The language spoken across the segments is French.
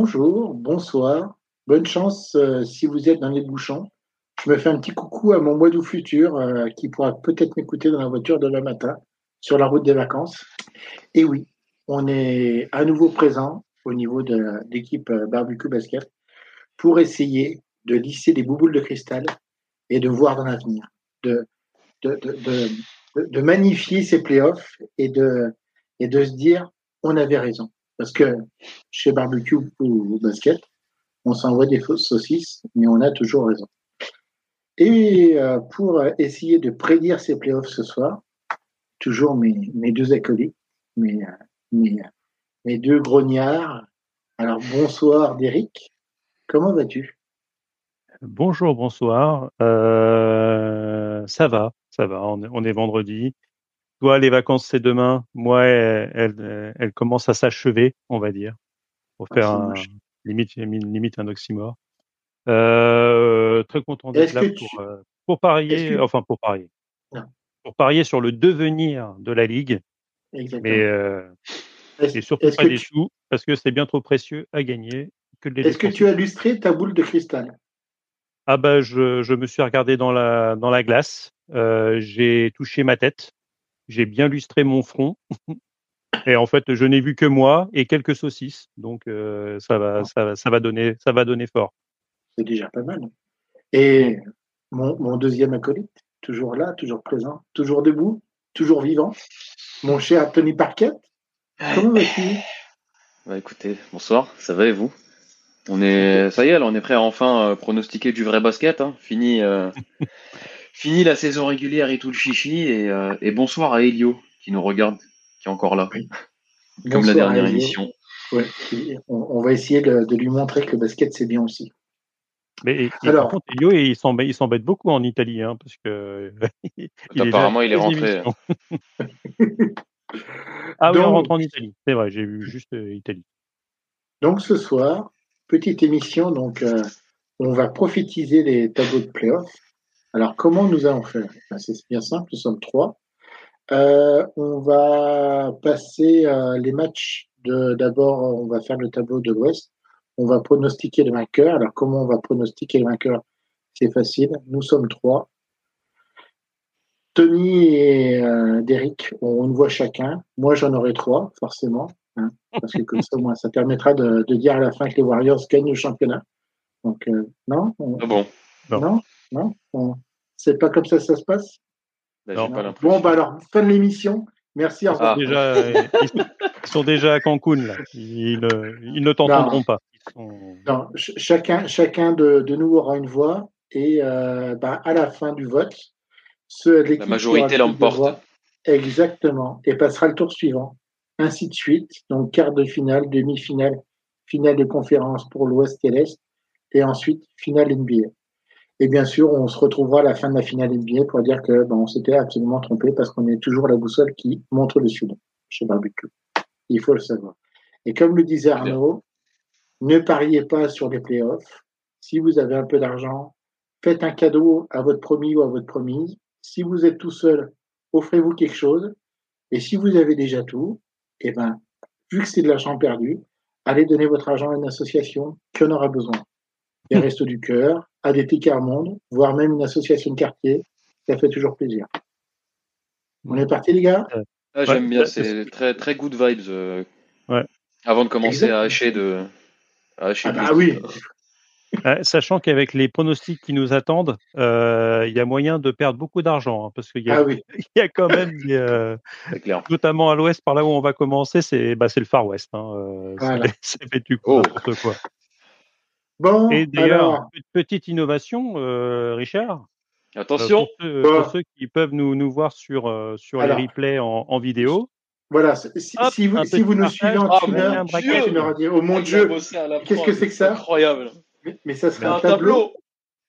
Bonjour, bonsoir, bonne chance si vous êtes dans les bouchons. Je me fais un petit coucou à mon moi du futur qui pourra peut-être m'écouter dans la voiture demain matin sur la route des vacances. Et oui, on est à nouveau présent au niveau de l'équipe Barbecue Basket pour essayer de lisser des bouboules de cristal et de voir dans l'avenir, de, de magnifier ces playoffs et de se dire on avait raison. Parce que chez Barbecue ou Basket, on s'envoie des fausses saucisses, mais on a toujours raison. Et pour essayer de prédire ces playoffs ce soir, toujours mes deux acolytes, mes, mes deux grognards. Alors bonsoir Derrick, comment vas-tu? Bonjour, bonsoir. Ça va. On est vendredi. Toi, les vacances, c'est demain. Moi, elles commencent à s'achever, on va dire, pour Ah, faire c'est moche. limite un oxymore. Très content d'être Est-ce là que tu... pour Est-ce parier, que... enfin Non, pour parier sur le devenir de la ligue, mais exactement. et surtout Est-ce pas que des tu... sous parce que c'est bien trop précieux à gagner que de les Est-ce que tu dépenser. as lustré ta boule de cristal? Ah bah je me suis regardé dans la glace. J'ai touché ma tête. J'ai bien lustré mon front et en fait, je n'ai vu que moi et quelques saucisses. Donc ça va donner fort. C'est déjà pas mal. Et mon deuxième acolyte, toujours là, toujours présent, toujours debout, toujours vivant, mon cher Tony Parquet, Ouais. comment vas-tu? Bah écoutez, bonsoir, ça va et vous? Ça y est, là, on est prêt à enfin pronostiquer du vrai basket, hein. Fini la saison régulière et tout le chichi, et bonsoir à Elio qui nous regarde, qui est encore là, Oui. comme la Bonsoir à dernière Elio. émission. Ouais, on va essayer de lui montrer que le basket, c'est bien aussi. Mais et par Alors, contre, Elio, il s'embête beaucoup en Italie, hein, parce que il est déjà à Apparemment, il est 13 rentré. émissions. Ah oui, on rentre donc, en Italie. C'est vrai, j'ai vu juste Italie. donc ce soir, petite émission, donc on va prophétiser les tableaux de playoff. Alors, comment nous allons faire? Ben, c'est bien simple, nous sommes trois. On va passer les matchs d'abord, on va faire le tableau de l'Ouest. On va pronostiquer le vainqueur. Alors, comment on va pronostiquer le vainqueur? C'est facile. Nous sommes trois. Tony et Derrick ont une voix chacun. Moi, j'en aurai trois, forcément, hein, parce que comme ça, moi, ça permettra de dire à la fin que les Warriors gagnent le championnat. Donc, non, Ah bon? Non, non, non, c'est pas comme ça se passe. Bah, j'ai non. pas Non. Bon, bah l'impression. alors, fin de l'émission. Merci, au revoir. Ils sont déjà à Cancun là. Ils ne Non, t'entendront pas. Ils sont... non, chacun de nous aura une voix et bah, à la fin du vote, La l'équipe qui aura le majorité plus de l'emporte. voix, exactement, et passera le tour suivant. Ainsi de suite, donc quart de finale, demi-finale, finale de conférence pour l'Ouest et l'Est, et ensuite finale NBA. Et bien sûr, on se retrouvera à la fin de la finale NBA pour dire que on s'était absolument trompé parce qu'on est toujours la boussole qui montre le sud chez Barbecue. Il faut le savoir. Et comme le disait Très bien. Arnaud, ne pariez pas sur les playoffs. Si vous avez un peu d'argent, faites un cadeau à votre promis ou à votre promise. Si vous êtes tout seul, offrez-vous quelque chose. Et si vous avez déjà tout, eh ben, vu que c'est de l'argent perdu, allez donner votre argent à une association qui en aura besoin. Les Restos du Cœur, ADT Quart-Monde, voire même une association de quartier, ça fait toujours plaisir. On est parti, les gars? Ah, Ouais, j'aime bien, c'est très très good vibes ouais. avant de commencer à Exactement. hacher Ah de bah l'équipe. oui. Sachant qu'avec les pronostics qui nous attendent, il y a moyen de perdre beaucoup d'argent, hein, parce qu'il y a, Ah oui. il y a quand même C'est clair. notamment à l'ouest, par là où on va commencer, c'est le Far West. Hein, Voilà. c'est fait du coup Oh, n'importe quoi. Et Bon, d'ailleurs, alors, petite innovation, Richard, attention! pour bon, ceux qui peuvent nous voir sur les alors, replays en vidéo, voilà, hop, un si vous petit nous suivez partage, en Ah gagner mon tuner, un bracket. tu Dieu! m'auras dit, oh Ah, mon il a Dieu, bossé à la qu'est-ce que prod, c'est que c'est ça? incroyable. Mais ça C'est serait un un tableau, tableau!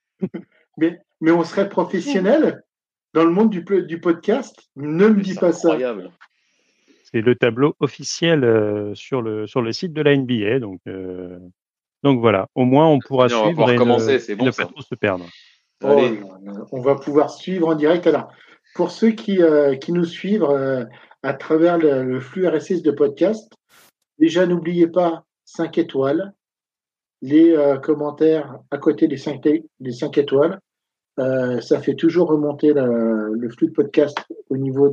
mais on serait professionnel dans le monde du podcast. Ne me Mais dis c'est pas ça. incroyable. C'est le tableau officiel sur le site de la NBA. Donc voilà, au moins on pourra Bien, on va suivre pouvoir commencer, c'est et ne bon pas ça. trop se perdre. Oh Allez. là là, on va pouvoir suivre en direct. Alors, pour ceux qui nous suivent à travers le flux RSS de podcast, déjà n'oubliez pas 5 étoiles, les commentaires à côté des 5 étoiles. Ça fait toujours remonter le flux de podcast au niveau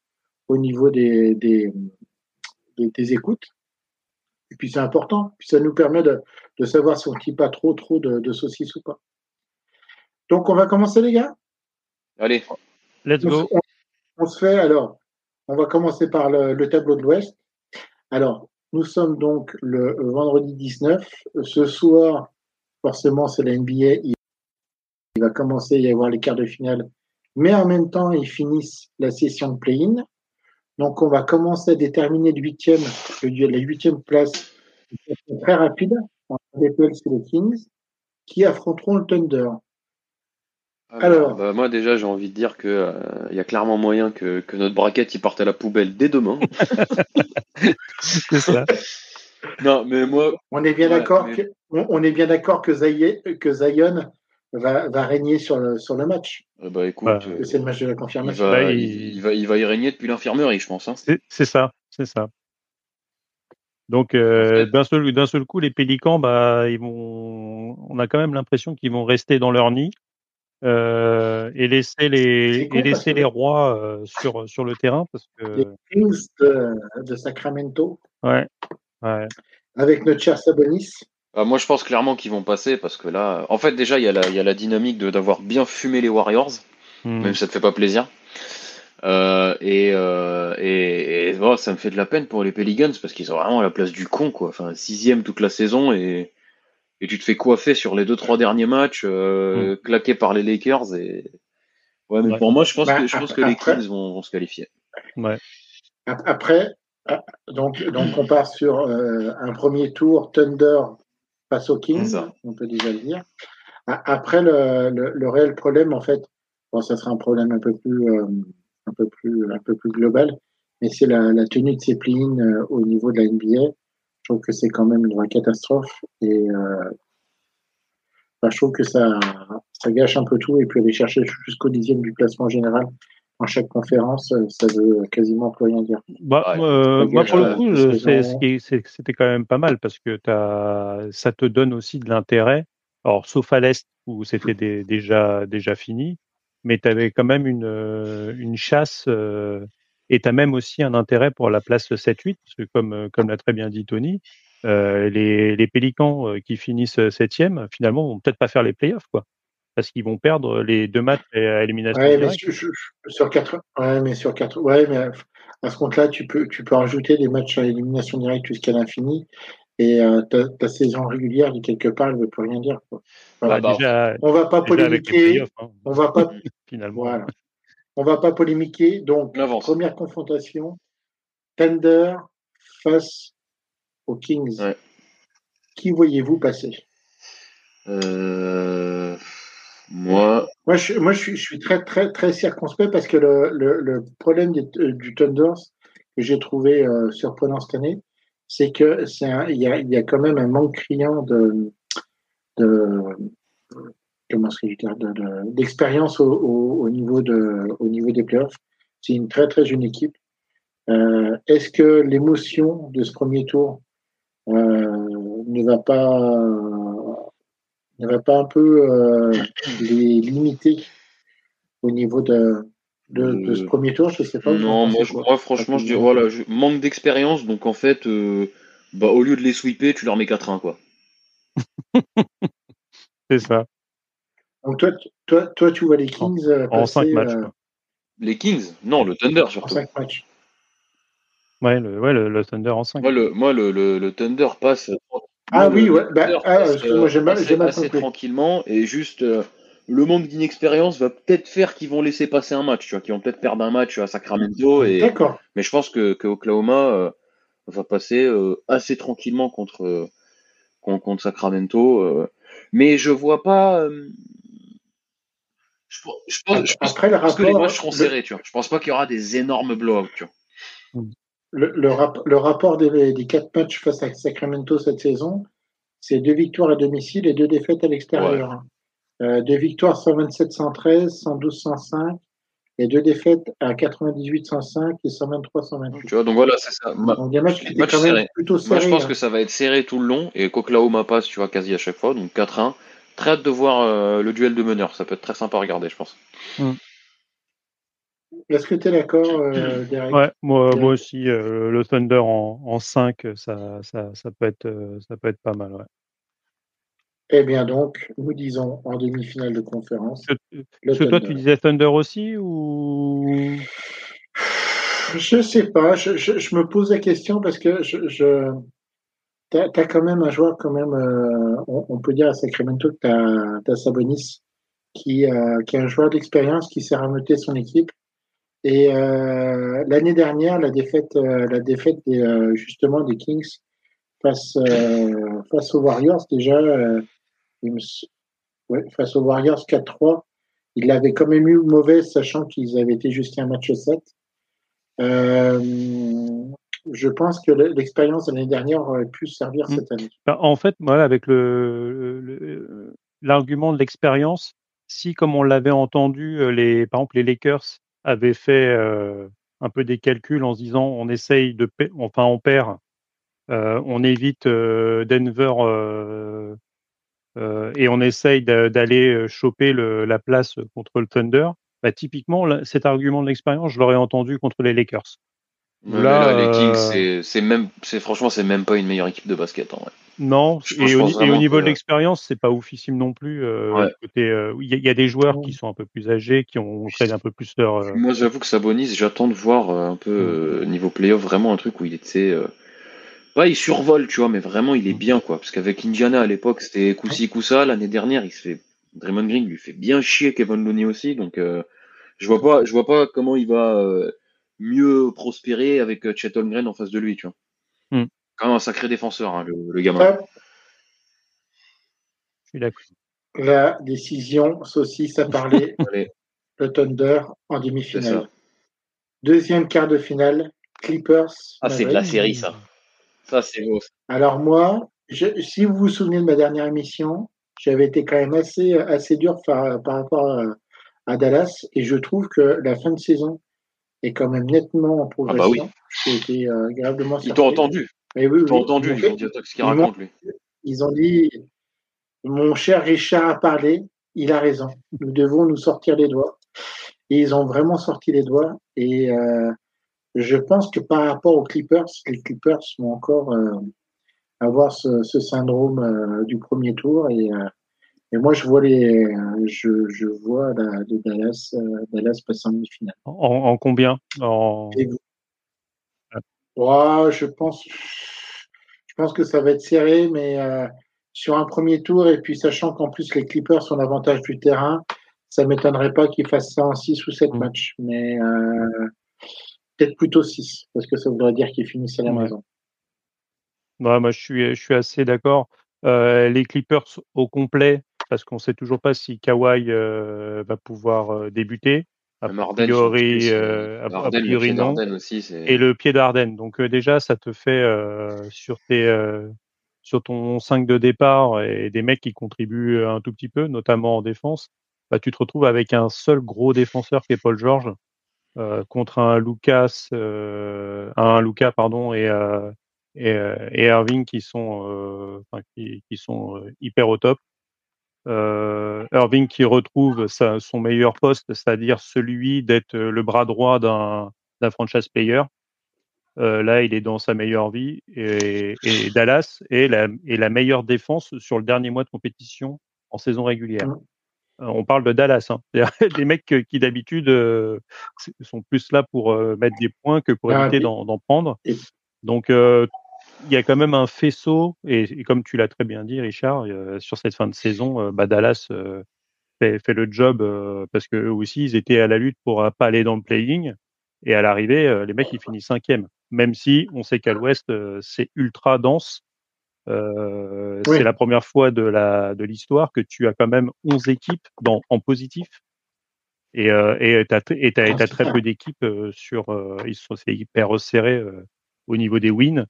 des écoutes. Et puis c'est important. Puis ça nous permet de savoir si on ne tire pas trop de saucisses ou pas. Donc on va commencer les gars. Allez, let's go. On se fait alors. On va commencer par le tableau de l'Ouest. Alors, nous sommes donc le vendredi 19. Ce soir, forcément, c'est la NBA. Il va commencer à y avoir les quarts de finale. Mais en même temps, ils finissent la session de play-in. Donc, on va commencer à déterminer la huitième place très rapide entre les Pels et les Kings qui affronteront le Thunder. Alors, bah, moi déjà j'ai envie de dire que y a clairement moyen que notre bracket il parte à la poubelle dès demain. C'est ça. Non, mais moi, on est bien d'accord mais- on est bien d'accord que Zion va régner sur le match. bah écoute, Que c'est le match de la il confirmation. va, il va y régner depuis l'infirmerie, je pense. Hein. C'est ça. Donc d'un seul coup, les Pélicans, on a quand même l'impression qu'ils vont rester dans leur nid et laisser les rois sur le terrain parce que les Kings de Sacramento. Ouais. Avec notre cher Sabonis. Moi, je pense clairement qu'ils vont passer parce que là, en fait, déjà, il y a la dynamique d'avoir bien fumé les Warriors, même si ça te fait pas plaisir. Et bon, ça me fait de la peine pour les Pelicans parce qu'ils ont vraiment la place du con, quoi. Enfin, 6e toute la saison et tu te fais coiffer sur les 2-3 derniers matchs, claqué par les Lakers et ouais, mais pour moi, je pense que les Kings vont se qualifier. Ouais. Après, donc on part sur un premier tour Thunder face aux Kings, on peut déjà le dire. Après, le réel problème, en fait, bon, ça sera un problème un peu plus global, mais c'est la tenue de ces play-in au niveau de la NBA. Je trouve que c'est quand même une vraie catastrophe et je trouve que ça gâche un peu tout et puis aller chercher jusqu'au 10e du classement général en chaque conférence, ça veut quasiment plus rien dire. Moi, pour le coup, c'était quand même pas mal parce que ça te donne aussi de l'intérêt. Alors, sauf à l'Est où c'était déjà fini, mais tu avais quand même une chasse et tu as même aussi un intérêt pour la place 7-8 parce que comme l'a très bien dit Tony, les Pélicans qui finissent 7e, finalement, vont peut-être pas faire les playoffs, quoi. Parce qu'ils vont perdre les 2 matchs à élimination directe. Sur 4, mais à ce compte-là, tu peux rajouter des matchs à élimination directe jusqu'à l'infini, et ta saison régulière, quelque part, elle ne veut plus rien dire. Quoi. Déjà, on va pas polémiquer, on va pas finalement. Voilà. On va pas polémiquer. Donc, première confrontation, Thunder face aux Kings. Ouais. Qui voyez-vous passer? Moi, je suis très, très, très circonspect parce que le problème du Thunder que j'ai trouvé surprenant cette année, c'est que il y a quand même un manque criant d'expérience au niveau des playoffs. C'est une très, très jeune équipe. Est-ce que l'émotion de ce premier tour ne va pas un peu les limiter au niveau de ce premier tour? Je sais pas. Non, moi franchement, je dis voilà, je manque d'expérience, donc en fait, au lieu de les sweeper, tu leur mets 4-1, quoi. C'est ça. Donc toi, tu vois les Kings en 5 matchs. Les Kings? Non, le Thunder surtout. En 5 matchs. Ouais, le Thunder en 5. Moi, le Thunder passe. Excuse-moi, j'ai mal assez tranquillement et juste le manque d'inexpérience va peut-être faire qu'ils vont laisser passer un match, tu vois, qu'ils vont peut-être perdre un match à Sacramento. D'accord. Mais je pense que Oklahoma va passer assez tranquillement contre Sacramento. Mais je vois pas. Je pense que les matchs seront serrés, tu vois. Je pense pas qu'il y aura des énormes blowouts, tu vois. Le rapport des 4 matchs face à Sacramento cette saison, c'est 2 victoires à domicile et 2 défaites à l'extérieur. Ouais. 2 victoires 127-113, 112-105, et 2 défaites à 98-105 et 123-128. Tu vois, donc voilà, c'est ça. Donc des matchs qui étaient Match quand même serré. plutôt Moi, je serrés. pense que ça va être serré tout le long et qu'Oklahoma passe, tu vois, quasi à chaque fois. Donc 4-1. Très hâte de voir le duel de meneurs. Ça peut être très sympa à regarder, je pense. Est-ce que tu es d'accord, Derek? Ouais, moi Derek. aussi, le Thunder en 5, ça peut être pas mal. Ouais. Eh bien donc, nous disons en demi-finale de conférence, le Parce que toi, tu Thunder. disais Thunder aussi ou Je sais pas, je me pose la question parce que t'as quand même un joueur quand même, on peut dire à Sacramento que t'as Sabonis qui est un joueur d'expérience qui s'est rameuté son équipe. Et l'année dernière, la défaite justement des Kings face aux Warriors, déjà, il me s- ouais, face aux Warriors 4-3, il l'avait quand même eu mauvaise, sachant qu'ils avaient été jusqu'à un match 7. Euh, je pense que l'expérience de l'année dernière aurait pu servir cette année. En fait, voilà, avec l'argument de l'expérience, si comme on l'avait entendu, par exemple les Lakers avaient fait un peu des calculs en se disant on essaye enfin on perd, on évite Denver et on essaye d'aller choper la place contre le Thunder. Bah, typiquement, cet argument de l'expérience, je l'aurais entendu contre les Lakers. Ouais, mais Là, là, les Kings, franchement, c'est même pas une meilleure équipe de basket, en vrai. non, Je pense et au vraiment niveau de que, l'expérience, c'est pas oufissime non plus. ouais. Côté, il y a des joueurs qui sont un peu plus âgés, qui ont créé un peu plus leur. Moi, j'avoue que Sabonis, j'attends de voir un peu niveau playoff, vraiment un truc où il était. Ouais, il survole, tu vois, mais vraiment, il est bien, quoi. Parce qu'avec Indiana, à l'époque, c'était coup-ci, coup-ça. L'année dernière, il se fait. Draymond Green lui fait bien chier Kevin Looney aussi. Donc, je vois pas comment il va mieux prospérer avec Chet Holmgren en face de lui, tu vois. Hmm, Quand même un sacré défenseur, hein, le gamin. Hop, je suis d'accord. la décision saucisse a parlé, Allez, le Thunder en c'est ça. demi-finale. Deuxième quart de finale, Clippers, Ah, c'est de la Mavericks. série, ça. Ça, c'est beau. Alors moi, si vous vous souvenez de ma dernière émission, j'avais été quand même assez dur par rapport à Dallas et je trouve que la fin de saison est quand même nettement en Ah, bah oui. progression. J'ai été agréablement Ils t'ont surpris. entendu. Mais oui, Ils t'ont oui, entendu. Ils ont dit, attends, ce qu'il ils m'ont- raconte, lui. ils ont dit, mon cher Richard a parlé, il a raison. Nous devons nous sortir les doigts. Et ils ont vraiment sorti les doigts. Et je pense que par rapport aux Clippers, les Clippers vont encore avoir ce syndrome du premier tour. Et moi, je vois Dallas passer en demi-finale. En combien Et vous? Ouais, je pense que ça va être serré, mais sur un premier tour, et puis sachant qu'en plus les Clippers ont l'avantage du terrain, ça m'étonnerait pas qu'ils fassent ça en 6 ou 7 matchs. Mais peut-être plutôt 6, parce que ça voudrait dire qu'ils finissent à la Ouais. maison. Ouais, moi, je suis assez d'accord. Les Clippers au complet, parce qu'on sait toujours pas si Kawhi va pouvoir débuter. Même Harden, son pied, A Harden, le priori pied non. d'Harden aussi, Et c'est. le pied d'Arden. Donc déjà, ça te fait sur ton 5 de départ et des mecs qui contribuent un tout petit peu, notamment en défense, bah, tu te retrouves avec un seul gros défenseur qui est Paul George contre un Luka pardon et Irving qui sont qui sont hyper au top. Irving qui retrouve son meilleur poste, c'est-à-dire celui d'être le bras droit d'un franchise player. Là, il est dans sa meilleure vie et Dallas est la meilleure défense sur le dernier mois de compétition en saison régulière. Mm. On parle de Dallas, hein. Des mecs qui d'habitude sont plus là pour mettre des points que pour Ah, éviter d'en prendre. et- Donc, il y a quand même un faisceau, et comme tu l'as très bien dit, Richard, sur cette fin de saison, Dallas fait le job parce que eux aussi, ils étaient à la lutte pour pas aller dans le play-in. Et à l'arrivée, les mecs, ils finissent cinquième. Même si on sait qu'à l'Ouest, c'est ultra dense. C'est oui, la première fois de l'histoire que tu as quand même 11 équipes en positif. Et t'as très peu d'équipes c'est hyper resserré au niveau des wins.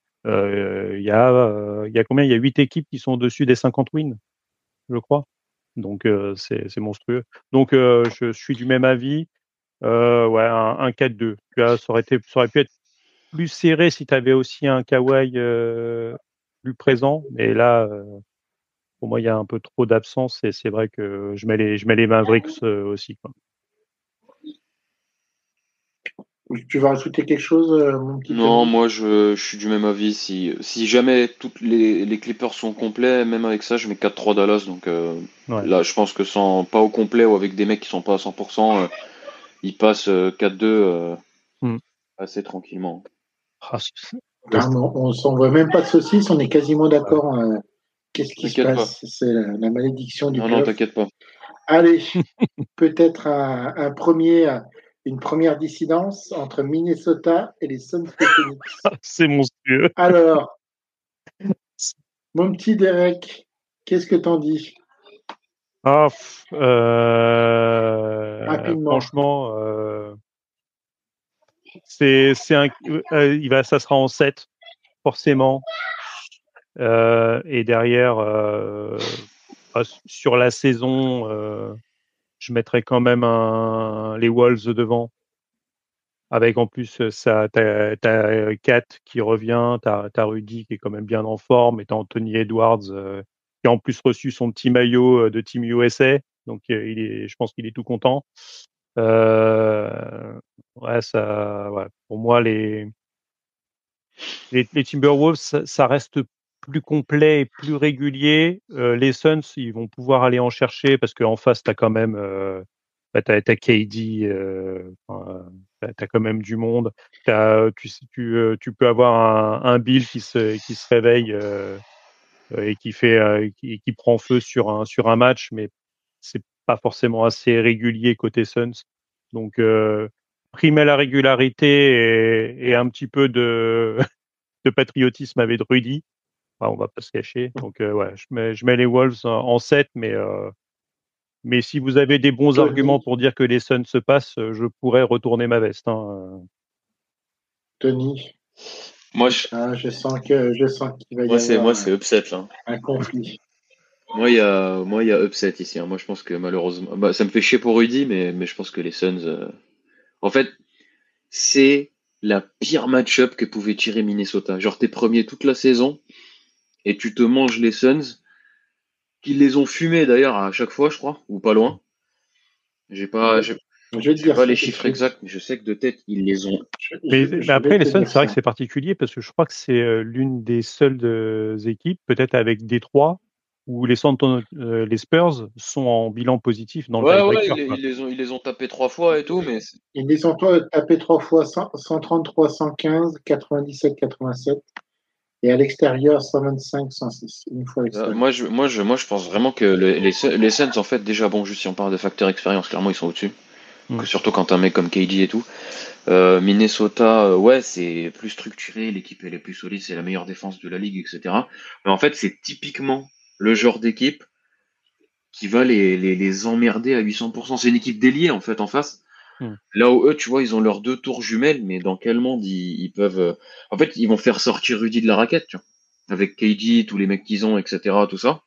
Il y a combien? Il y a 8 équipes qui sont au-dessus des 50 wins, je crois. Donc c'est monstrueux. Donc je suis du même avis. Ouais, un 4-2. Tu vois, ça aurait pu être plus serré si tu avais aussi un Kawhi plus présent. Mais là, pour moi, il y a un peu trop d'absence et c'est vrai que je mets les Mavericks aussi, quoi. Tu vas rajouter quelque chose, mon petit Non, Tony? moi je suis du même avis. Si jamais toutes les Clippers sont complets, même avec ça, je mets 4-3 Dallas. Donc Ouais. là, je pense que sans pas au complet ou avec des mecs qui sont pas à 100%, ils passent 4-2 Hmm. assez tranquillement. Ah, Ah, non, on s'envoie même pas de saucisse, on est quasiment ouais. d'accord. Qu'est-ce qui se T'inquiète pas. passe? C'est la malédiction du Non, non, bluff. t'inquiète pas. Allez, peut-être une première dissidence entre Minnesota et les Suns de Phoenix. C'est monstrueux. Alors, mon petit Derek, qu'est-ce que t'en dis? Ah, Rapidement. franchement, ça sera en 7 forcément. Et derrière, sur la saison, je mettrais quand même les Wolves devant. Avec en plus ça, t'as Kat qui revient, t'as Rudy qui est quand même bien en forme, et t'as Anthony Edwards qui a en plus reçu son petit maillot de Team USA, donc je pense qu'il est tout content. Ouais, ouais. Pour moi, les Timberwolves, ça reste plus complet et plus régulier. Les Suns, ils vont pouvoir aller en chercher parce qu'en face, t'as quand même t'as KD, t'as quand même du monde. Tu peux avoir un Bill qui se réveille et qui prend feu sur un match, mais c'est pas forcément assez régulier côté Suns. Donc primer la régularité et un petit peu de patriotisme avec Rudy. Enfin, on va pas se cacher. Donc ouais, je mets les Wolves en 7, mais si vous avez des bons arguments Tony, pour dire que les Suns se passent, je pourrais retourner ma veste, hein. Tony, Moi, je sens qu'il va y moi, avoir c'est upset là. un conflit. Moi, il y a upset ici, hein. Moi, je pense que malheureusement, bah, ça me fait chier pour Rudy, mais je pense que les Suns, en fait, c'est la pire match-up que pouvait tirer Minnesota. Genre, t'es premier toute la saison et tu te manges les Suns, qui les ont fumés d'ailleurs à chaque fois, je crois, ou pas loin. J'ai pas, j'ai Je vais te j'ai dire pas ça les tout de chiffres suite. exacts, mais je sais que de tête, ils les ont. Mais Je vais après, les te Suns, dire c'est vrai ça. que c'est particulier parce que je crois que c'est l'une des seules équipes, peut-être avec Détroit, où les Spurs sont en bilan positif dans le Ouais, ouais, tiebreaker, quoi. ils les ont tapés 3 fois et tout, mais Ils les ont tapés 3 fois, 133, 115, 97, 87. Et à l'extérieur, 125, 106. Une fois à l'extérieur. moi, je pense vraiment que les Suns, en fait, déjà, bon, juste si on parle de facteur expérience, clairement, ils sont au-dessus. Hmm. Surtout quand un mec comme KD et tout. Minnesota, ouais, c'est plus structuré, l'équipe elle est plus solide, c'est la meilleure défense de la ligue, etc. Mais en fait, c'est typiquement le genre d'équipe qui va les emmerder à 800%. C'est une équipe déliée en fait en face. Hmm. Là où eux, tu vois, ils ont leurs deux tours jumelles, mais dans quel monde ils peuvent. En fait, ils vont faire sortir Rudy de la raquette, tu vois. Avec KD, tous les mecs qu'ils ont, etc. Tout ça.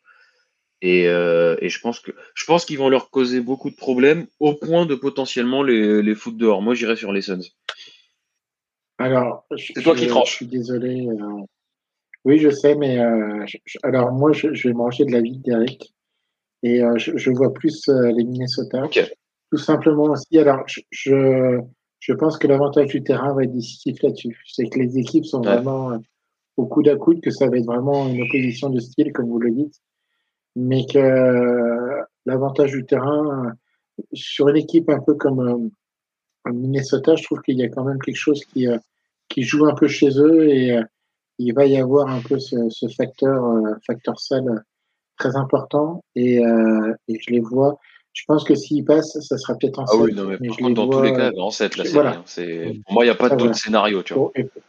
Et je pense qu'ils vont leur causer beaucoup de problèmes au point de potentiellement les foutre dehors. Moi, j'irais sur les Suns. Alors, C'est toi qui je suis tranches. désolé. Oui, je sais, mais alors moi, je vais manger de la vie d'Eric. Et je vois plus les Minnesota. Ok. Tout simplement aussi. Alors, je pense que l'avantage du terrain va être décisif là-dessus. C'est que les équipes sont Ouais. vraiment au coude à coude, que ça va être vraiment une opposition de style, comme vous le dites, mais que l'avantage du terrain, sur une équipe un peu comme Minnesota, je trouve qu'il y a quand même quelque chose qui joue un peu chez eux et il va y avoir un peu ce facteur salle très important et je les vois. Je pense que s'ils passent, ça sera peut-être en Ah oui, 7, non, mais mais par je contre, les dans tous les vois. cas, en 7 la série, Voilà, hein. C'est, Hmm. pour moi, il n'y a pas ça d'autre voilà. scénario, tu vois.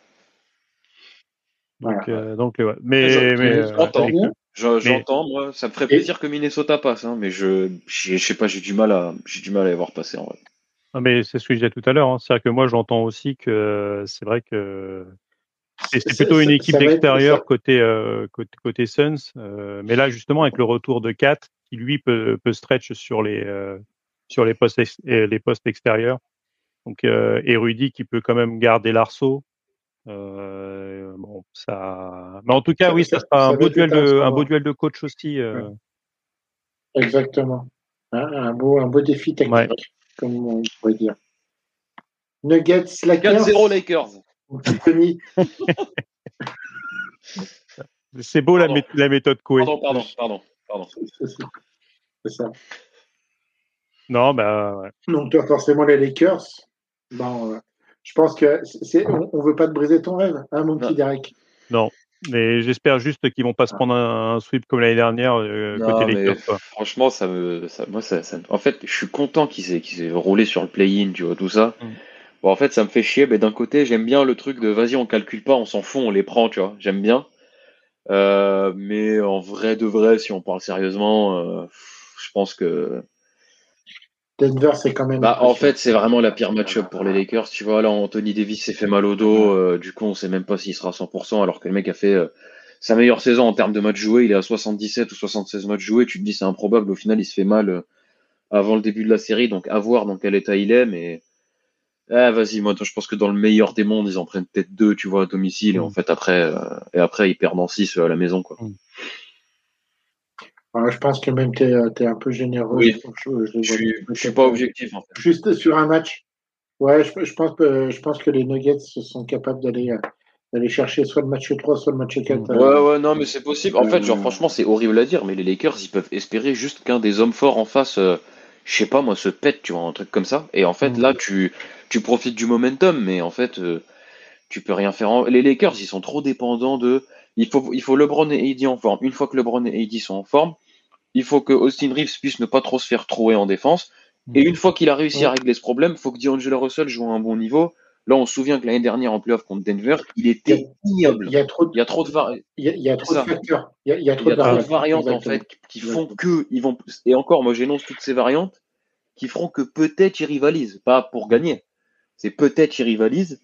Donc, Voilà. ouais. Mais j'entends. Bien. Mais J'entends, moi, ça me ferait Et plaisir que Minnesota passe, hein, mais je sais pas, j'ai du mal à les voir passer, en vrai. ah, mais c'est ce que je disais tout à l'heure, hein. C'est-à-dire que moi, j'entends aussi que c'est vrai que c'est plutôt une équipe ça va être ça. d'extérieur côté Suns. Mais là, justement, avec le retour de Kat, qui lui peut stretch sur les postes extérieurs. Donc, et Rudy qui peut quand même garder l'arceau. Bon, ça. Mais en tout cas, oui, ça sera un beau duel de coach aussi. Exactement. Un beau défi technique, comme on pourrait dire. Nuggets, Lakers. 4-0 Lakers. Tony. C'est beau la méthode Coué. Pardon. C'est ça. Non, bah ouais. Donc toi, forcément, les Lakers. Bon, je pense que on veut pas te briser ton rêve, hein, mon petit Derek. Non, mais j'espère juste qu'ils vont pas se prendre un sweep comme l'année dernière côté Lakers. Quoi. Franchement, en fait, je suis content qu'ils aient roulé sur le play-in, tu vois, tout ça. Bon, en fait, ça me fait chier. Mais d'un côté, j'aime bien le truc de vas-y, on calcule pas, on s'en fout, on les prend, tu vois. J'aime bien. Mais en vrai de vrai, si on parle sérieusement, je pense que Denver, c'est quand même. En fait, c'est vraiment la pire match-up pour les Lakers. Tu vois, là, Anthony Davis s'est fait mal au dos. Du coup, on sait même pas s'il sera à 100%, alors que le mec a fait sa meilleure saison en termes de matchs joués. Il est à 77 ou 76 matchs joués. Tu te dis, c'est improbable. Au final, il se fait mal avant le début de la série. Donc, à voir dans quel état il est. Mais vas-y, moi, je pense que dans le meilleur des mondes, ils en prennent peut-être 2, tu vois, à domicile. Et en fait, après, ils perdent en 6 à la maison, quoi. Je pense que même tu es un peu généreux. Oui, je suis pas objectif, en fait. Juste sur un match. Ouais, je pense que les Nuggets sont capables d'aller chercher soit le match 3, soit le match 4. Ouais, non, mais c'est possible. En fait, franchement, c'est horrible à dire, mais les Lakers, ils peuvent espérer juste qu'un des hommes forts en face, je sais pas moi, se pète, tu vois, un truc comme ça. Et en fait, là, tu profites du momentum, mais en fait, tu peux rien faire. Les Lakers, ils sont trop dépendants de. Il faut LeBron et AD en forme. Une fois que LeBron et AD sont en forme, il faut que Austin Reeves puisse ne pas trop se faire trouer en défense. Et une fois qu'il a réussi à régler ce problème, il faut que D'Angelo Russell joue à un bon niveau. Là, on se souvient que l'année dernière en playoff contre Denver, il était ignoble. Il y a trop de facteurs. Il y a trop de variantes en fait qui font que ils vont. Et encore, moi j'énonce toutes ces variantes qui feront que peut-être ils rivalisent, pas pour gagner. C'est peut-être ils rivalisent.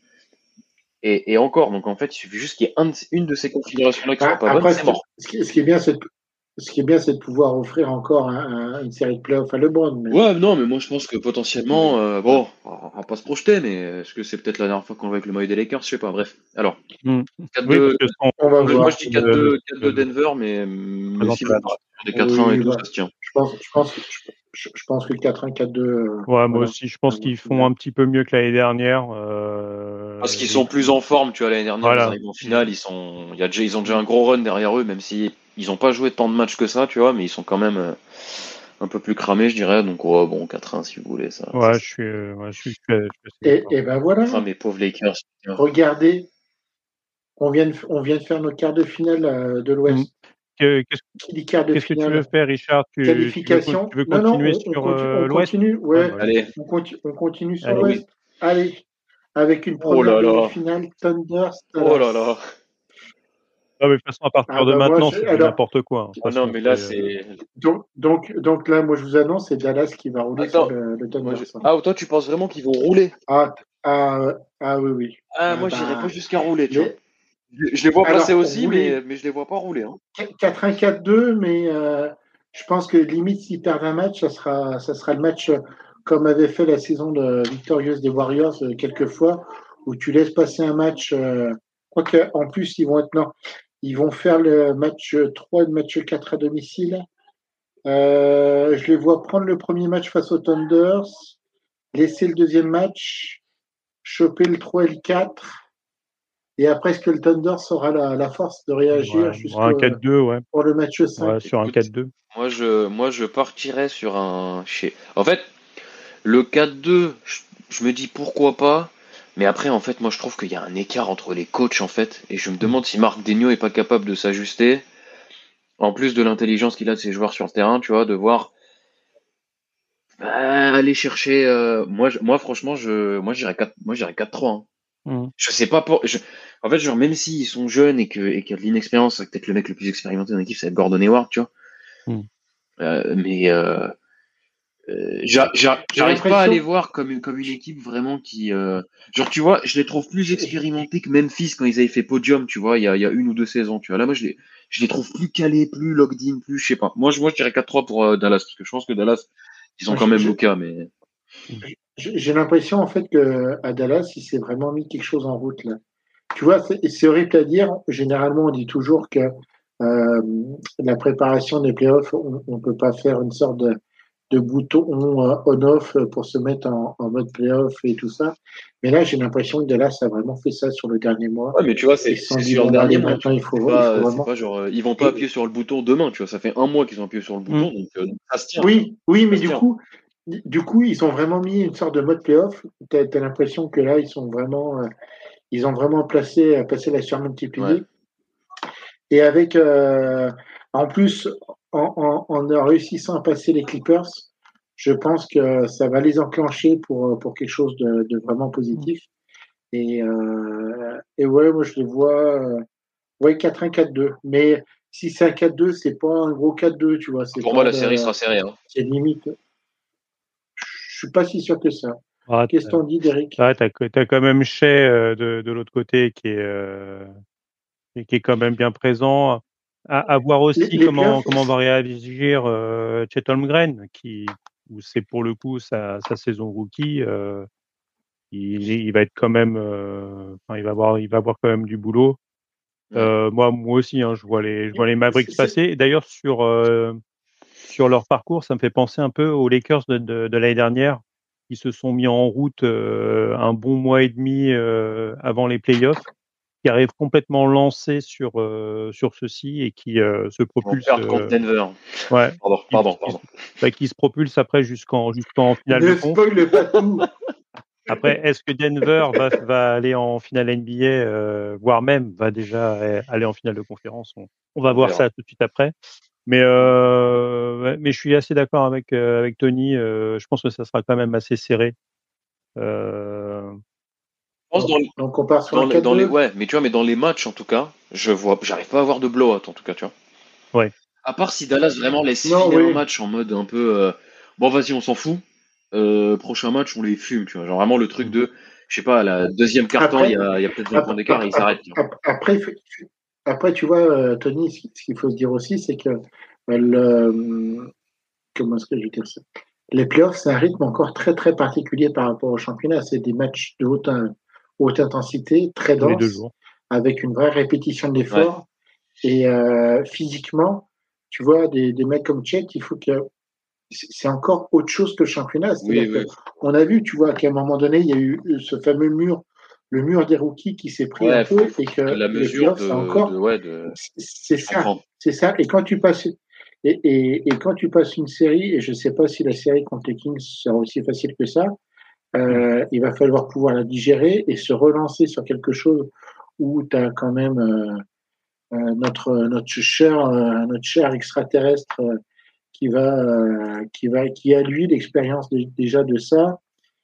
Et encore, donc en fait, il suffit juste qu'il y ait une de ces configurations-là qui soit pas bonne, c'est mort. Ce qui est bien, c'est de pouvoir offrir encore une série de playoffs à LeBron. Mais... Ouais, non, mais moi je pense que potentiellement, on va pas se projeter, mais est-ce que c'est peut-être la dernière fois qu'on va avec le maillot des Lakers? Je sais pas, bref. Alors, 4-2, moi je dis 4-2 Denver, mais si vous parlez des 4-1 et tout, ça se tient. Je pense que 4-1, 4-2. Ouais, moi aussi, je pense qu'ils font un petit peu mieux que l'année dernière. Parce qu'ils sont plus en forme, tu vois, l'année dernière, ils arrivent en finale, ils ont déjà un gros run derrière eux, même si ils ont pas joué tant de matchs que ça, tu vois, mais ils sont quand même un peu plus cramés, je dirais. Donc, bon, 4-1 si vous voulez. Ça, ouais, je suis et ben voilà. Ah, mes pauvres Lakers. Regardez, on vient de faire nos quarts de finale de l'Ouest. Qu'est-ce que tu veux faire, Richard? Qualification. Tu veux continuer sur l'Ouest? Allez. On continue sur l'Ouest. Allez, avec une première demi-finale Thunder. Oh là là. Non, mais de toute façon, à partir de maintenant, c'est n'importe quoi. Non, mais là, c'est. Donc là, moi, je vous annonce, c'est Dallas qui va rouler sur le Thunder. Toi, tu penses vraiment qu'ils vont rouler? Oui. Moi, j'irai pas jusqu'à rouler, tu vois. Je les vois passer aussi, mais je les vois pas rouler. 4-1, 4-2, mais je pense que limite, s'ils perdent un match, ça sera le match comme avait fait la saison victorieuse des Warriors quelques fois, où tu laisses passer un match. Quoique, en plus, ils vont faire le match 3 et le match 4 à domicile. Je les vois prendre le premier match face aux Thunders, laisser le deuxième match, choper le 3 et le 4. Et après, est-ce que le Thunder aura la force de réagir un 4-2, pour le match 5? Ouais, sur un 4-2. Moi, je partirais sur un... En fait, le 4-2, je me dis pourquoi pas. Mais après, en fait, moi, je trouve qu'il y a un écart entre les coachs, en fait. Et je me demande si Marc Daigneault est pas capable de s'ajuster. En plus de l'intelligence qu'il a de ses joueurs sur le terrain, tu vois, de voir... aller chercher... Moi, franchement, moi, j'irais 4-3. Je sais pas en fait, genre, même s'ils sont jeunes et qu'il y a de l'inexpérience, peut-être le mec le plus expérimenté dans l'équipe, c'est Gordon Hayward, tu vois. Mais j'arrive pas à les voir comme une équipe vraiment qui, genre, tu vois, je les trouve plus expérimentés que Memphis quand ils avaient fait podium, tu vois, il y a 1 ou 2 saisons, tu vois. Là, moi, je les trouve plus calés, plus locked in, plus, je sais pas. Moi, je dirais 4-3 pour Dallas, parce que je pense que Dallas, ils ont quand même Luka, mais. J'ai l'impression en fait que à Dallas, il s'est vraiment mis quelque chose en route là. Tu vois, c'est horrible à dire. Généralement, on dit toujours que euh, la préparation des playoffs, on peut pas faire une sorte de bouton on-off pour se mettre en mode playoff et tout ça. Mais là, j'ai l'impression que Dallas a vraiment fait ça sur le dernier mois. Ouais, mais tu vois, Ils se sont c'est dit, sur le bon, bah, dernier allez, mois, tu maintenant, vois. il faut C'est vraiment. pas genre, ils vont pas Et, appuyer sur le bouton demain, tu vois. Ça fait un mois qu'ils ont appuyé sur le bouton, donc ça se tient, oui, ça mais se tient. du coup, ils ont vraiment mis une sorte de mode playoff. T'as l'impression que là, ils ont vraiment placé la Ouais. surmultipliée. Et avec, en plus, en réussissant à passer les Clippers, je pense que ça va les enclencher pour quelque chose de vraiment positif. Et ouais, moi je les vois, ouais, 4-1, 4-2. Mais si c'est un 4-2, c'est pas un gros 4-2, tu vois. Pour moi, la série sera serrée, hein. C'est limite. Je suis pas si sûr que ça. Ah, Qu'est-ce que t'en dis, Derek? t'as quand même Shea de l'autre côté qui est quand même bien présent. À voir aussi Les playoffs, comment va réagir Chet Holmgren, où c'est pour le coup sa saison rookie. Il va être quand même, enfin, il va avoir quand même du boulot. Ouais. Moi aussi, hein, je vois les Mavericks c'est- passer. D'ailleurs, sur leur parcours, ça me fait penser un peu aux Lakers de l'année dernière, qui se sont mis en route un bon mois et demi avant les playoffs, qui arrivent complètement lancés sur ceci et qui se Ils vont propulsent, perdre contre Denver. ouais, Pardon, pardon. qui se propulsent après jusqu'en finale de ne conf. spoil pas tout. Après, est-ce que Denver va aller en finale NBA, voire même va déjà aller en finale de conférence? On va On voir verra. ça tout de suite après. Mais je suis assez d'accord avec Tony. Je pense que ça sera quand même assez serré. Euh, Je pense Donc on part sur un dans les, 4-2. ouais, mais tu vois, mais dans les matchs, en tout cas, j'arrive pas à avoir de blowout, en tout cas, tu vois. ouais. À part si Dallas vraiment laisse Non, filer un oui. match en mode un peu, bon, vas-y, on s'en fout. Prochain match, on les fume, tu vois. Genre vraiment le truc de, je sais pas, à la deuxième quart-temps, Après, il y a peut-être 20 points ap- d'écart et ap- ils ap- s'arrêtent, tu vois. après, après, tu vois, Tony, ce qu'il faut se dire aussi, c'est que le, comment est-ce que je vais dire ça? Les playoffs, c'est un rythme encore très, très particulier par rapport au championnat. C'est des matchs de haute intensité, très Tous les deux denses, jours. avec une vraie répétition de Ouais. l'effort. Et physiquement, tu vois, des mecs comme Chet, il faut que c'est encore autre chose que le championnat. Oui, C'est-à-dire que oui. on a vu, tu vois, qu'à un moment donné, il y a eu ce fameux mur, le mur des rookies qui s'est pris un Ouais, peu et faut que que la les mesure playoffs, c'est encore, c'est je ça, comprends. c'est ça. Et quand tu passes, et quand tu passes une série, et je ne sais pas si la série contre les Kings sera aussi facile que ça, il va falloir pouvoir la digérer et se relancer sur quelque chose où tu as quand même notre cher extraterrestre qui a lui l'expérience déjà de ça,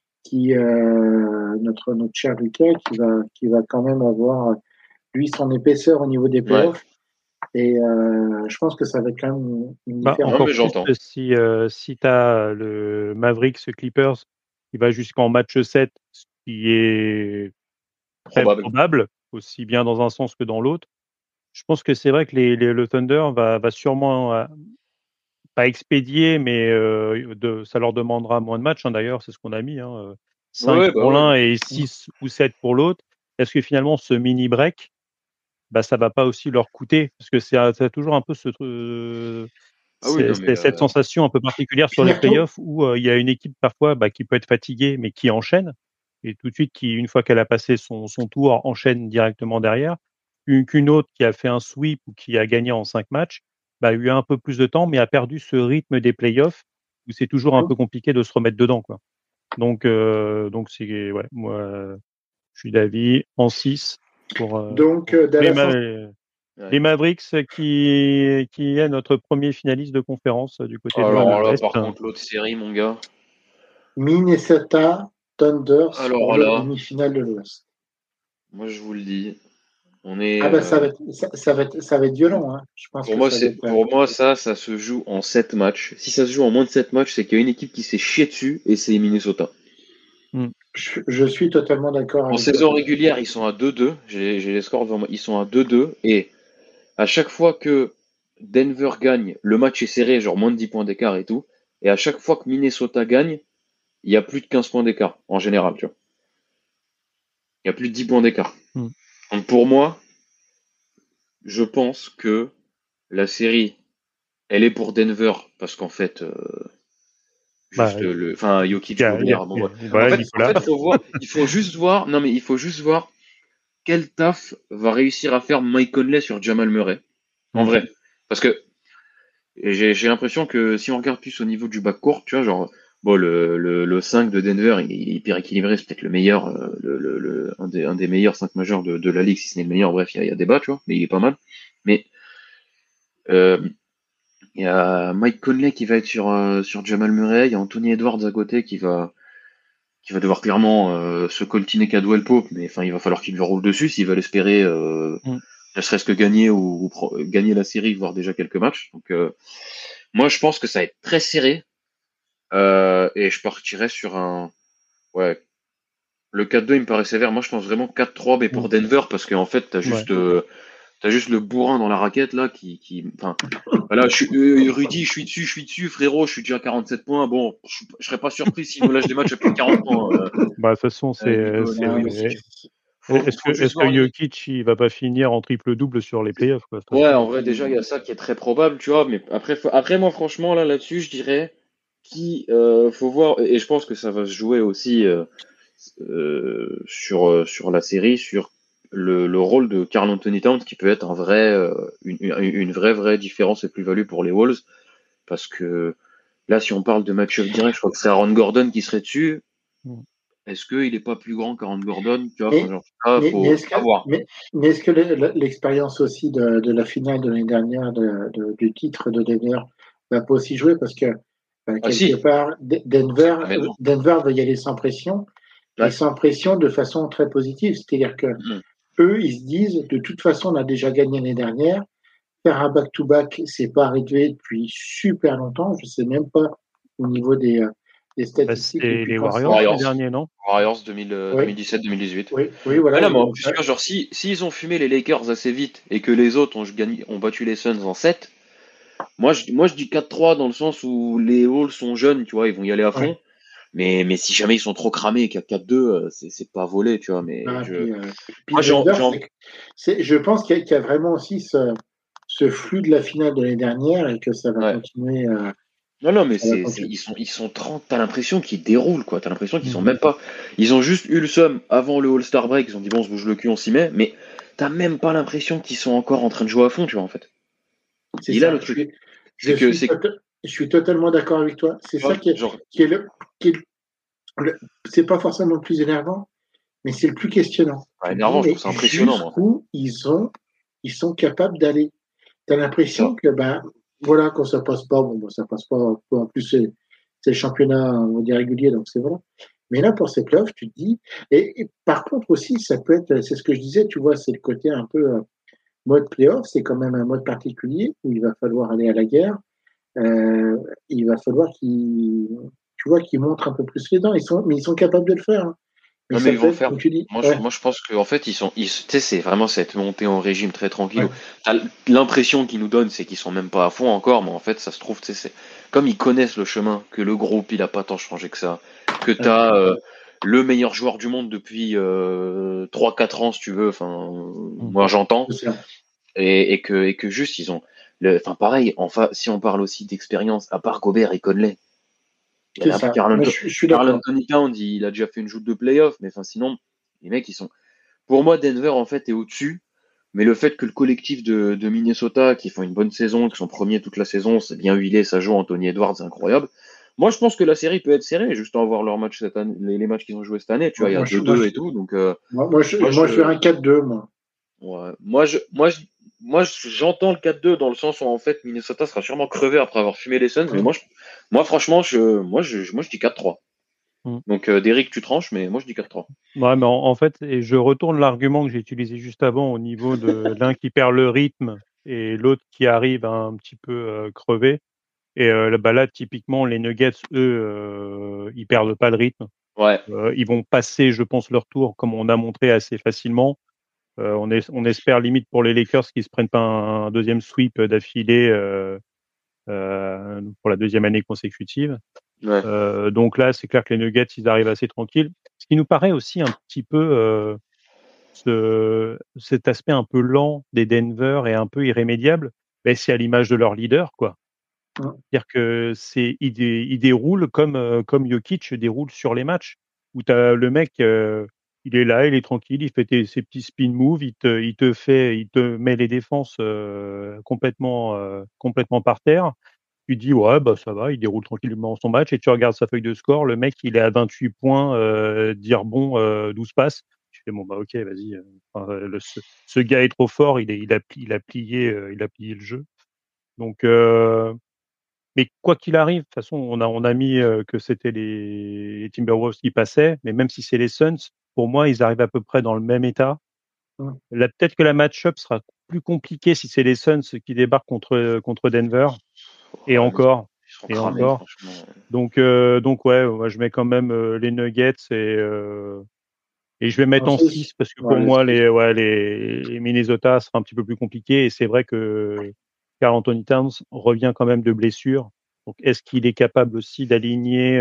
notre cher Lucas, qui va quand même avoir lui son épaisseur au niveau des Ouais. playoffs. Et je pense que ça va être quand même une Non, différence. mais Encore plus j'entends. si tu as le Mavericks Clippers qui va jusqu'en match 7, ce qui est très Probable. probable, aussi bien dans un sens que dans l'autre. Je pense que c'est vrai que le Thunder va sûrement pas expédier, mais ça leur demandera moins de matchs, hein, d'ailleurs, c'est ce qu'on a mis, hein, 5 Ouais, bah pour ouais. l'un et 6 ou 7 pour l'autre. Est-ce que finalement ce mini break, bah, ça va pas aussi leur coûter? Parce que c'est toujours un peu Ah oui, non, mais cette sensation un peu particulière sur les Finir tôt. playoffs où il y a une équipe parfois qui peut être fatiguée, mais qui enchaîne, et tout de suite, une fois qu'elle a passé son tour, enchaîne directement derrière. Qu'une autre qui a fait un sweep ou qui a gagné en 5 matchs, bah, a eu un peu plus de temps, mais a perdu ce rythme des playoffs où c'est toujours un peu compliqué de se remettre dedans, quoi. Donc c'est, ouais, moi, je suis d'avis en 6 Donc, pour Dallas, ouais. les Mavericks qui est notre premier finaliste de conférence du côté de Alors là, l'Ouest. par contre, l'autre série, mon gars. Minnesota Thunders pour Alors les là, demi-finales de l'Ouest. moi je vous le dis, on est. Ah ben ça va être violent, hein. Je pense que ça va être. Pour moi ça se joue en 7 matchs. Si ça se joue en moins de 7 matchs, c'est qu'il y a une équipe qui s'est chiée dessus et c'est Minnesota. Hmm. Je suis totalement d'accord En avec toi. saison régulière, ils sont à 2-2. J'ai les scores devant moi. Ils sont à 2-2 et à chaque fois que Denver gagne, le match est serré, genre moins de 10 points d'écart et tout. Et à chaque fois que Minnesota gagne, il y a plus de 15 points d'écart, en général, tu vois. Il y a plus de 10 points d'écart. Donc pour moi, je pense que la série, elle est pour Denver, parce qu'en fait, Jokic, Gobert, bon, en fait, il faut juste voir, non mais il faut juste voir quel taf va réussir à faire Mike Conley sur Jamal Murray. En vrai. Parce que j'ai l'impression que si on regarde plus au niveau du backcourt, tu vois, genre, bon, le 5 de Denver, il est hyper équilibré, c'est peut-être le meilleur, un des meilleurs 5 majeurs de la ligue, si ce n'est le meilleur, bref, il y a débat, tu vois, mais il est pas mal. Mais euh, il y a Mike Conley qui va être sur Jamal Murray, il y a Anthony Edwards à côté qui va devoir clairement se coltiner Caldwell Pope, mais enfin il va falloir qu'il lui roule dessus s'il va l'espérer, ne serait-ce que gagner ou gagner la série, voire déjà quelques matchs. Donc moi je pense que ça va être très serré et je partirais sur ouais, le 4-2 il me paraît sévère. Moi je pense vraiment 4-3 mais pour Denver parce qu'en fait t'as juste le bourrin dans la raquette là enfin voilà, Rudy, je suis dessus, frérot, je suis déjà à 47 points. Bon, je serais pas surpris s'il nous lâche des matchs à plus de 40 points. De toute façon, est-ce que Jokic il va pas finir en triple-double sur les playoffs, quoi. Ouais, en vrai, déjà, il y a ça qui est très probable, tu vois. Mais après moi, franchement, là-dessus, je dirais faut voir, et je pense que ça va se jouer aussi sur la série, sur le rôle de Karl Anthony Towns, qui peut être une vraie différence et plus-value pour les Wolves. Parce que là, si on parle de match-up direct, je crois que c'est Aaron Gordon qui serait dessus. Est-ce qu'il n'est pas plus grand qu'Aaron Gordon? Tu vois, faut savoir. Mais est-ce que l'expérience aussi de la finale de l'année dernière du titre de Denver va pas aussi jouer? Parce que quelque part, Denver va y aller sans pression, et sans pression de façon très positive. C'est-à-dire que eux, ils se disent, de toute façon, on a déjà gagné l'année dernière. Faire un back-to-back, c'est pas arrivé depuis super longtemps. Je sais même pas au niveau des statistiques. C'est les Warriors les derniers, non? Warriors 2017-2018. Oui, voilà. Non, mais genre, s'ils ont fumé les Lakers assez vite et que les autres ont battu les Suns en 7, moi je dis 4-3 dans le sens où les Halls sont jeunes, tu vois, ils vont y aller à fond. Mais si jamais ils sont trop cramés et qu'il y a 4-2, c'est pas volé, tu vois. Mais je pense qu'il y a vraiment aussi ce flux de la finale de l'année dernière et que ça va continuer. Non, mais ils sont 30, t'as l'impression qu'ils déroulent, quoi. T'as l'impression qu'ils sont même pas. Ils ont juste eu le seum avant le All-Star Break, ils ont dit bon, on se bouge le cul, on s'y met, mais t'as même pas l'impression qu'ils sont encore en train de jouer à fond, tu vois, en fait. C'est ça, le truc. Je suis totalement d'accord avec toi. C'est ça qui est c'est pas forcément le plus énervant, mais c'est le plus questionnant. Énervant, je trouve ça impressionnant, moi. Où ils sont capables d'aller. T'as l'impression que, voilà, quand ça passe pas, ça passe pas. En plus, c'est le championnat, on va dire, régulier, donc c'est voilà. Mais là, pour ces playoffs, tu te dis, et par contre aussi, ça peut être, c'est ce que je disais, tu vois, c'est le côté un peu mode playoff, c'est quand même un mode particulier où il va falloir aller à la guerre. Il va falloir qu'ils montrent un peu plus les dents. Mais ils sont capables de le faire. Hein. Non, mais ils vont faire. Moi, je pense qu'en fait, tu sais, c'est vraiment cette montée en régime très tranquille. Ouais. L'impression qu'ils nous donnent, c'est qu'ils sont même pas à fond encore, mais en fait, ça se trouve, tu sais, c'est comme ils connaissent le chemin, que le groupe, il a pas tant changé que ça, que t'as le meilleur joueur du monde depuis 3-4 ans, si tu veux. Enfin, moi, j'entends. Et que juste, ils ont. Enfin, pareil, si on parle aussi d'expérience, à part Gobert et Conley. Karl Anthony Towns, il a déjà fait une joute de playoff, mais enfin sinon, les mecs, ils sont. Pour moi, Denver en fait est au-dessus, mais le fait que le collectif de Minnesota, qui font une bonne saison, qui sont premiers toute la saison, c'est bien huilé, ça joue Anthony Edwards, c'est incroyable. Moi, je pense que la série peut être serrée, juste en voir leurs matchs cette année, les matchs qu'ils ont joués cette année, tu vois, il y a 2-2 et tout, donc. Moi, je fais un 4-2, moi. Ouais. Moi, j'entends le 4-2 dans le sens où en fait Minnesota sera sûrement crevé après avoir fumé les Suns, mais moi franchement, je dis 4-3. Donc Derrick, tu tranches, mais moi je dis 4-3. Ouais, mais en fait, et je retourne l'argument que j'ai utilisé juste avant au niveau de l'un qui perd le rythme et l'autre qui arrive un petit peu crevé. Et là, typiquement, les Nuggets, eux, ils perdent pas le rythme. Ouais. Ils vont passer, je pense, leur tour, comme on a montré assez facilement. On espère limite pour les Lakers qu'ils se prennent pas un deuxième sweep d'affilée pour la deuxième année consécutive. Ouais. Donc là, c'est clair que les Nuggets, ils arrivent assez tranquilles. Ce qui nous paraît aussi un petit peu cet aspect un peu lent des Denver et un peu irrémédiable, ben, c'est à l'image de leur leader, quoi. Ouais. C'est-à-dire que il déroule comme Jokic déroule sur les matchs, où tu as le mec, il est là, il est tranquille, il fait ses petits spin moves, il te met les défenses complètement par terre. Tu dis, ouais, bah ça va, il déroule tranquillement son match, et tu regardes sa feuille de score, le mec, il est à 28 points, 10 rebonds, 12 passes. Tu fais, bon, bah ok, vas-y. Enfin, ce gars est trop fort, il a plié le jeu. Donc, mais quoi qu'il arrive, de toute façon, on a mis que c'était les Timberwolves qui passaient, mais même si c'est les Suns, pour moi, ils arrivent à peu près dans le même état. Ouais. Là, peut-être que la match-up sera plus compliquée si c'est les Suns qui débarquent contre Denver, et Ouais, encore, ils sont et cramés, encore. franchement. Donc ouais, moi, je mets quand même les Nuggets et je vais mettre en 6 parce que pour Ouais, moi, les Minnesota sera un petit peu plus compliqué, et c'est vrai que Karl Anthony Towns revient quand même de blessure. Donc, est-ce qu'il est capable aussi d'aligner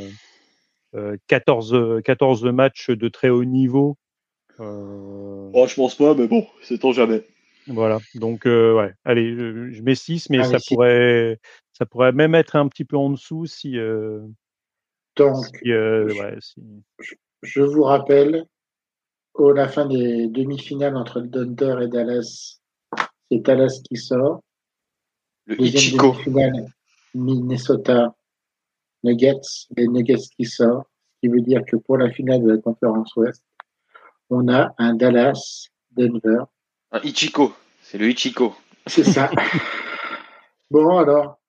14 matchs de très haut niveau? Oh, je pense pas, mais bon, sait-on jamais. Voilà. Donc, ouais. Allez, je mets 6, mais allez, si. ça pourrait même être un petit peu en dessous Donc, ouais, si. je vous rappelle, la fin des demi-finales entre Thunder et Dallas, c'est Dallas qui sort. Le Deuxième Ichiko. demi-finale, Minnesota Nuggets, les Nuggets qui sortent. Ce qui veut dire que pour la finale de la conférence Ouest, on a un Dallas, Denver. Un Ichiko. C'est le Ichiko. C'est ça. Bon, alors,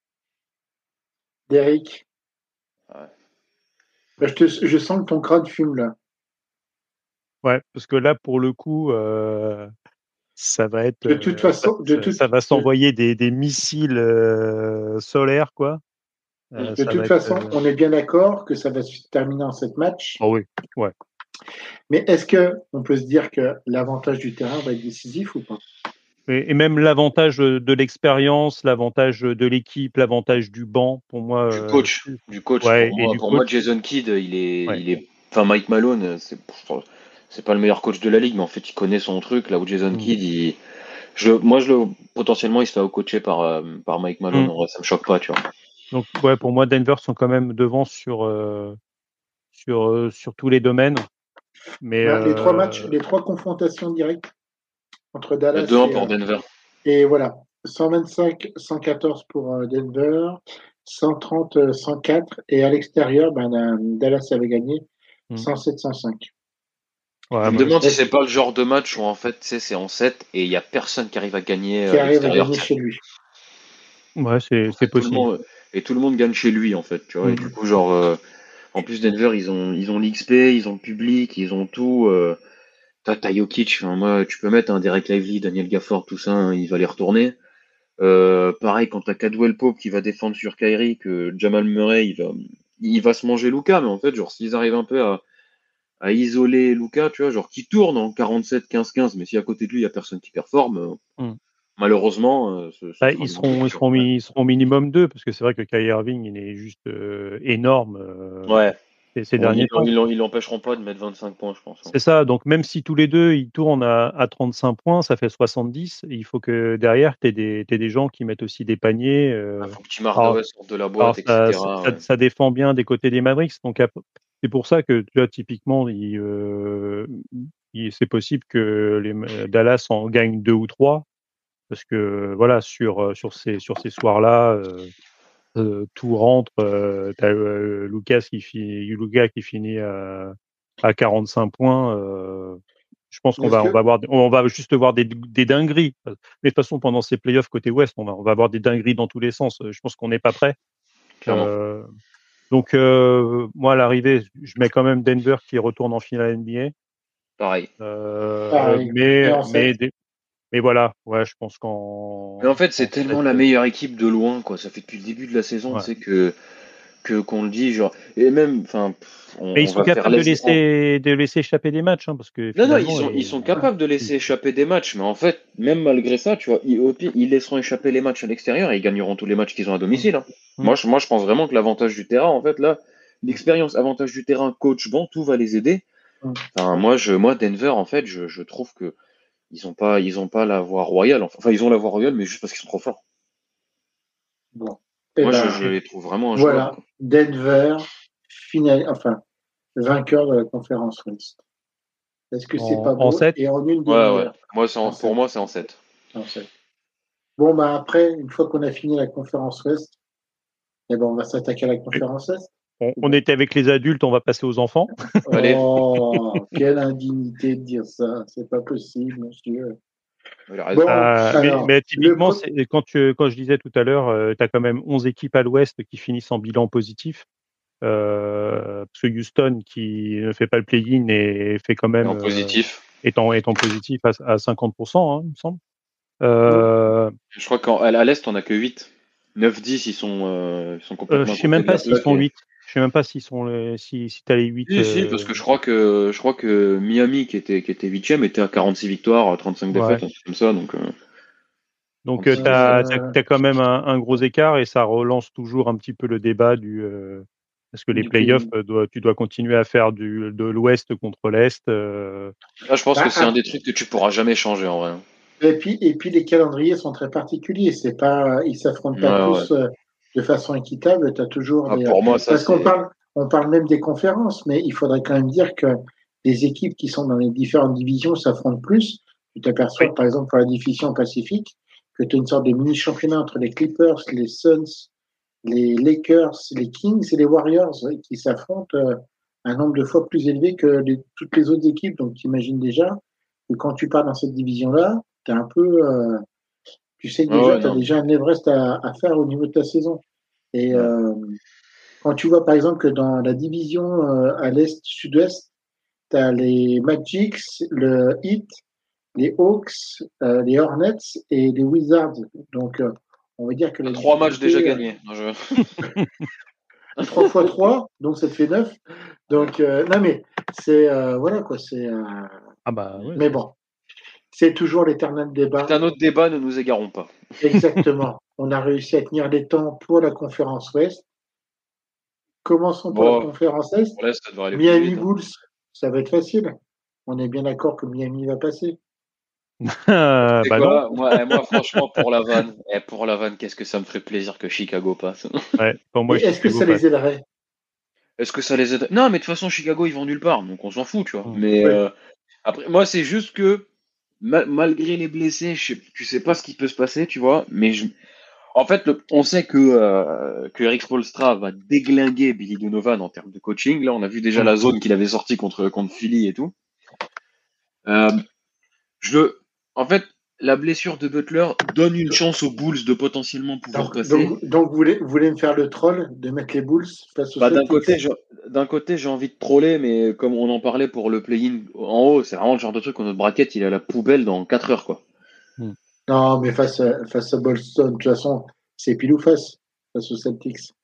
Derek, Ouais. je sens que ton crâne fume là. Ouais, parce que là, pour le coup, ça va être, De toute façon, ça va s'envoyer des missiles solaires, quoi. de Ça va toute être. façon, on est bien d'accord que ça va se terminer en 7 matchs. Oh oui, ouais. Mais est-ce que on peut se dire que l'avantage du terrain va être décisif ou pas? Et même l'avantage de l'expérience, l'avantage de l'équipe, l'avantage du banc, pour moi, Du coach. Du coach. ouais, et du Pour moi, coach, Jason Kidd, ouais. enfin, Mike Malone, c'est pas le meilleur coach de la ligue, mais en fait, il connaît son truc. Là où Jason Mm. Kidd, potentiellement, il se fait out-coacher par Mike Malone. Mm. En vrai, ça me choque pas, tu vois. Donc, ouais, pour moi, Denver sont quand même devant sur tous les domaines. Mais Ben, les 3 matchs, les 3 confrontations directes entre Il y a Dallas 2-1 pour Denver. et voilà, 125, 114 pour Denver, 130, 104 et à l'extérieur, ben, Dallas avait gagné mm. 107, 105. Ouais, Je me bah, demande si c'est pas le genre de match où en fait, tu sais, c'est en 7 et il y a personne qui arrive à gagner qui à arrive à l'extérieur. gagner chez lui. ouais, En c'est fait, possible. tout le monde gagne chez lui, en fait, tu vois. Et du Mm. coup, genre, en plus, Denver, ils ont l'XP, ils ont le public, ils ont tout. T'as Jokic, enfin, moi, tu peux mettre un Derek Lively, Daniel Gafford, tout ça, hein, il va les retourner. Pareil, quand t'as Cadwell Pope qui va défendre sur Kyrie, que Jamal Murray, il va se manger Luka, mais en fait, genre, s'ils arrivent un peu à isoler Luka, tu vois, genre, qui tourne en 47, 15-15, mais si à côté de lui, il y a personne qui performe, Mm. malheureusement, ce Bah, sera le grand picture. ils seront minimum 2, parce que c'est vrai que Kyrie Irving, il est juste énorme Ouais. ces Bon, derniers temps. ils l'empêcheront pas de mettre 25 points, je pense, hein. C'est ça. Donc, même si tous les deux, ils tournent à 35 points, ça fait 70. Et il faut que derrière, tu aies des gens qui mettent aussi des paniers. Faut que Tim Alors, Hardaway sorte de la boîte, etc. Ouais. ça défend bien des côtés des Mavericks. Donc, c'est pour ça que, tu vois, typiquement, c'est possible que Dallas en gagne 2 ou 3. Parce que, voilà, sur ces soirs-là, tout rentre. Tu as Luka qui finit à 45 points. Je pense Est-ce que on va juste voir des dingueries. Mais de toute façon, pendant ces playoffs côté Ouest, on va avoir des dingueries dans tous les sens. Je pense qu'on n'est pas prêt. Clairement. Euh, donc, moi, à l'arrivée, je mets quand même Denver qui retourne en finale NBA. Pareil. pareil, et en 7, Mais voilà, ouais, je pense Mais en fait, c'est qu'en tellement fait, la meilleure équipe de loin, quoi. Ça fait depuis le début de la saison, tu ouais. sais que qu'on le dit, genre, et même, enfin, Mais ils on sont va faire capables de laisser échapper des matchs, hein, parce que Non, non, finalement, ils sont capables de laisser échapper des matchs, mais en fait, même malgré ça, tu vois, au pire, ils laisseront échapper les matchs à l'extérieur et ils gagneront tous les matchs qu'ils ont à domicile, hein. Mm. Moi, je pense vraiment que l'avantage du terrain, en fait, là, l'expérience, avantage du terrain, coach, bon, tout va les aider. Enfin, moi, Denver, en fait, je trouve que ils ont pas la voie royale. Enfin, ils ont la voie royale, mais juste parce qu'ils sont trop forts. Bon. Moi, je les trouve vraiment injouables, Voilà, quoi. Denver, vainqueur de la conférence Ouest. Est-ce que c'est pas En beau? 7. Et en une Ouais, ouais. demi-heure, en Pour sept, moi, c'est en 7. en sept. Bon, bah après, une fois qu'on a fini la conférence Ouest, eh ben, on va s'attaquer à la conférence Est. On était avec les adultes, on va passer aux enfants. Allez. Oh, quelle indignité de dire ça. C'est pas possible, monsieur. Il a raison. Bon, alors, Mais typiquement, quand je disais tout à l'heure, tu as quand même 11 équipes à l'ouest qui finissent en bilan positif. Parce que Houston, qui ne fait pas le play-in et fait quand Et même en positif. étant positif à 50%, hein, il me semble. Je crois qu'à l'Est, on a que 8. 9-10, ils sont complètement Je à sais côté même de pas la s'ils plaque. sont 8. Je sais même pas s'ils sont si t'as les 8. Si, parce que je crois que Miami, qui était 8e, était à 46 victoires, 35 Ouais. défaites, un truc comme ça. Donc, Donc si, t'as quand même un gros écart et ça relance toujours un petit peu le débat parce que les du playoffs, play-in. tu dois continuer à faire de l'Ouest contre l'Est. là, je pense que Bah, c'est un des trucs que tu pourras jamais changer en vrai. et puis, les calendriers sont très particuliers. C'est pas, ils s'affrontent pas Ouais, ouais. tous de façon équitable. Tu as toujours Ah, pour moi, ça, parce qu'on c'est. parle même des conférences, mais il faudrait quand même dire que les équipes qui sont dans les différentes divisions s'affrontent plus. Tu Oui. t'aperçois, par exemple, pour la division Pacifique, que tu as une sorte de mini championnat entre les Clippers, les Suns, les Lakers, les Kings et les Warriors qui s'affrontent un nombre de fois plus élevé que toutes les autres équipes. Donc, tu imagines déjà que quand tu pars dans cette division-là, tu un peu, tu sais que Ouais, déjà, ouais, tu as non. déjà un Everest à faire au niveau de ta saison. Et Ouais. quand tu vois par exemple que dans la division à l'est, sud-ouest, tu as les Magics, le Heat, les Hawks, les Hornets et les Wizards. Donc, on va dire que la 3 matchs déjà difficulté, gagnés. Non, 3 fois 3, donc ça te fait 9. Donc, non, mais c'est, voilà quoi, c'est. Ah bah ouais. Mais bon, c'est toujours l'éternel débat. C'est un autre débat, ne nous égarons pas. Exactement. On a réussi à tenir les temps pour la conférence Ouest. Commençons pour la Bon, conférence Est. pour l'Est, ça devrait aller plus Miami vite, hein. Bulls, ça va être facile. On est bien d'accord que Miami va passer. C'est Bah non. quoi? Moi, franchement, pour la vanne, qu'est-ce que ça me ferait plaisir que Chicago passe. Ouais, pour Et moi, est-ce que Chicago ça passe. les aiderait? Est-ce que ça les aide? Non, mais de toute façon, Chicago, ils vont nulle part, donc on s'en fout, tu vois. Mais Oui. après, moi, c'est juste que malgré les blessés, tu sais pas ce qui peut se passer, tu vois. Mais en fait, on sait que Eric Spoelstra va déglinguer Billy Donovan en termes de coaching. Là, on a vu déjà la zone qu'il avait sortie contre Philly et tout. Euh, je, En fait, la blessure de Butler donne une chance aux Bulls de potentiellement pouvoir passer. Donc vous voulez me faire le troll de mettre les Bulls face aux Bah, Celtics? d'un côté, j'ai envie de troller, mais comme on en parlait pour le play-in en haut, c'est vraiment le genre de truc où notre bracket, il est à la poubelle dans 4 heures, quoi. Mm. Non, mais face à Boston, de toute façon, c'est pile ou face aux Celtics.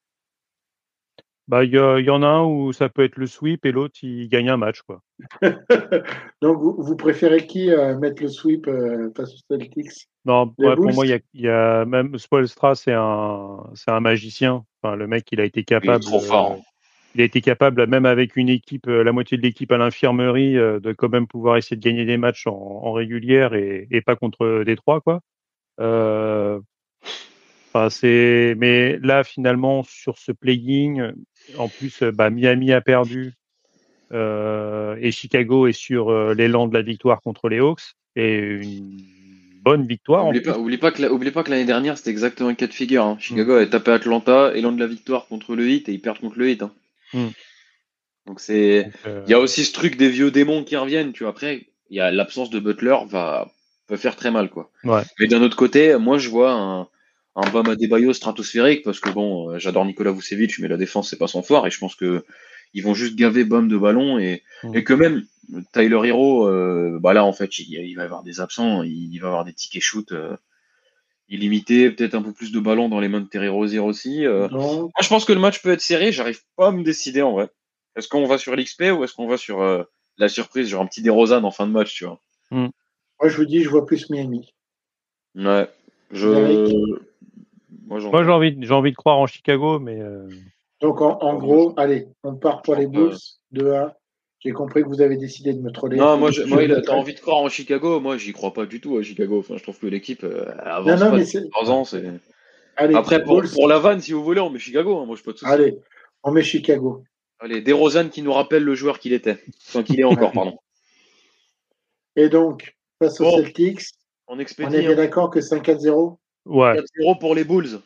Bah il y en a un où ça peut être le sweep et l'autre il gagne un match quoi. Donc vous préférez qui mettre le sweep face aux Celtics? Non, Les ouais, pour Bulls? moi il y a même Spoelstra c'est un magicien. Enfin le mec Il est trop fort, hein. il a été capable même avec une équipe la moitié de l'équipe à l'infirmerie de quand même pouvoir essayer de gagner des matchs en régulière et pas contre Détroit quoi. Euh, Enfin, mais là finalement sur ce playing, en plus bah, Miami a perdu et Chicago est sur l'élan de la victoire contre les Hawks et une bonne victoire en plus. Oublie pas que l'année dernière, c'était exactement le cas de figure, hein. Mm. Chicago avait tapé Atlanta, élan de la victoire contre le Heat, et ils perdent contre le Heat, hein. Mm. Donc Donc, il y a aussi ce truc des vieux démons qui reviennent, tu vois. Après, il y a l'absence de Butler peut faire très mal, quoi. ouais. Mais d'un autre côté, moi, je vois un Bam Adebayo stratosphérique parce que bon, j'adore Nikola Vucevic, mais la défense, c'est pas son fort, et je pense que ils vont juste gaver Bam de ballon et que même Tyler Hero, bah là, en fait, il va y avoir des absents, il va y avoir des tickets shoot, illimité, peut-être un peu plus de ballons dans les mains de Terry Rozier aussi. Donc, Moi, je pense que le match peut être serré. J'arrive pas à me décider en vrai. Est-ce qu'on va sur l'XP ou est-ce qu'on va sur la surprise, genre un petit DeRozan en fin de match, tu vois? Mm. moi, je vous dis, je vois plus Miami. Ouais. Derek. Moi, j'en Moi, vois. j'ai envie de croire en Chicago, mais Donc, en Ouais, moi, gros, allez, on part pour je les pense Bulls 2-1. J'ai compris que vous avez décidé de me troller. Non, t'as Je- envie de croire en Chicago. Moi, j'y crois pas du tout à Chicago. Enfin, je trouve que l'équipe elle Non, avance non, pas mais depuis c'est. 3 ans. Allez, Après, Bulls, pour la vanne, si vous voulez, on met Chicago, hein. Moi, j'ai pas de souci. allez, on met Chicago. Allez, DeRozan qui nous rappelle le joueur qu'il était. Enfin, qu'il est encore, Ouais. pardon. Et donc, face aux Bon, Celtics, on on est expédie, bien hein. d'accord que 5-4-0. ouais. 4-0 pour les Bulls.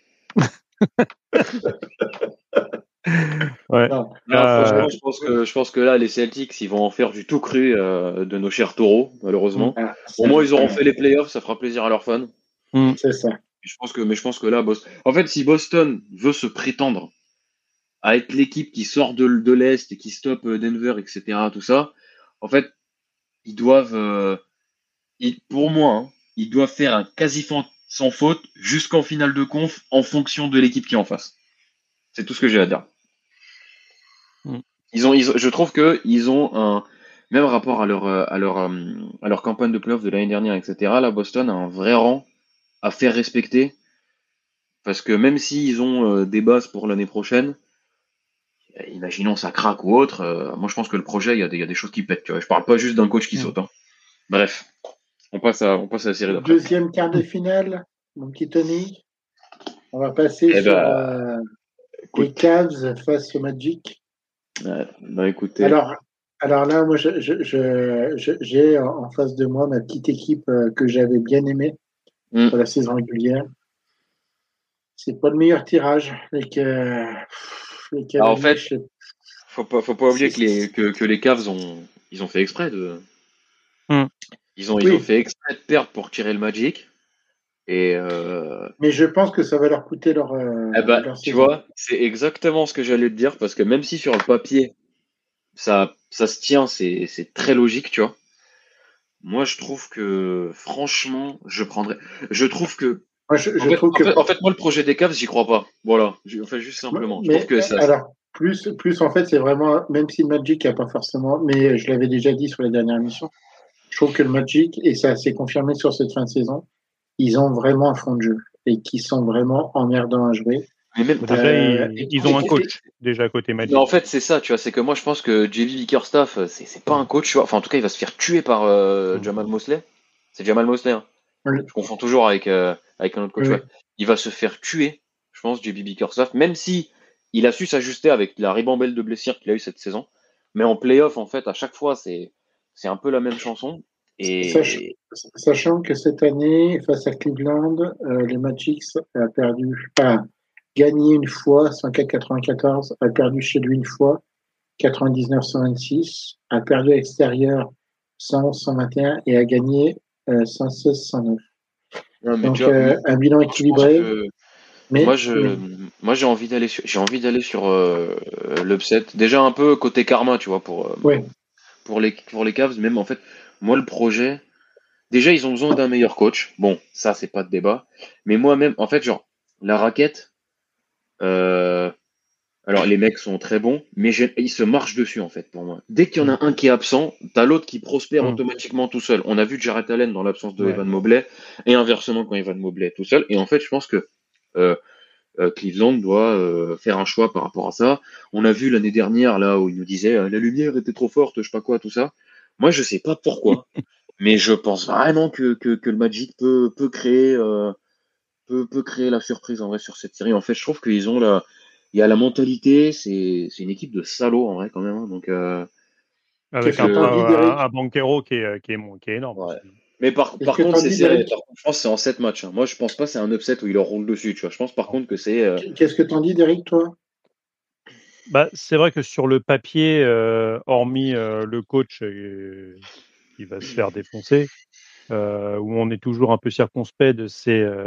Ouais. Non, Non, franchement, Euh, je pense que là, les Celtics, ils vont en faire du tout cru de nos chers taureaux, malheureusement. ah, Au moins, ils auront fait les playoffs, ça fera plaisir à leurs fans. mm. c'est ça. Mais je pense que là, en fait, si Boston veut se prétendre à être l'équipe qui sort de l'Est et qui stoppe Denver, etc., tout ça, en fait, ils doivent, pour moi, hein, ils doivent faire un quasi sans faute jusqu'en finale de conf en fonction de l'équipe qui est en face. C'est tout ce que j'ai à dire. Mm. Je trouve que ils ont un même rapport à leur campagne de playoff de l'année dernière, etc. Là, Boston a un vrai rang à faire respecter parce que même s'ils ont des bases pour l'année prochaine, imaginons ça craque ou autre, moi je pense que le projet, il y a des choses qui pètent. Tu vois. Je parle pas juste d'un coach qui Mm. saute. Hein. Bref, on passe à la série d'après. Deuxième quart de finale, mon petit Tony. On va passer Eh sur ben, les écoute, Cavs face au Magic. bah écoutez, Alors, alors là, moi, j'ai en face de moi ma petite équipe que j'avais bien aimée hmm. sur la saison régulière. C'est pas le meilleur tirage. Les Alors, en fait, Cavaliers, faut pas oublier que les Cavs ils ont fait exprès Mm. ils ont oui, fait exprès de perdre pour tirer le Magic. Et mais je pense que ça va leur coûter eh ben, leur tu saison. vois, c'est exactement ce que j'allais te dire parce que même si sur le papier ça se tient, c'est très logique, tu vois. Moi, je trouve que franchement, Je trouve que Moi, je trouve que, en fait, moi, le projet des Cavs, j'y crois pas. Voilà, enfin juste simplement. Je trouve mais que ça. alors, plus en fait, c'est vraiment, même si le Magic a pas forcément, mais je l'avais déjà dit sur les dernières émissions, je trouve que le Magic, et ça s'est confirmé sur cette fin de saison, ils ont vraiment un fond de jeu et qui sont vraiment emmerdants à jouer. Mais même, Bah, déjà, Et, ils ont un et- coach déjà côté mais en Magic. fait, c'est ça, tu vois, c'est que moi, je pense que JB Bickerstaff, c'est pas un coach, tu vois. Enfin, en tout cas, il va se faire tuer par Mm. Jamal Mosley. C'est Jamal Mosley, hein. oui, Je confonds toujours avec un autre coach. oui. Ouais. Il va se faire tuer, je pense, JB Bickerstaff, même si il a su s'ajuster avec la ribambelle de blessures qu'il a eu cette saison. Mais en playoff, en fait, à chaque fois, c'est un peu la même chanson. Sach- Et Sachant que cette année, face à Cleveland, les Magic a gagné une fois, 104-94, a perdu chez lui une fois, 99-126, a perdu à l'extérieur 111-121 et a gagné 116-109. non, mais tu Donc vois, un bilan je pense équilibré, que moi, mais, mais moi, j'ai envie d'aller sur l'upset. Déjà un peu côté karma, tu vois, ouais, pour les Cavs. Même en fait, moi, le projet. Déjà, ils ont besoin d'un meilleur coach. Bon, ça, c'est pas de débat. Mais moi-même, en fait, genre, la raquette, euh, alors les mecs sont très bons, mais ils se marchent dessus, en fait, pour moi. Dès qu'il y en a un qui est absent, t'as l'autre qui prospère Mm. automatiquement tout seul. On a vu Jarrett Allen dans l'absence de Ouais. Evan Mobley, et inversement quand Evan Mobley est tout seul. Et en fait, je pense que euh, Cleveland doit faire un choix par rapport à ça. On a vu l'année dernière, là, où il nous disait la lumière était trop forte, je sais pas quoi, tout ça. Moi, je sais pas pourquoi. Mais je pense vraiment que le Magic peut créer la surprise en vrai sur cette série. En fait, je trouve il y a la mentalité, c'est une équipe de salauds en vrai quand même. Hein. Donc, Avec qu'est-ce que t'en dis, un Derek? Banquero qui est énorme ouais. aussi. Mais Qu'est-ce par que contre, t'en c'est dis, serré. Derek? Par contre, je pense que c'est en 7 matchs. Hein. Moi, je pense pas que c'est un upset où il leur roule dessus. Tu vois. Je pense par contre que c'est. Qu'est-ce que t'en dis, Derek, toi? Bah, c'est vrai que sur le papier, hormis le coach qui va se faire défoncer, où on est toujours un peu circonspect de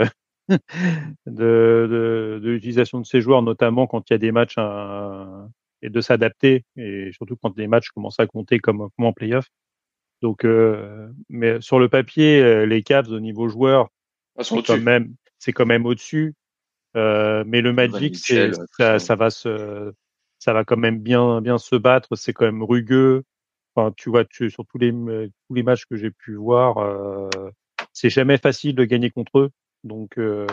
de l'utilisation de ces joueurs, notamment quand il y a des matchs et de s'adapter, et surtout quand les matchs commencent à compter comme en playoff. Donc, mais sur le papier, les Cavs au niveau joueur, Ah, ils sont au-dessus. C'est quand même au-dessus. Mais le Magic, Mitchell, ça va quand même bien se battre. C'est quand même rugueux. Enfin, tu vois, sur tous les matchs que j'ai pu voir, c'est jamais facile de gagner contre eux. Donc,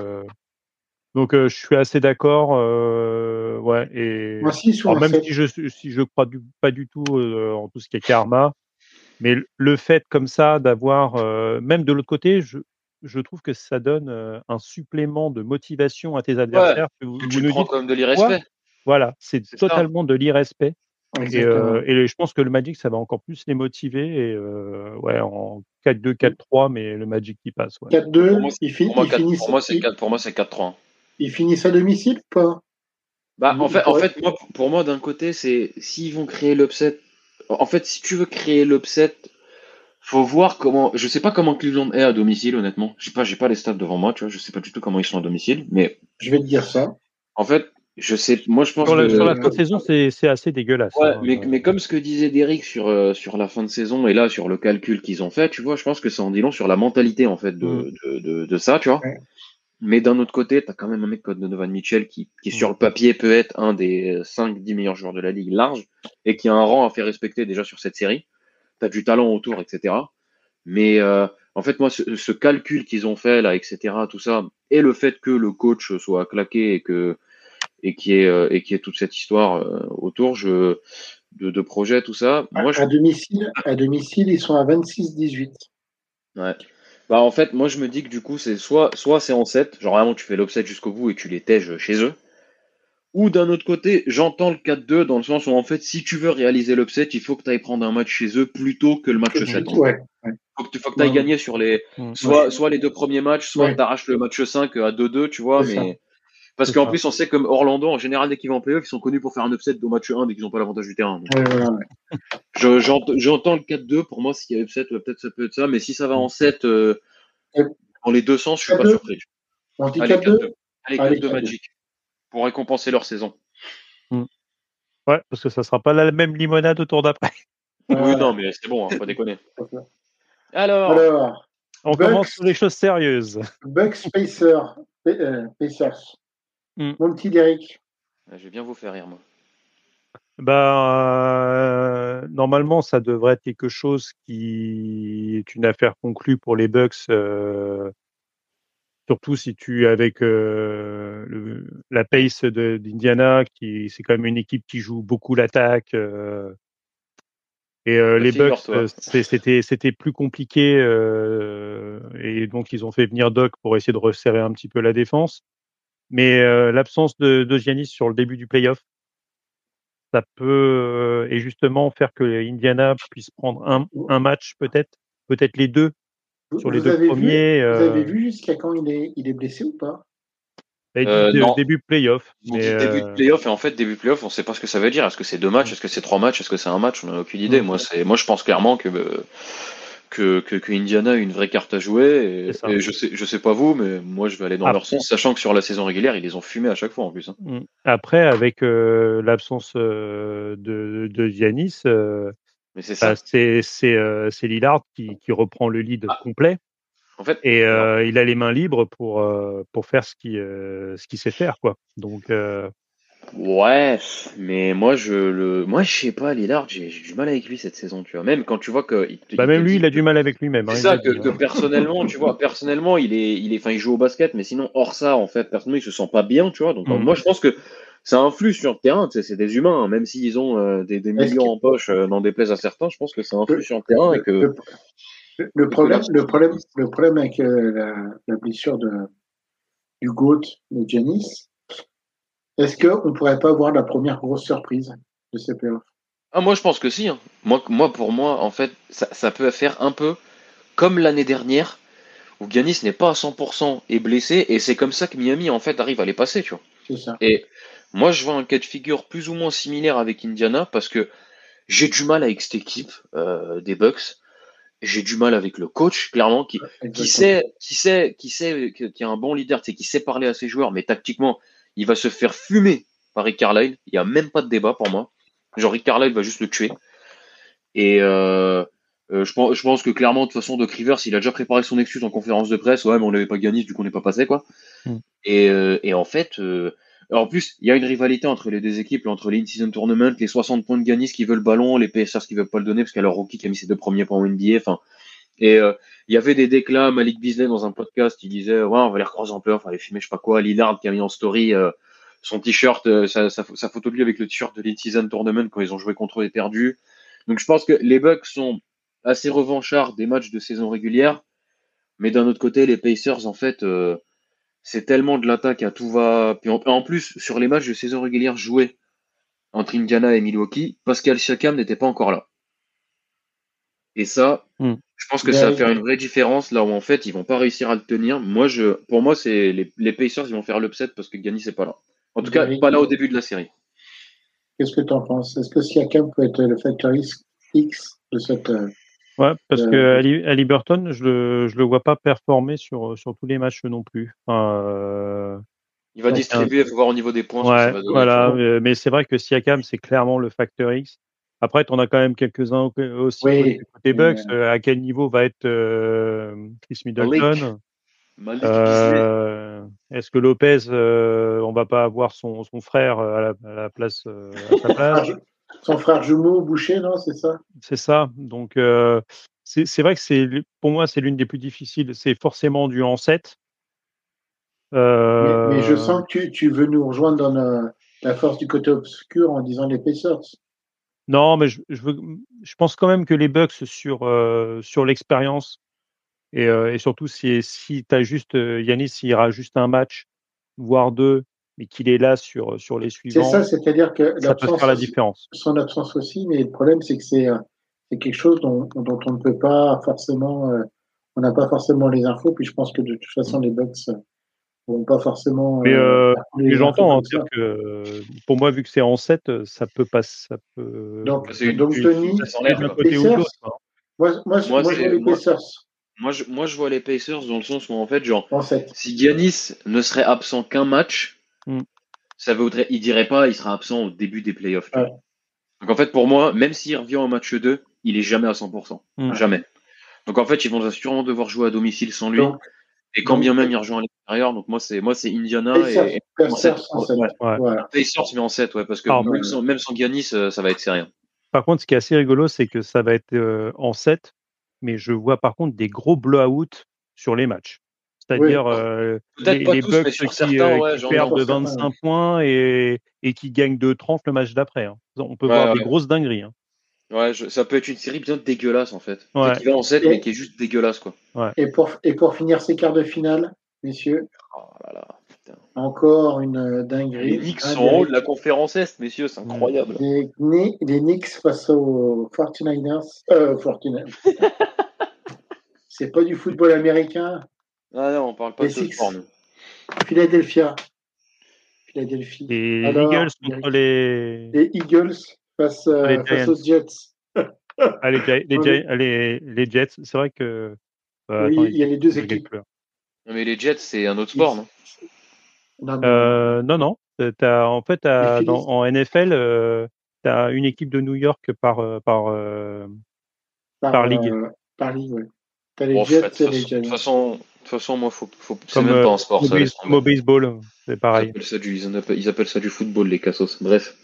je suis assez d'accord. Ouais. Et Moi aussi, ils sont alors à même 7. si je crois pas du tout en tout ce qui est karma, mais le fait comme ça d'avoir, même de l'autre côté, je trouve que ça donne un supplément de motivation à tes Ouais, adversaires. que Vous tu le nous prends dites, comme de quoi? l'irrespect. Voilà, c'est C'est ça. totalement de l'irrespect. Exactement. Et je pense que le Magic, ça va encore plus les motiver. Et ouais, en 4-2, 4-3, mais le Magic qui passe. Ouais. 4-2, Pour moi, c'est 4, pour moi, c'est 4-3. Hein. ils finissent à domicile ou pas? Bah, Ils pourraient- moi, pour moi, d'un côté, c'est s'ils vont créer l'upset. En fait, si tu veux créer l'upset, faut voir comment. Je sais pas comment Cleveland est à domicile, honnêtement. J'ai pas les stats devant moi, tu vois. Je sais pas du tout comment ils sont à domicile. Mais Je vais te dire ça. en fait, je sais. Moi, je pense Sur que. la fin de saison, c'est assez dégueulasse. Ouais, Hein. mais comme ce que disait Derrick sur la fin de saison et là sur le calcul qu'ils ont fait, tu vois, je pense que ça en dit long sur la mentalité en fait Mm, de ça, tu vois. Ouais. Mais d'un autre côté, t'as quand même un mec comme Donovan Mitchell qui mm. sur le papier peut être un des 5-10 meilleurs joueurs de la ligue large et qui a un rang à faire respecter déjà sur cette série. T'as du talent autour, etc. Mais en fait, moi, ce calcul qu'ils ont fait là, etc., tout ça, et le fait que le coach soit claqué et qu'il y ait toute cette histoire autour, de projet, tout ça, moi, À domicile, ils sont à 26-18. ouais. Bah, en fait, moi, je me dis que du coup, c'est soit c'est en 7, genre vraiment, tu fais l'upset jusqu'au bout et tu les tèges chez eux. Ou d'un autre côté, j'entends le 4-2 dans le sens où en fait, si tu veux réaliser l'upset, il faut que tu ailles prendre un match chez eux plutôt que le match 7. En fait. Ouais. Ouais. Faut que tu ailles Ouais. gagner sur les Mm. soit les deux premiers matchs, soit Ouais. tu arraches le match 5 à 2-2, tu vois, C'est ça. mais parce C'est qu'en ça. plus, on sait comme Orlando, en général, dès qu'ils vont en playoff, ils sont connus pour faire un upset au match 1 dès qu'ils n'ont pas l'avantage du terrain. Donc, Ouais, voilà, ouais. j'entends le 4-2, pour moi, s'il y a upset, peut-être ça peut être ça, mais si ça va en 7 Et dans les deux sens, je suis pas 4-2? surpris. On dit Allez, 4-2? 4-2. Allez, Allez, 4-2 4-2. Magic pour récompenser leur saison. Mm. Ouais, parce que ça sera pas la même limonade au tour d'après. Oui, non, Voilà. mais c'est bon, hein, pas déconner. Alors, Alors, On commence sur les choses sérieuses. Bucks Pacers. Mm. Mon petit Derrick. je vais bien vous faire rire, moi. Normalement, ça devrait être quelque chose qui est une affaire conclue pour les Bucks, surtout si tu avec la pace d'Indiana, qui c'est quand même une équipe qui joue beaucoup l'attaque. Bah, Les Bucks, figure-toi. c'était plus compliqué, et donc ils ont fait venir Doc pour essayer de resserrer un petit peu la défense. Mais l'absence de Giannis sur le début du playoff, ça peut et justement faire que Indiana puisse prendre un match peut-être les deux sur les Vous deux avez vu, premiers. vous avez vu jusqu'à quand il est blessé ou pas? Il dit Non, début playoff, on mais dit début de playoff et en fait début de playoff, on sait pas ce que ça veut dire. Est-ce que c'est 2 matchs, est-ce que c'est 3 matchs, est-ce que c'est un match? On n'a aucune idée. mm, Moi, je pense clairement que Indiana a une vraie carte à c'est jouer ça. et je sais pas vous, mais moi je vais aller dans Ap- leur sens, sachant que sur la saison régulière, ils les ont fumés à chaque fois en plus. Hein. Après, avec l'absence de Giannis, Mais c'est ça. c'est Lillard qui reprend le lead Ah, complet. en fait, Et alors, il a les mains libres pour faire ce qu'il sait faire, quoi. Donc, ouais, mais moi je sais pas, Lillard, j'ai du mal avec lui cette saison, tu vois. Même quand tu vois que il te même lui, dit il a du mal avec lui-même, c'est hein, il ça l'a dit. que Hein. personnellement, tu vois, personnellement, enfin, il joue au basket, mais sinon, hors ça, en fait, personnellement, il se sent pas bien, tu vois. Donc, Mm. moi, je pense que ça influe sur le terrain, tu sais, c'est des humains, hein, même s'ils ont des Est-ce que millions en poche, n'en déplaise à certains, je pense que ça influe le, sur le terrain le, le, le et que problème, l'absence de Giannis- le problème avec la blessure du GOAT de Giannis, est-ce qu'on ne pourrait pas avoir la première grosse surprise de ces playoffs? Ah, moi, je pense que si, hein. Pour moi, en fait, ça peut faire un peu comme l'année dernière, où Giannis n'est pas à 100% et blessé, et c'est comme ça que Miami, en fait, arrive à les passer, tu vois. C'est ça. Et moi, je vois un cas de figure plus ou moins similaire avec Indiana, parce que j'ai du mal avec cette équipe des Bucks. J'ai du mal avec le coach, clairement, Exactement. qui a un bon leader, qui sait parler à ses joueurs, mais tactiquement, il va se faire fumer par Rick Carlisle. Il n'y a même pas de débat pour moi. Genre, Rick Carlisle va juste le tuer. Et Je pense que clairement, de toute façon, Doc Rivers, il a déjà préparé son excuse en conférence de presse. Ouais, mais on n'avait pas gagné, du coup, on n'est pas passé, quoi. Mm. Et en fait, en plus, il y a une rivalité entre les deux équipes, entre les in-season tournament, les 60 points de Giannis qui veulent le ballon, les Pacers qui veulent pas le donner parce qu'il y a leur rookie qui a mis ses 2 premiers points en NBA. Enfin, et il y avait des déclats, Malik Beasley dans un podcast, il disait ouais, on va les recroiser un peu, enfin les filmer, je sais pas quoi. Lillard qui a mis en story son t-shirt, sa photo de lui avec le t-shirt de l'in-season tournament quand ils ont joué contre eux et perdu. Donc je pense que les Bucks sont assez revanchards des matchs de saison régulière, mais d'un autre côté, les Pacers, en fait, c'est tellement de l'attaque à tout va. Puis en plus, sur les matchs de saison régulière joués entre Indiana et Milwaukee, Pascal Siakam n'était pas encore là. Et ça, Mm. je pense que ça va faire une vraie différence là où en fait ils vont pas réussir à le tenir. Pour moi, c'est les Pacers ils vont faire l'upset parce que Giannis n'est pas là. En tout cas, pas là au début de la série. Qu'est-ce que tu en penses? Est-ce que Siakam peut être le facteur X de cette. Ouais, parce que Haliburton, je le vois pas performer sur tous les matchs non plus. Il va distribuer, il faut voir au niveau des points ce que ça va donner. Voilà, mais c'est vrai que Siakam, c'est clairement le facteur X. Après, on a quand même quelques-uns aussi côté Bucks. À quel niveau va être Chris Middleton? Malik Est-ce que Lopez, on va pas avoir son frère à la place, à sa place? Son frère jumeau Boucher, non, c'est ça? C'est ça. Donc, c'est vrai que pour moi, c'est l'une des plus difficiles. C'est forcément du en 7. Mais je sens que tu veux nous rejoindre dans la force du côté obscur en disant les Pacers. Non, mais je pense quand même que les Bucks sur l'expérience et surtout si tu as juste Giannis, s'il ira juste un match, voire 2, mais qu'il est là sur les suivants. C'est ça, c'est-à-dire que ça peut faire la différence. Son absence aussi, mais le problème c'est que c'est quelque chose dont on ne peut pas forcément, on n'a pas forcément les infos. Puis je pense que de toute façon les Bucks vont pas forcément. Mais j'entends dire que pour moi, vu que c'est en 7, ça peut pas. Ça peut. Donc Tony, d'un côté ou de l'autre. Moi, je vois les Pacers. Moi, je vois les Pacers dans le sens où en fait, genre, si Giannis ne serait absent qu'un match, ça voudrait, il dirait pas, il sera absent au début des playoffs. Ouais. Donc en fait, pour moi, même s'il revient au match 2, il est jamais à 100%. Jamais. Donc en fait, ils vont sûrement devoir jouer à domicile sans lui. Et quand bien même il rejoint à l'extérieur, donc moi c'est Indiana Pacers, et Pacers en 7. Voilà. Pacers mais en 7, ouais, parce que même sans Giannis, ça va être sérieux. Par contre, ce qui est assez rigolo, c'est que ça va être en 7, mais je vois par contre des gros blow-out sur les matchs. C'est-à-dire les Bucks qui perdent de 25 points et qui gagnent de 30 le match d'après. Hein. On peut voir des grosses dingueries. Hein. Ouais, ça peut être une série bien dégueulasse en fait. Qui va en 7 mais qui est juste dégueulasse quoi. Ouais. Et pour finir ces quarts de finale, messieurs. Oh là là, putain. Encore une dinguerie. Les Knicks sont en haut de la conférence Est, messieurs, c'est incroyable. Les Knicks face aux 49ers. 49ers. C'est pas du football américain. Ah non, on parle pas de ce sport, nous. Philadelphie. Les Eagles contre les Eagles face aux Jets. Les Jets, c'est vrai que. Oui, il y a les deux équipes. Non, mais les Jets, c'est un autre sport, non? Non. En fait, en NFL, tu as une équipe de New York par ligue. Par ligue, oui. Tu as les Jets et les Giants. De toute façon, moi, c'est même pas un sport. Au baseball, c'est pareil. Ils appellent ça du football, les cassos. Bref.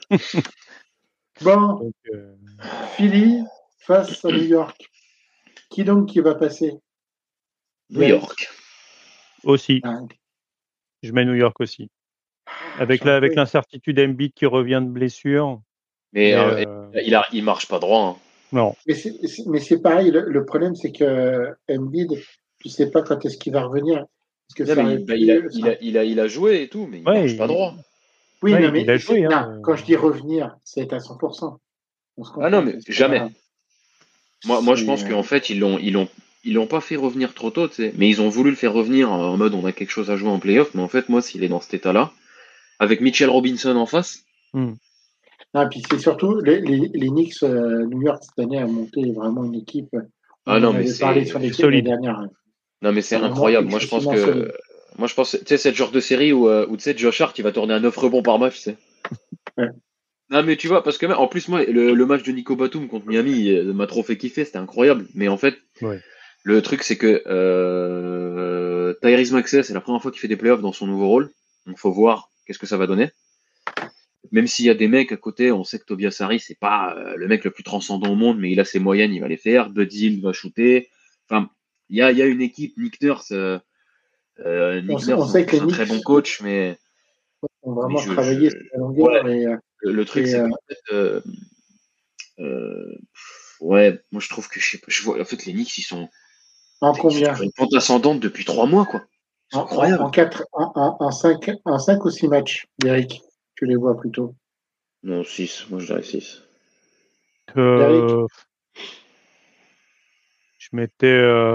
Bon, donc, Philly face à New York. Qui va passer? New York. Aussi. Je mets New York aussi. Avec l'incertitude Embiid qui revient de blessure. Mais il marche pas droit. Hein. Non. Mais c'est pareil. Le problème, c'est que Embiid, tu sais pas quand est-ce qu'il va revenir. Parce que il a joué et tout, mais il marche pas droit. Oui, non, mais il a joué, quand je dis revenir, c'est à 100%. Ah non, mais jamais. Moi, je pense qu'en fait, ils l'ont pas fait revenir trop tôt, tu sais. Mais ils ont voulu le faire revenir en mode on a quelque chose à jouer en playoff. Mais en fait, moi, s'il est dans cet état-là, avec Mitchell Robinson en face. Ah, puis c'est surtout les Knicks New York cette année a monté vraiment une équipe. Ah non, mais c'est solide. Dernière. Non, mais c'est incroyable. Moi, je pense que tu sais, c'est le genre de série où tu sais, Josh Hart, il va tourner à 9 rebonds par match, tu sais. Ouais. Non, mais tu vois, parce que en plus, moi, le match de Nico Batum contre Miami m'a trop fait kiffer, c'était incroyable. Mais en fait, Ouais. le truc, c'est que Tyrese Maxey, c'est la première fois qu'il fait des playoffs dans son nouveau rôle. Donc, faut voir qu'est-ce que ça va donner. Même s'il y a des mecs à côté, on sait que Tobias Harris, c'est pas le mec le plus transcendant au monde, mais il a ses moyennes, il va les faire. Buddy Hield va shooter. Enfin, il y a une équipe, Nick Nurse. Nick On Nurse, en sait que plus, les un très bon Knicks coach, mais, ont mais vraiment je, travaillé sur la ouais, longueur le truc, et c'est qu'en fait, ouais, moi je trouve que je vois, en fait, les Knicks, en ils sont combien? sur une pente ascendante depuis 3 mois, quoi. C'est incroyable. En 5 ou 6 matchs, Derek, tu les vois plutôt. Non, 6, moi je dirais 6. Derek, Euh, je mettais.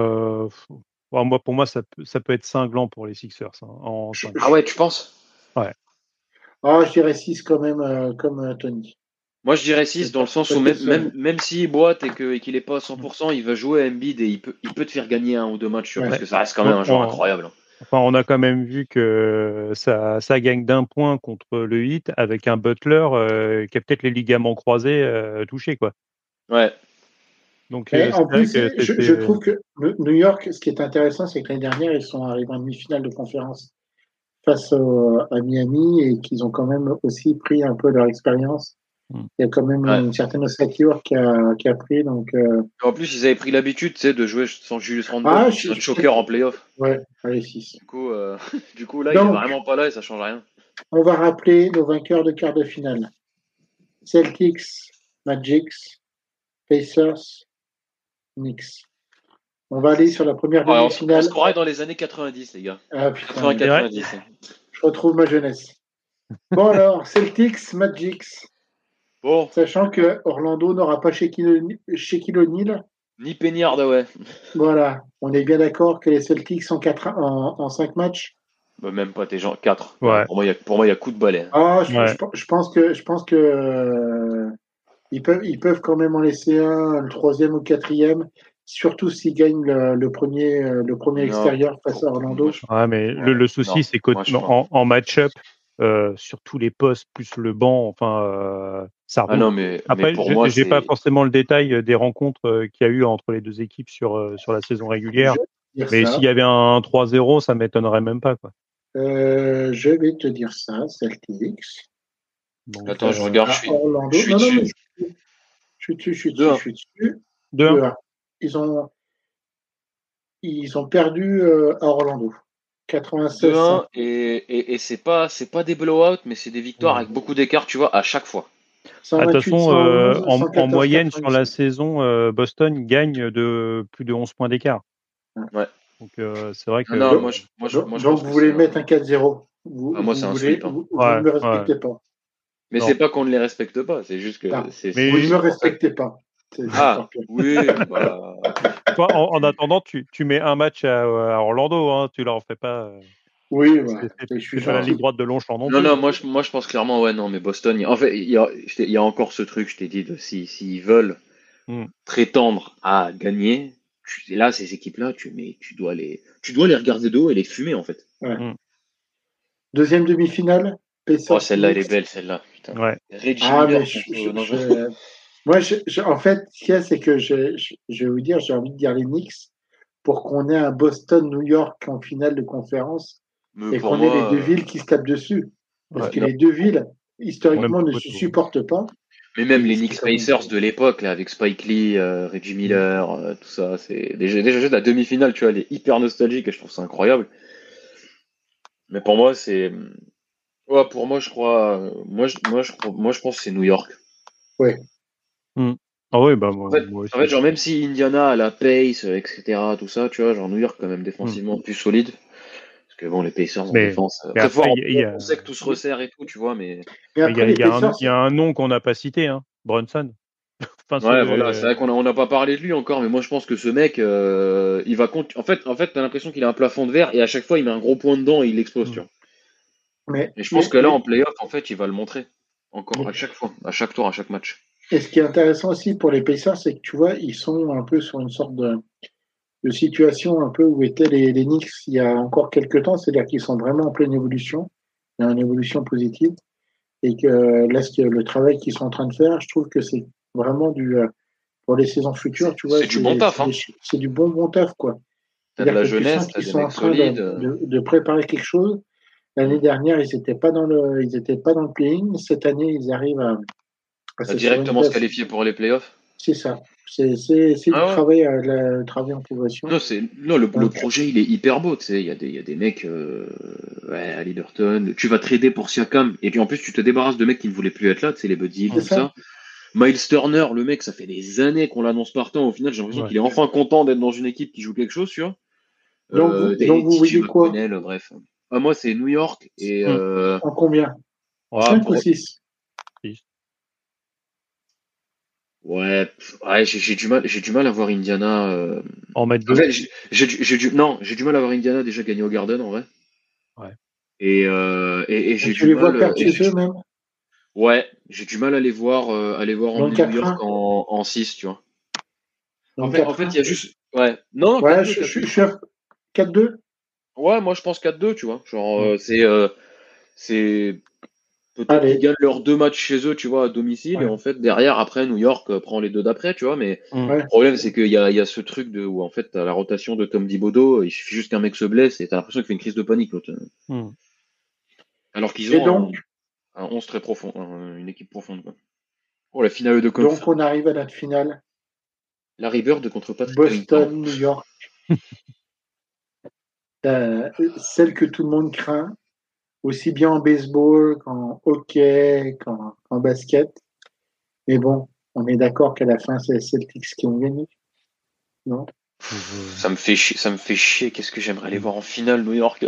Pour moi, ça peut être cinglant pour les Sixers hein, en je, 5. Ah ouais, tu penses? Ouais. je dirais 6 quand même, comme Tony. Moi je dirais 6 dans le sens où Peut-être seul. même s'il boite et qu'il est pas à 100%, il va jouer à Embiid et il peut te faire gagner 1 ou 2 matchs, tu vois, parce Ouais. que ça reste quand même On, un joueur on- incroyable, hein. enfin, on a quand même vu que ça gagne d'un point contre le Heat avec un Butler qui a peut-être les ligaments croisés touchés, quoi. Ouais. Donc, Et c'est en vrai plus, que je c'était. trouve que New York, ce qui est intéressant, c'est que l'année dernière, ils sont arrivés en demi-finale de conférence face à Miami et qu'ils ont quand même aussi pris un peu leur expérience. Hmm. Il y a quand même Ouais. une certaine ossature qui a pris. Donc, En plus, ils avaient pris l'habitude, tu sais, de jouer sans Julius Randle, ah, donc c'est un choker en playoff. ouais, allez, 6. Du coup, du coup, là, il est Donc, vraiment pas là et ça change rien. on va rappeler nos vainqueurs de quart de finale. Celtics, Magic, Pacers, Knicks. On va aller sur la première Ouais, on demi-finale. se croirait dans les années 90, les gars. Ah putain, 80-90. je retrouve ma jeunesse. Bon alors, Celtics, Magic, Bon, sachant que Orlando n'aura pas Shaquille O'Neal. ni Penny Hardaway. Voilà, on est bien d'accord que les Celtics en 5 matchs. Bah, même pas tes gens. 4. Ouais, Pour moi, il y a coup de balai. Ah, ouais. je pense que ils peuvent quand même en laisser un, le troisième ou quatrième, surtout s'ils gagnent le premier Non, extérieur face à Orlando. Ouais, mais ouais, le souci, non, c'est qu'en moi, je pense. en match-up, sur tous les postes, plus le banc, enfin, ça Ah roule. non, mais Après, pour moi, j'ai pas c'est. forcément le détail des rencontres qu'il y a eu entre les deux équipes sur la saison régulière. Je vais te dire Mais s'il y ça. avait un 3-0, ça m'étonnerait même pas, quoi. Je vais te dire ça, Celtics. Donc, Attends, je regarde, À je Orlando. suis Non, non, mais dessus. je 2-1. suis dessus. 2-1. 2-1. Ils ont perdu à Orlando. 96-100. 2-1 et c'est pas des blowouts, mais c'est des victoires avec beaucoup d'écart, tu vois, à chaque fois. De toute 128, façon, 111, en 114, moyenne sur la 97. saison, Boston gagne de plus de 11 points d'écart. Ouais. Donc, c'est vrai Non, non, que. moi, je Donc, pense vous que voulez c'est mettre un 4-0. ah, moi, c'est un sweep, hein. Vous ne Ouais, me ouais. respectez pas. Mais Non. c'est pas qu'on ne les respecte pas, c'est juste que Non. c'est Vous ne Mais me pour ça. respectez pas. C'est Ah, encore pire. oui, bah. toi, en attendant, tu mets un match à Orlando, hein, tu leur fais pas. Oui, voilà. Je suis C'est pas la ligne gentil. droite de Longchamp non Non, plus. non, moi je pense clairement, ouais, non, mais Boston, en fait, il y a encore ce truc, je t'ai dit, de s'ils veulent Hmm. prétendre à gagner, là, ces équipes-là, tu dois les regarder de haut et les fumer, en fait. Ouais. Hmm. Deuxième demi-finale, Oh, Pacers celle-là, elle est Knicks. belle, celle-là, putain. Ouais. Reggie Ah, Miller mais contre. Non, moi, en fait, ce qu'il y a, c'est que je vais vous dire, j'ai envie de dire les Knicks pour qu'on ait un Boston-New York en finale de conférence mais et pour qu'on ait les moi, deux villes qui se tapent dessus. Parce Ouais. que non. les deux villes, Même historiquement, pas ne se photo. supportent pas. Mais même les Ce qui est Knicks quand même. Pacers de l'époque, là, avec Spike Lee, Reggie Miller, tout ça, c'est déjà juste la demi-finale, tu vois, elle est hyper nostalgique et je trouve ça incroyable. Mais pour moi, c'est. Ouais, pour moi, je crois. Moi, je pense que c'est New York. Ouais. Hmm. Ah oui, bah En fait, moi en fait, aussi. genre, même si Indiana a la pace, etc., tout ça, tu vois, genre New York, quand même, Hmm. défensivement plus solide. Parce que bon, les Pacers en Mais, défense. mais Très fort, après, on sait que tout se resserre et tout, tu vois, mais. Mais après, les Pacers, il y a un nom qu'on n'a pas cité, hein, Brunson. Enfin, Ouais, voilà, c'est vrai qu'on n'a pas parlé de lui encore, mais moi, je pense que ce mec, il va. En fait, t'as l'impression qu'il a un plafond de verre et à chaque fois, il met un gros point dedans et il explose, tu hmm. vois. mais, Et je pense mais, que là, en mais, playoff, en fait, il va le montrer. Encore, mais- à chaque fois, à chaque tour, à chaque match. et ce qui est intéressant aussi pour les Pacers, c'est que tu vois, ils sont un peu sur une sorte de situation un peu où étaient les Knicks il y a encore quelques temps, c'est-à-dire qu'ils sont vraiment en pleine évolution, il y a une évolution positive. Et que là, le travail qu'ils sont en train de faire, je trouve que c'est vraiment pour les saisons futures, tu vois, C'est du bon taf, hein. c'est du bon taf, quoi. T'as de C'est-à-dire la que tu jeunesse, sens t'as qu'ils des sont en mecs train solides. de préparer quelque chose. L'année dernière, ils n'étaient pas dans le playing. Cette année, ils arrivent à s'assurer une Directement se place. qualifier pour les playoffs. C'est ça. C'est du Ah ouais. travail, travail en progression. Non, le projet, il est hyper beau, tu sais. Il y a des mecs, à Liberton. Tu vas trader pour Siakam. Et puis en plus, tu te débarrasses de mecs qui ne voulaient plus être là, tu sais, les Buddy Hield, C'est tout ça. ça. Miles Turner, le mec, ça fait des années qu'on l'annonce partant. Au final, j'ai l'impression qu'il est enfin content d'être dans une équipe qui joue quelque chose, tu vois. Donc vous voyez quoi? Bref. Ah, moi, c'est New York et. En combien? En 5 ou 6? Ouais, j'ai du mal à voir Indiana. En mettre deux. En fait, j'ai du mal à voir Indiana déjà gagner au Garden en vrai. Ouais. Et j'ai Tu du les mal. vois perdre chez eux même? Ouais, j'ai du mal à les voir emmener New York en 6, tu vois. En fait, il y a juste. Ouais. Non, ouais, 4-2, je suis à 4-2. Ouais, moi je pense 4-2, tu vois. Genre, c'est. Peut-être qu'ils gagnent leurs 2 matchs chez eux, tu vois, à domicile, et en fait, derrière, après, New York prend les 2 d'après, tu vois, mais le problème, c'est qu'il y a ce truc où, en fait, t'as la rotation de Tom Thibodeau, il suffit juste qu'un mec se blesse, et t'as l'impression qu'il fait une crise de panique, l'autre. Alors qu'ils ont un 11 très profond, une équipe profonde, quoi. Oh, la finale de conf. Donc, on arrive à notre finale. Larry Bird contre Patrick Boston, New York. Celle que tout le monde craint, aussi bien en baseball qu'en hockey, qu'en basket. Mais bon, on est d'accord qu'à la fin, c'est les Celtics qui ont gagné. Non? Ça me fait chier. Qu'est-ce que j'aimerais aller voir en finale, New York.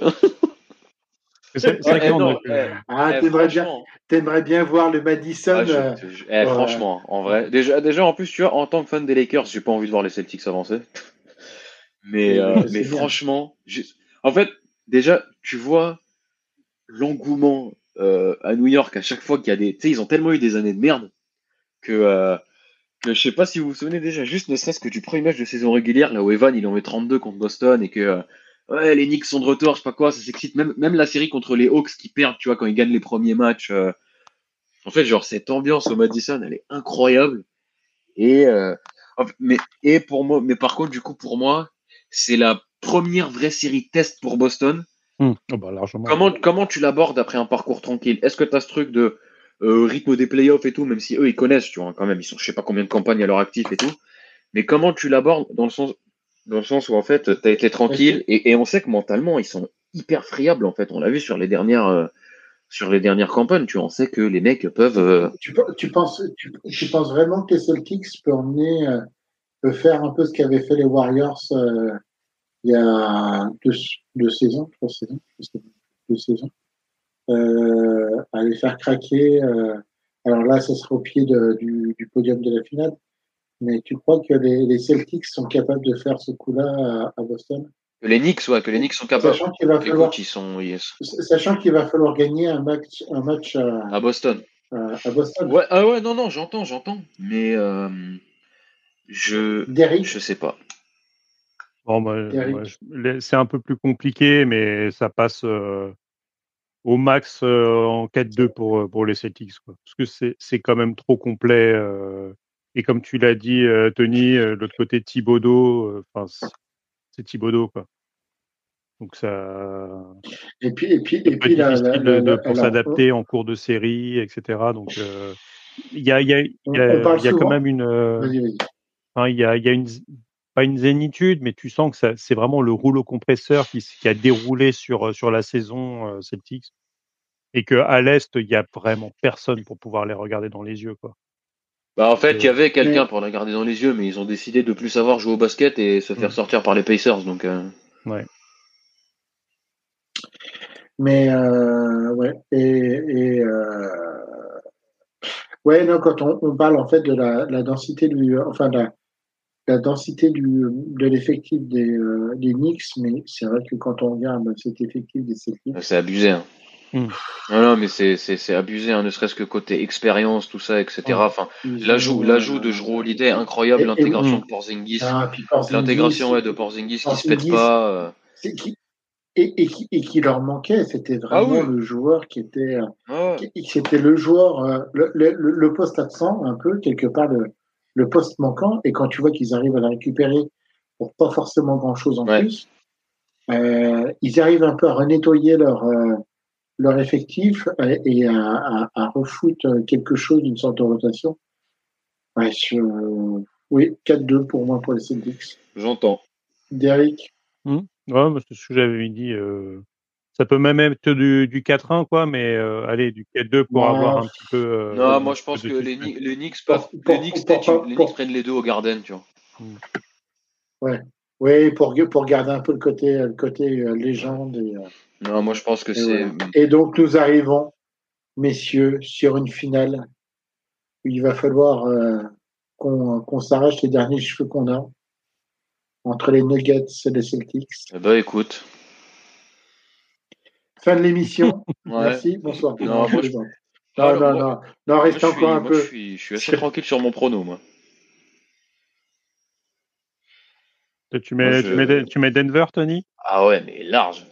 T'aimerais bien voir le Madison. Franchement, en vrai. Déjà, en plus, tu vois, en tant que fan des Lakers, j'ai pas envie de voir les Celtics avancer. Mais franchement, en fait, déjà, tu vois l'engouement à New York à chaque fois qu'il y a des. Tu sais, ils ont tellement eu des années de merde que je sais pas si vous vous souvenez déjà, juste ne serait-ce que du premier match de saison régulière, là où Evan il en met 32 contre Boston et que ouais, les Knicks sont de retour, je sais pas quoi, ça s'excite. Même la série contre les Hawks qui perdent, tu vois, quand ils gagnent les premiers matchs. En fait, genre, cette ambiance au Madison, elle est incroyable. Mais par contre, du coup, pour moi, c'est la première vraie série test pour Boston. Largement. Comment tu l'abordes après un parcours tranquille? Est-ce que tu as ce truc de rythme des playoffs et tout, même si eux ils connaissent, tu vois, quand même, ils sont je sais pas combien de campagnes à leur actif et tout, mais comment tu l'abordes dans le sens où en fait tu as été tranquille et on sait que mentalement ils sont hyper friables en fait, on l'a vu sur les dernières campagnes, tu vois, on sait que les mecs peuvent. Tu penses vraiment que les Celtics peuvent faire un peu ce qu'avaient fait les Warriors il y a deux saisons, deux saisons, à les faire craquer. Alors là, ça sera au pied du podium de la finale. Mais tu crois que les Celtics sont capables de faire ce coup-là à Boston? Que les Knicks sont capables. Sachant qu'il va falloir gagner un match à Boston. À Boston. Ouais, non, j'entends. Mais je sais pas. Bon, c'est un peu plus compliqué, mais ça passe au max en 4-2 pour les Celtics, quoi. Parce que c'est quand même trop complet. Et comme tu l'as dit, Tony, l'autre côté Thibodeau, c'est Thibodeau, quoi. Donc ça. Et puis difficile pour s'adapter en cours de série, etc. Donc il y a quand même une. Il y a une pas une zénitude, mais tu sens que c'est vraiment le rouleau compresseur qui a déroulé sur la saison Celtics, et que à l'est il y a vraiment personne pour pouvoir les regarder dans les yeux, quoi. Bah en fait, il y avait quelqu'un pour les regarder dans les yeux, mais ils ont décidé de plus savoir jouer au basket et se faire sortir par les Pacers, donc. Ouais. Mais ouais ouais, non, quand on parle en fait de la densité la densité de l'effectif des Knicks, mais c'est vrai que quand on regarde cet effectif des Celtics, c'est abusé. Hein. Non, mais c'est abusé, hein, ne serait-ce que côté expérience, tout ça, etc. Enfin, l'ajout de Jrue Holiday, incroyable, l'intégration de Porzingis, l'intégration de Porzingis qui se pète pas. qui leur manquait. C'était vraiment le joueur qui était, c'était le joueur, le poste absent, un peu, quelque part, le poste manquant. Et quand tu vois qu'ils arrivent à la récupérer pour pas forcément grand-chose en plus, ils arrivent un peu à renettoyer leur effectif et à refoutre quelque chose d'une sorte de rotation. Ouais, oui, 4-2 pour moi pour les Celtics. J'entends. Derrick. Ouais, c'est ce que j'avais dit. Ça peut même être du 4-1, quoi, mais allez, du 4-2 pour avoir un petit peu. Non, moi je pense que les Knicks prennent les deux au Garden, tu vois. Ouais. Oui, pour garder un peu le côté légende. Non, moi je pense que c'est. Voilà. Et donc nous arrivons, messieurs, sur une finale où il va falloir qu'on s'arrache les derniers cheveux qu'on a entre les Nuggets et les Celtics. Bah écoute. Fin de l'émission. Merci, bonsoir. Non, reste encore un peu. Je suis assez tranquille sur mon prono, moi. Tu mets Denver, Tony? Ah ouais, mais large.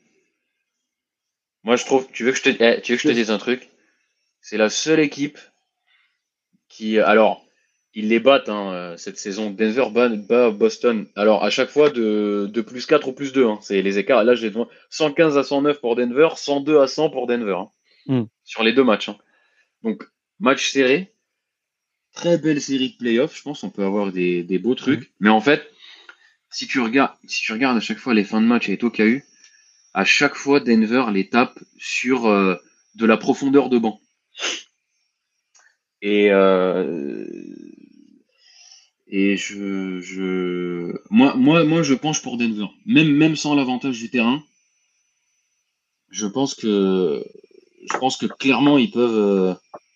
Moi, je trouve. Tu veux que je te dise un truc? C'est la seule équipe qui. Alors, ils les battent cette saison. Denver bat Boston. Alors, à chaque fois de plus 4 ou plus 2. C'est les écarts. Là, j'ai 115 à 109 pour Denver, 102 à 100 pour Denver. Sur les deux matchs. Donc, match serré. Très belle série de playoffs. Je pense qu'on peut avoir des beaux trucs. Mais en fait, si tu regardes à chaque fois les fins de match et tout qu'il y a eu, à chaque fois Denver les tape sur de la profondeur de banc. Et moi je penche pour Denver. Même sans l'avantage du terrain, je pense que clairement ils peuvent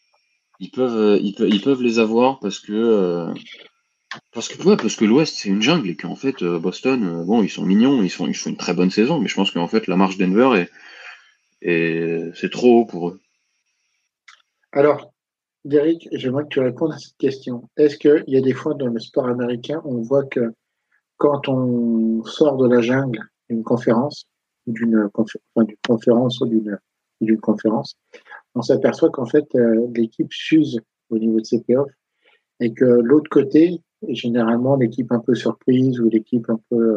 les avoir parce que l'Ouest c'est une jungle et qu'en fait Boston bon ils sont mignons, ils font une très bonne saison, mais je pense qu'en fait la marche Denver c'est trop haut pour eux. Alors, Derek, j'aimerais que tu répondes à cette question. Est-ce qu'il y a des fois dans le sport américain, on voit que quand on sort de la jungle d'une conférence, d'une conférence ou d'une conférence, on s'aperçoit qu'en fait, l'équipe s'use au niveau de ses playoffs et que l'autre côté, généralement l'équipe un peu surprise ou l'équipe un peu,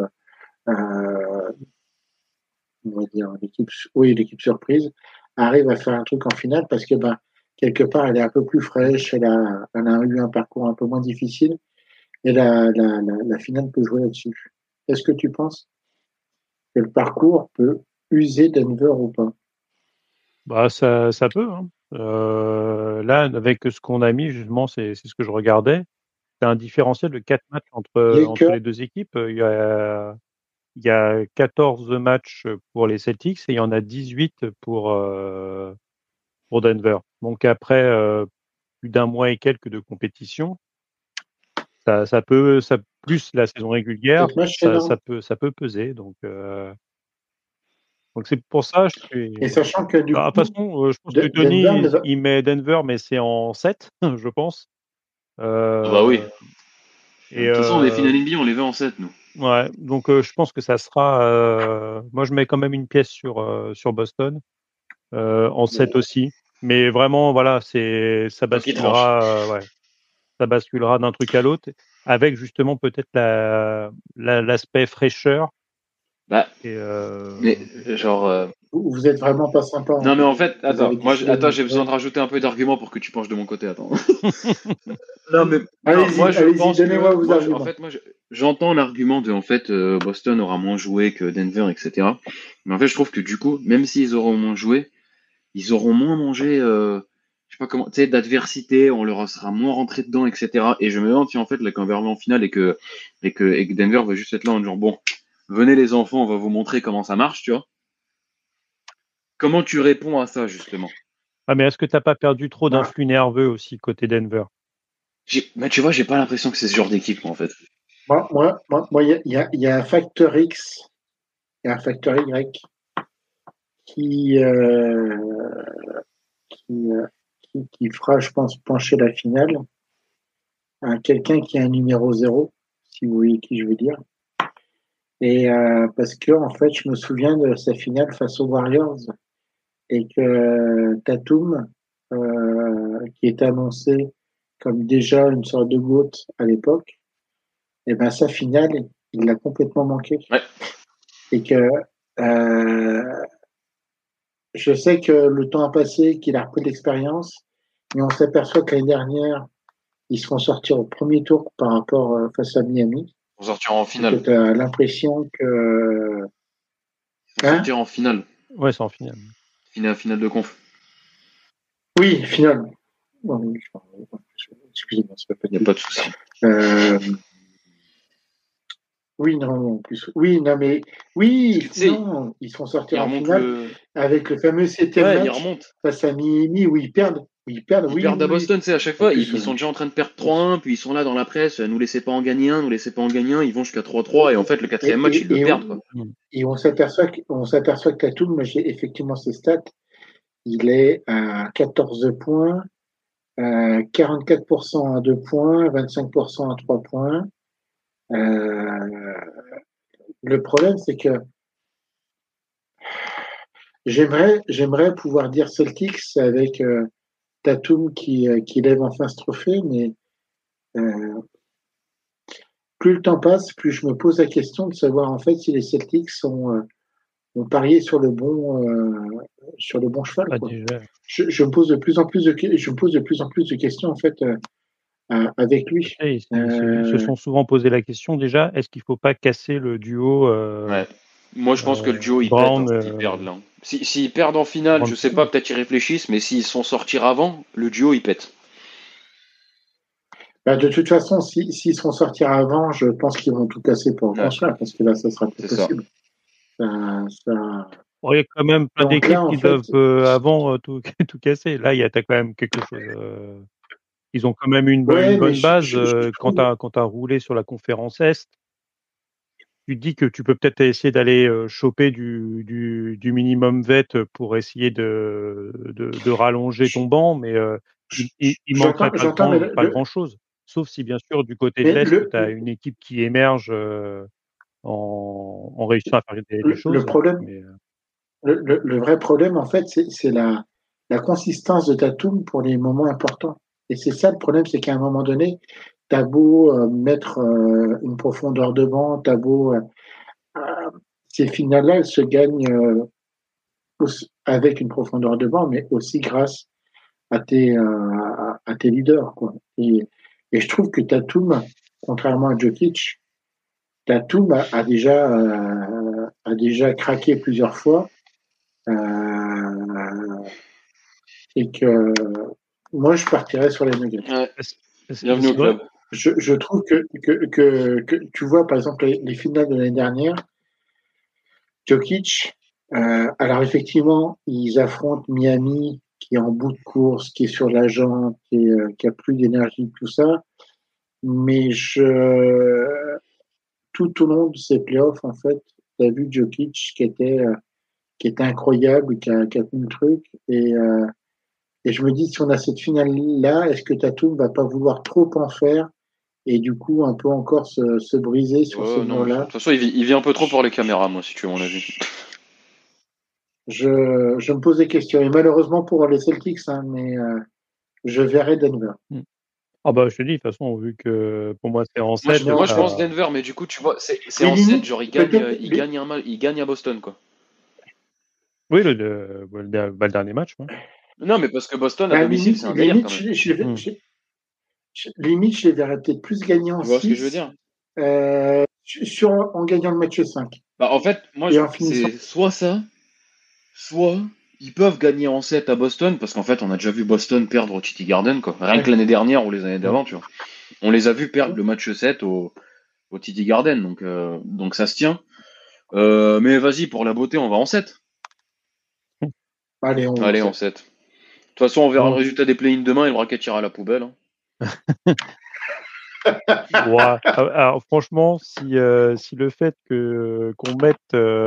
on va dire, l'équipe surprise, arrive à faire un truc en finale parce que, quelque part, elle est un peu plus fraîche, elle a eu un parcours un peu moins difficile et la finale peut jouer là-dessus. Est-ce que tu penses que le parcours peut user Denver ou pas? Ça peut. Là, avec ce qu'on a mis, justement, c'est ce que je regardais. C'est un différentiel de 4 matchs entre les deux équipes. Il y a 14 matchs pour les Celtics et il y en a 18 pour Denver. Donc après plus d'un mois et quelques de compétition, ça plus la saison régulière, ça peut peser. Donc c'est pour ça Et sachant que de toute façon, je pense que Tony il met Denver, mais c'est en 7, je pense. Oui. Et de toute façon, les finales NBA, on les veut en 7, nous. Ouais, donc je pense que ça sera. Moi, je mets quand même une pièce sur Boston en 7 aussi. Mais vraiment, voilà, ça basculera. Ça basculera d'un truc à l'autre, avec justement peut-être l'aspect fraîcheur. Mais genre. Vous êtes vraiment pas sympa. Non, mais en fait, attends, j'ai besoin de rajouter un peu d'arguments pour que tu penches de mon côté. Attends. Non, mais moi, je pense donnez-moi vos arguments. En fait, moi, j'entends l'argument de, en fait, Boston aura moins joué que Denver, etc. Mais en fait, je trouve que du coup, même s'ils auront moins joué, ils auront moins mangé, je sais pas comment, tu sais, d'adversité, on leur sera moins rentré dedans, etc. Et je me demande si en fait, là, quand on va en finale et que Denver va juste être là en disant, bon, venez les enfants, on va vous montrer comment ça marche, tu vois. Comment tu réponds à ça, justement? Ah, mais est-ce que tu n'as pas perdu trop d'influx nerveux aussi côté Denver? Mais tu vois, j'ai pas l'impression que c'est ce genre d'équipe, en fait. Moi, il y a un facteur X et un facteur Y qui fera, je pense, pencher la finale à quelqu'un qui a un numéro 0, si vous voyez qui je veux dire. Et parce que en fait, je me souviens de sa finale face aux Warriors et que Tatum, qui était annoncé comme déjà une sorte de GOAT à l'époque, et ben sa finale, il l'a complètement manqué. Ouais. Et que je sais que le temps a passé, qu'il a repris de l'expérience, mais on s'aperçoit que l'année dernière, ils se font sortir au premier tour par rapport face à Miami. Ils vont sortir en Et que finale. tu as l'impression que. Ils vont sortir en finale. Ouais, c'est en finale. Finale de conf. Oui, finale. Bon, excusez-moi, ça peut pas Il n'y a pas de souci. Oui, non, en plus. Oui, non, mais. Oui, Parce que, tu sais, non, ils sont sortis ils en remontent finale avec le fameux septième Ouais, ils match remontent. face à Miami où ils perdent. Ils Oui, perdent à oui, oui. Boston, tu sais, à chaque En fois, plus, ils sont déjà en train de perdre 3-1, puis ils sont là dans la presse, nous laissez pas en gagner un, nous laissez pas en gagner un, ils vont jusqu'à 3-3, et en fait, le quatrième match, ils le perdent, quoi. et on s'aperçoit que Tatum, moi j'ai effectivement ses stats, il est à 14 points, 44% à 2 points, 25% à 3 points. Le problème, c'est que j'aimerais pouvoir dire Celtics avec Tatum qui lève enfin ce trophée, mais euh, plus le temps passe, plus je me pose la question de savoir en fait si les Celtics ont parié sur le bon cheval. Ah, Quoi. déjà. Je me pose de plus en plus de questions en fait avec lui. Ils se sont souvent posé la question déjà, est-ce qu'il ne faut pas casser le duo Ouais. Moi, je pense que le duo, il pète, Brown, s'ils perdent, là. S'ils perdent en finale, je sais Brunson. pas, peut-être ils réfléchissent, mais s'ils sont sortis avant, le duo, il pète. Bah, de toute façon, s'ils seront sortis avant, je pense qu'ils vont tout casser pour le Ouais, construire, parce que là, ça sera plus c'est ça. possible. Ça... Bon, il y a quand même plein Donc là, d'équipes en qui fait, doivent avant tout, tout casser. Là, il y a t'as quand même quelque chose. Ils ont quand même une ouais, mais bonne base je quand trouve, tu as roulé sur la conférence Est. Tu te dis que tu peux peut-être essayer d'aller choper du minimum vet pour essayer de rallonger ton banc, mais il manquerait j'entends, mais pas grand-chose. Sauf si, bien sûr, du côté de mais l'Est, tu as une équipe qui émerge en réussissant à faire des le choses. problème, Mais, le vrai problème, en fait, c'est la consistance de Tatum pour les moments importants. Et c'est ça le problème, c'est qu'à un moment donné, t'as beau mettre une profondeur de banc, t'as beau ces finales-là, elles se gagnent avec une profondeur de banc, mais aussi grâce à tes leaders. Quoi. Et je trouve que Tatum, contrairement à Jokic, Tatum a déjà craqué plusieurs fois et que moi, je partirais sur les Nuggets. Ouais. Bienvenue c'est au vrai. club. Je trouve que tu vois, par exemple, les finales de l'année dernière, Jokic, alors effectivement, ils affrontent Miami, qui est en bout de course, qui est sur la jambe, qui a plus d'énergie, tout ça. Mais tout au long de ces playoffs, en fait, tu as vu Jokic qui était incroyable, qui a tenu le truc. Et je me dis, si on a cette finale-là, est-ce que Tatum va pas vouloir trop en faire et du coup un peu encore se briser sur ce Non, mais de mur-là? toute façon, il vit un peu trop pour les caméras, moi, si tu veux mon avis. Je me pose des questions. Et malheureusement pour les Celtics, hein, mais je verrai Denver. Ah bah, je te dis, de toute façon, vu que pour moi c'est en Moi, 7, je pense Denver, mais du coup, tu vois, c'est Mais en 7, limite, genre, peut-être. il gagne à Boston, quoi. oui, le dernier match. Ouais. Non, mais parce que Boston, à Bah, domicile, c'est un délire, quand même. Limite, je les verrais peut-être plus gagner en Tu vois ce que je veux 6 dire? en gagnant le match 5 Bah, en fait, moi, et en finissant. c'est soit ça, soit ils peuvent gagner en 7 à Boston, parce qu'en fait, on a déjà vu Boston perdre au TD Garden, quoi. Rien que Ouais. l'année dernière ou les années Mm. d'avant, tu vois. On les a vus perdre le match 7 au TD Garden, donc ça se tient. Mais vas-y, pour la beauté, on va en 7. Allez, on va en Allez, en 7. 7. De toute façon, on verra le Bon. résultat des play-in demain et le bracket ira à la poubelle, hein. Ouais. Alors, franchement, si le fait qu'on mette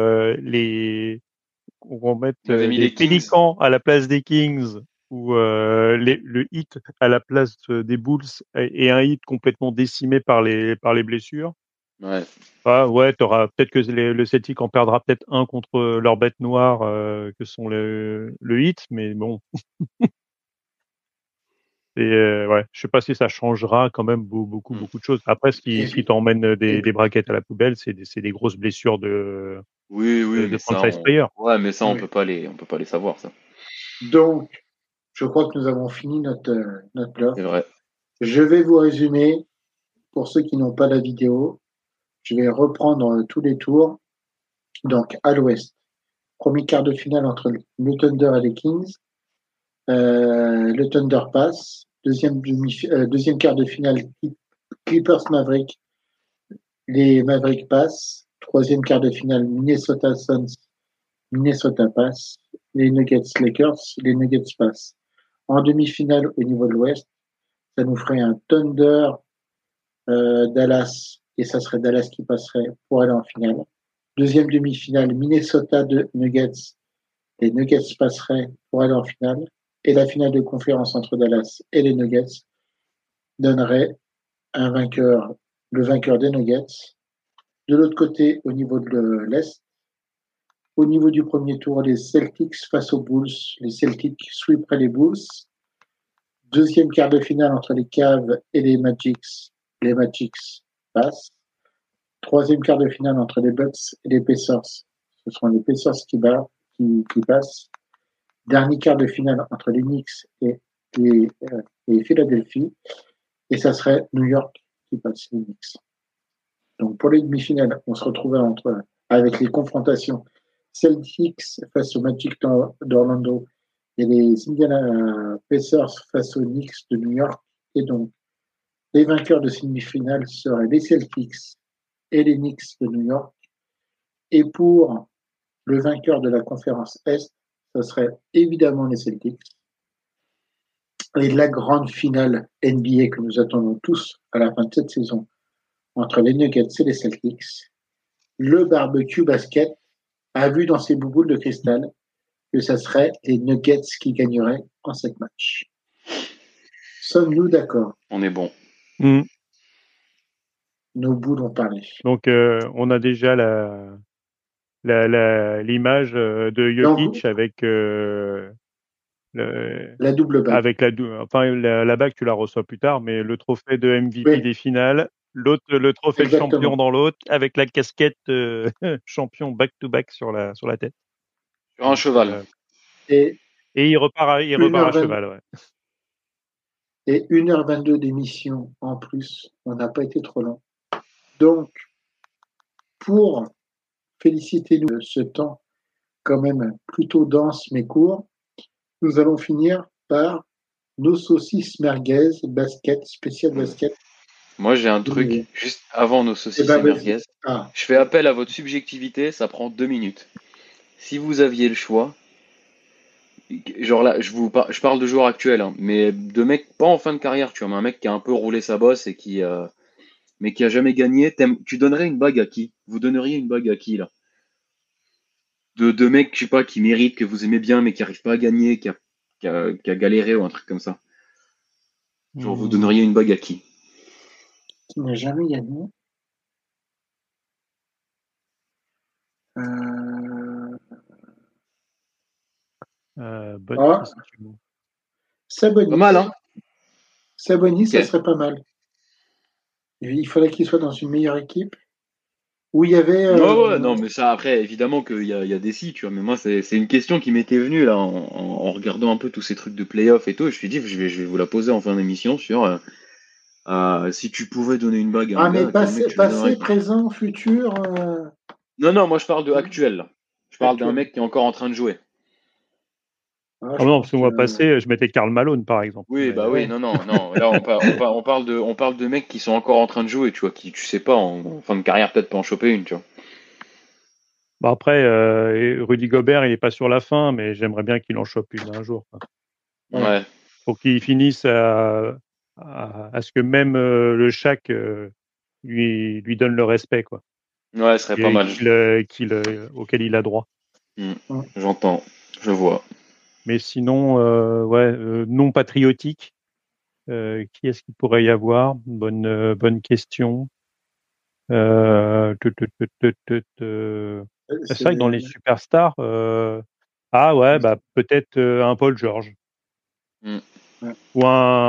qu'on mette On avait mis les les Kings. Pélicans à la place des Kings ou le Heat à la place des Bulls et un Heat complètement décimé par les blessures, Ouais. Ouais, peut-être que le Celtic en perdra peut-être un contre leur bête noire que sont le Heat, mais bon. Et ouais, je sais pas si ça changera quand même beaucoup Mm. de choses. Après, ce Et qui puis, t'emmène et des puis, braquettes à la poubelle, c'est des grosses blessures Oui, de mais ça, franchise player. ouais, mais ça, oui. on peut pas les savoir, ça. Donc, je crois que nous avons fini notre C'est bluff. vrai. Je vais vous résumer pour ceux qui n'ont pas la vidéo. Je vais reprendre tous les tours. Donc, à l'ouest, premier quart de finale entre le Thunder et les Kings. Le Thunder passe. Deuxième quart de finale, Clippers Mavericks. Les Mavericks passent. Troisième quart de finale, Minnesota Suns. Minnesota passe. Les Nuggets Lakers. Les Nuggets passent. En demi-finale au niveau de l'Ouest, ça nous ferait un Thunder Dallas, et ça serait Dallas qui passerait pour aller en finale. Deuxième demi-finale, Minnesota de Nuggets. Les Nuggets passeraient pour aller en finale. Et la finale de conférence entre Dallas et les Nuggets donnerait un vainqueur, le vainqueur des Nuggets. De l'autre côté, au niveau de l'Est, au niveau du premier tour, les Celtics face aux Bulls. Les Celtics sweeperaient les Bulls. Deuxième quart de finale entre les Cavs et les Magics. Les Magics passent. Troisième quart de finale entre les Bucks et les Pacers. Ce seront les Pacers qui passent. Dernier quart de finale entre les Knicks et Philadelphie. Et ça serait New York qui passe, les Knicks. Donc pour les demi-finales, on se retrouvait avec les confrontations Celtics face aux Magic d'Orlando et les Indiana Pacers face aux Knicks de New York. Et donc, les vainqueurs de ces demi-finales seraient les Celtics et les Knicks de New York. Et pour le vainqueur de la conférence Est, ce serait évidemment les Celtics. Et la grande finale NBA que nous attendons tous à la fin de cette saison entre les Nuggets et les Celtics, le barbecue basket a vu dans ses bouboules de cristal que ça serait les Nuggets qui gagneraient en 7 matchs. Sommes-nous d'accord? On est bon. Mm. Nos boules ont parlé. Donc, on a déjà l'image de Donc, Jokic avec la double bague. avec la bague, tu la reçois plus tard, mais le trophée de MVP Oui, des finales, l'autre, le trophée de champion exactement. dans l'autre, avec la casquette champion back-to-back sur la tête. Sur un Donc, cheval. Et et il repart à 1h20, cheval, ouais. et 1h22 d'émission en plus. On n'a pas été trop long. Donc, pour féliciter nous de ce temps quand même plutôt dense mais court, nous allons finir par nos saucisses merguez, basket, spécial basket. Moi, j'ai un de truc, nouveau. juste avant nos Eh saucisses ben, et vas-y. merguez. Ah, Je fais appel à votre subjectivité, ça prend 2 minutes. Si vous aviez le choix, genre là, je parle de joueurs actuels, hein, mais de mecs pas en fin de carrière, tu vois, mais un mec qui a un peu roulé sa bosse et mais qui a jamais gagné, tu donnerais une bague à qui? Vous donneriez une bague à qui, là? De mecs, je sais pas, qui méritent, que vous aimez bien, mais qui arrivent pas à gagner, qui a galéré ou un truc comme ça. Genre, vous Hmm. donneriez une bague à qui? qui n'a jamais gagné. Euh, Bonne ah, question. Pas mal, hein? Sabonis. Sabonis, Ok. ça serait pas mal. Il fallait qu'il soit dans une meilleure équipe où il y avait. Ouais, non, mais ça, après, évidemment qu'il y a des si, tu vois, mais moi, c'est une question qui m'était venue, là, en regardant un peu tous ces trucs de playoff et tout, et je me suis dit, je vais vous la poser en fin d'émission sur, si tu pouvais donner une bague à un Ah, mais gars, à quel mec tu la donnerais, passé, quoi. présent, futur, Non, non, moi, je parle de actuel, là. Je parle d'un actuel. mec qui est encore en train de jouer. Ah, Ah je non, parce pense que que. moi passé, je mettais Karl Malone, par exemple. Oui, Mais bah oui, Ouais. non, non, non. Là, on parle de mecs qui sont encore en train de jouer, tu vois, qui, tu sais pas, en fin de carrière, peut-être pas en choper une, tu vois. bon, après, Rudy Gobert, il est pas sur la fin, mais j'aimerais bien qu'il en chope une un jour, quoi. Ouais. Ouais, Pour qu'il finisse à ce que même le Shaq lui donne le respect, quoi, ouais, ce serait pas et mal. auquel il a droit. Hmm, Ouais. j'entends, je vois. Mais sinon, ouais, non patriotique. Qui est-ce qu'il pourrait y avoir? Bonne question. C'est vrai que dans les superstars, peut-être un Paul George Mm. ou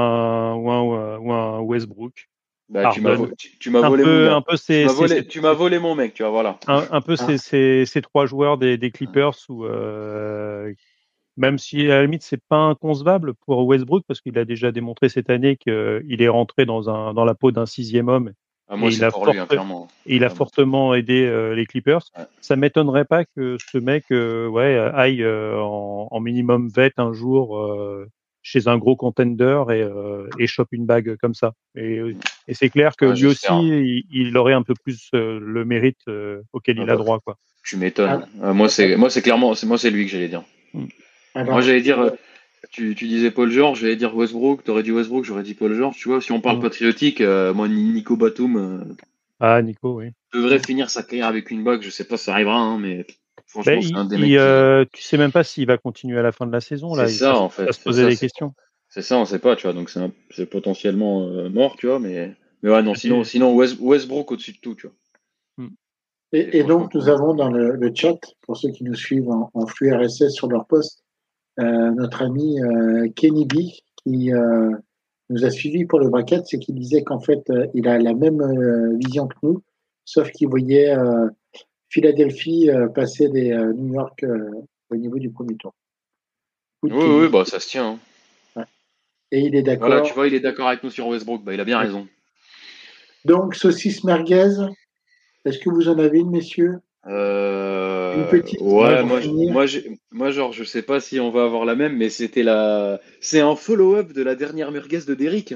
un Westbrook, Bah, Harden. tu m'as volé mon gars. Un peu ces Tu m'as volé mon mec, tu vois, voilà. un peu ces trois joueurs des Clippers où même si à la limite c'est pas inconcevable pour Westbrook parce qu'il a déjà démontré cette année qu'il est rentré dans la peau d'un sixième homme Ah, moi, et c'est pour lui, hein, clairement. il a Ah, bon. fortement aidé les Clippers. Ouais. Ça m'étonnerait pas que ce mec aille en minimum vet un jour chez un gros contender et chope une bague comme ça. Et c'est clair que Ouais, lui j'espère. aussi il aurait un peu plus le mérite auquel Ah, il a bah, droit quoi. tu m'étonnes. Ah, Moi, c'est clairement, c'est lui que j'allais dire. Mm. Moi, alors, j'allais dire, tu disais Paul George, j'allais dire Westbrook, t'aurais dit Westbrook, j'aurais dit Paul George. Tu vois, si on parle Mm. patriotique, moi, Nico Batum Ah Nico oui. devrait finir sa carrière avec une bague. Je sais pas si ça arrivera, hein, mais Ben, franchement, c'est un des mecs qui. tu sais même pas s'il va continuer à la fin de la saison C'est là. ça, en Ça fait. se posait des questions. C'est ça, on sait pas, tu vois. Donc, c'est potentiellement mort, tu vois. Mais ouais, non, Tu- sinon Westbrook au-dessus de tout, tu vois. Mm. Et et franchement, donc, pour nous moi. avons dans le chat, pour ceux qui nous suivent en flux RSS sur leur poste, notre ami Kenny B qui nous a suivis pour le bracket, c'est qu'il disait qu'en fait, il a la même vision que nous, sauf qu'il voyait Philadelphie passer des New York au niveau du premier tour. Oui, Écoute, oui, bah ça se tient, hein. ouais. Et il est Voilà, tu d'accord. vois, il est d'accord avec nous sur Westbrook, bah il a bien raison. Donc, saucisse merguez, est-ce que vous en avez une, messieurs? Une petite Ouais, pour finir. genre, je sais pas si on va avoir la même, mais c'est un follow-up de la dernière merguez de Derrick.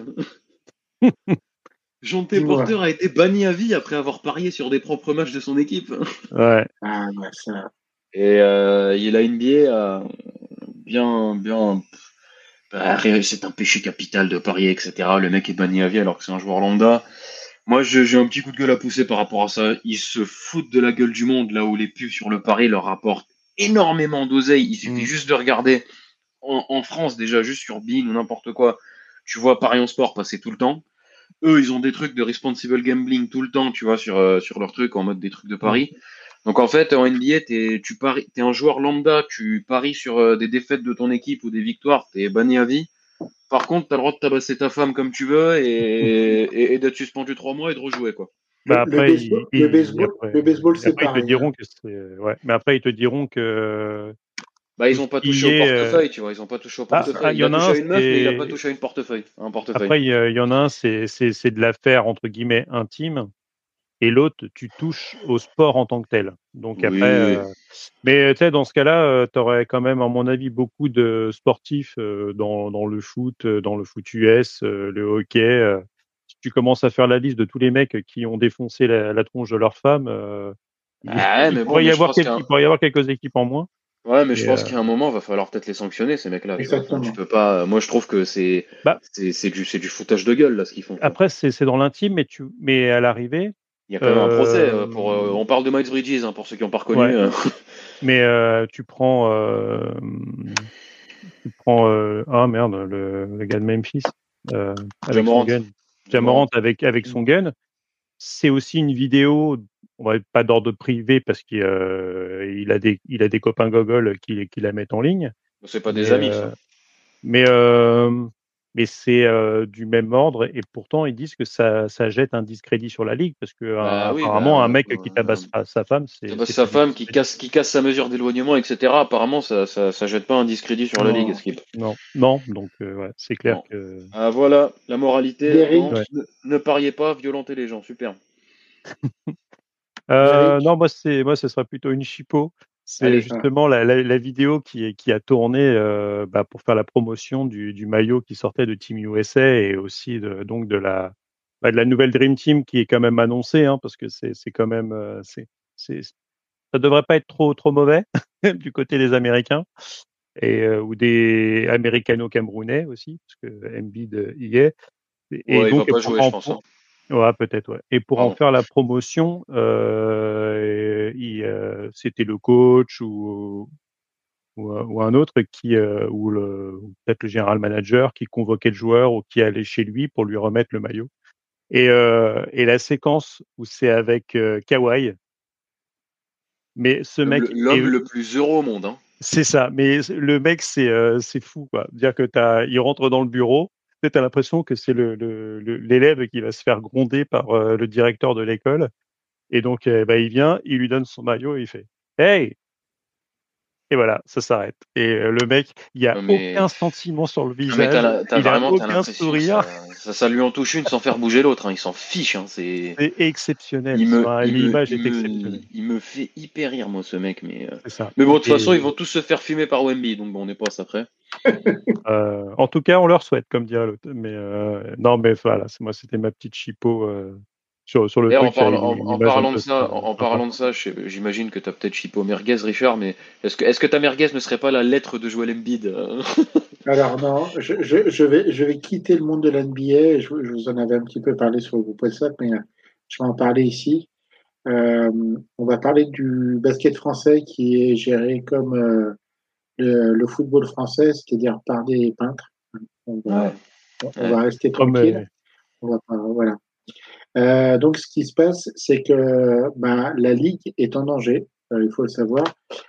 John T. Dis-moi. Porter a été banni à vie après avoir parié sur des propres matchs de son équipe. Ouais. Ah, ouais, ça. Et il a NBA bien, bah, c'est un péché capital de parier, etc. Le mec est banni à vie alors que c'est un joueur lambda. Moi, j'ai un petit coup de gueule à pousser par rapport à ça. Ils se foutent de la gueule du monde, là où les pubs sur le pari leur rapportent énormément d'oseille. Il suffit Mm. juste de regarder en France, déjà, juste sur Bein ou n'importe quoi. Tu vois Paris en sport passer tout le temps. Eux, ils ont des trucs de responsible gambling tout le temps, tu vois, sur leurs trucs en mode des trucs de Mm. paris. Donc en fait, en NBA, t'es un joueur lambda, tu paries sur des défaites de ton équipe ou des victoires, t'es banni à vie. Par contre, t'as le droit de tabasser ta femme comme tu veux et d'être suspendu 3 mois et de rejouer, quoi. Bah Le après, baseball, le baseball, le baseball, c'est après ils te pareil, hein. diront que c'est, ouais. Mais après ils te diront que Bah, tout ils ce ont pas touché qui au est, portefeuille, tu vois. Ils ont pas touché au portefeuille. il Il y a en a touché un, à une meuf, mais il a pas c'est, touché à une portefeuille. Un portefeuille. après il y en a un, c'est de l'affaire entre guillemets intime, et l'autre, tu touches au sport en tant que tel. Donc après, Oui. mais tu sais, dans ce cas-là, tu aurais quand même, à mon avis, beaucoup de sportifs dans dans le foot US, le hockey. Si tu commences à faire la liste de tous les mecs qui ont défoncé la tronche de leur femme, Ah ouais, il mais bon, pourrait y mais je avoir pense qu'un. il pourrait y avoir quelques équipes en moins. Ouais, mais je Et, pense qu'à un moment, va falloir peut-être les sanctionner, ces mecs-là, tu vois. Enfin, tu Exactement. peux pas. Moi, je trouve que bah, c'est du foutage de gueule, là, ce qu'ils font, tu vois. après, c'est dans l'intime, mais à l'arrivée, Il y a quand même un procès euh, on parle de Miles Bridges, hein, pour ceux qui n'ont pas reconnu. ouais, mais tu prends ah merde, le gars de Memphis avec son Jamorant. gun. Jamorant. Jamorant avec son gun. C'est aussi une vidéo, on va pas d'ordre privé parce qu'il a des copains gogoles qui la mettent en ligne, C'est pas mais des amis, ça. mais euh, mais c'est du même ordre et pourtant ils disent que ça jette un discrédit sur la ligue parce que Bah oui, apparemment un mec qui tabasse sa femme c'est pas c'est sa un femme discrédit. qui casse sa mesure d'éloignement, etc. Apparemment, ça jette pas un discrédit sur la ligue, Non. Skip. Non, donc ouais, c'est clair Non. que Ah voilà, la moralité, non, ouais. Derrick, ne pariez pas, violentez les gens, super. Derrick, Non, moi, ce sera plutôt une chipot. C'est Allez, ah, justement la vidéo qui a tourné pour faire la promotion du maillot qui sortait de Team USA et aussi donc de la nouvelle Dream Team qui est quand même annoncée, hein, parce que c'est quand même ça devrait pas être trop mauvais du côté des Américains ou des Américano-Camerounais aussi, parce que Embiid y est. Et ouais, il va donc pas jouer, je pense, hein. ouais, peut-être, ouais. Et pour en Pardon. faire la promotion, c'était le coach ou un autre ou peut-être le général manager qui convoquait le joueur ou qui allait chez lui pour lui remettre le maillot. Et la séquence où c'est avec Kawhi, mais ce mec L'homme le plus heureux au monde. Hein. c'est ça, mais le mec c'est fou quoi. Dire que il rentre dans le bureau, t'as l'impression que c'est l'élève qui va se faire gronder par le directeur de l'école, et donc il vient, il lui donne son maillot et il fait Hey! Et voilà, ça s'arrête. Et le mec, il n'y a Mais, aucun sentiment sur le mais visage, il a t'as aucun l'impression que sourire. ça lui en touche une sans faire bouger l'autre. Hein. Il s'en fiche. Hein. C'est exceptionnel. L'image est exceptionnelle. Il me fait hyper rire, moi, ce mec. C'est ça. Mais bon, de toute façon, ils vont tous se faire fumer par Wemby, donc bon, on n'est pas après. En tout cas, on leur souhaite, comme dirait l'autre. Mais non, mais voilà, c'était ma petite chipot sur le Et truc. en parlant de ça, j'imagine que tu as peut-être chippo merguez, Richard, mais est-ce que ta merguez ne serait pas la lettre de Joel Embiid Alors non, je vais quitter le monde de l'NBA. Je vous en avais un petit peu parlé sur le groupe WhatsApp, mais je vais en parler ici. On va parler du basket français qui est géré comme le football français, c'est-à-dire par des peintres. On va rester tranquille. Voilà. Donc, ce qui se passe, c'est que la ligue est en danger. Il faut le savoir.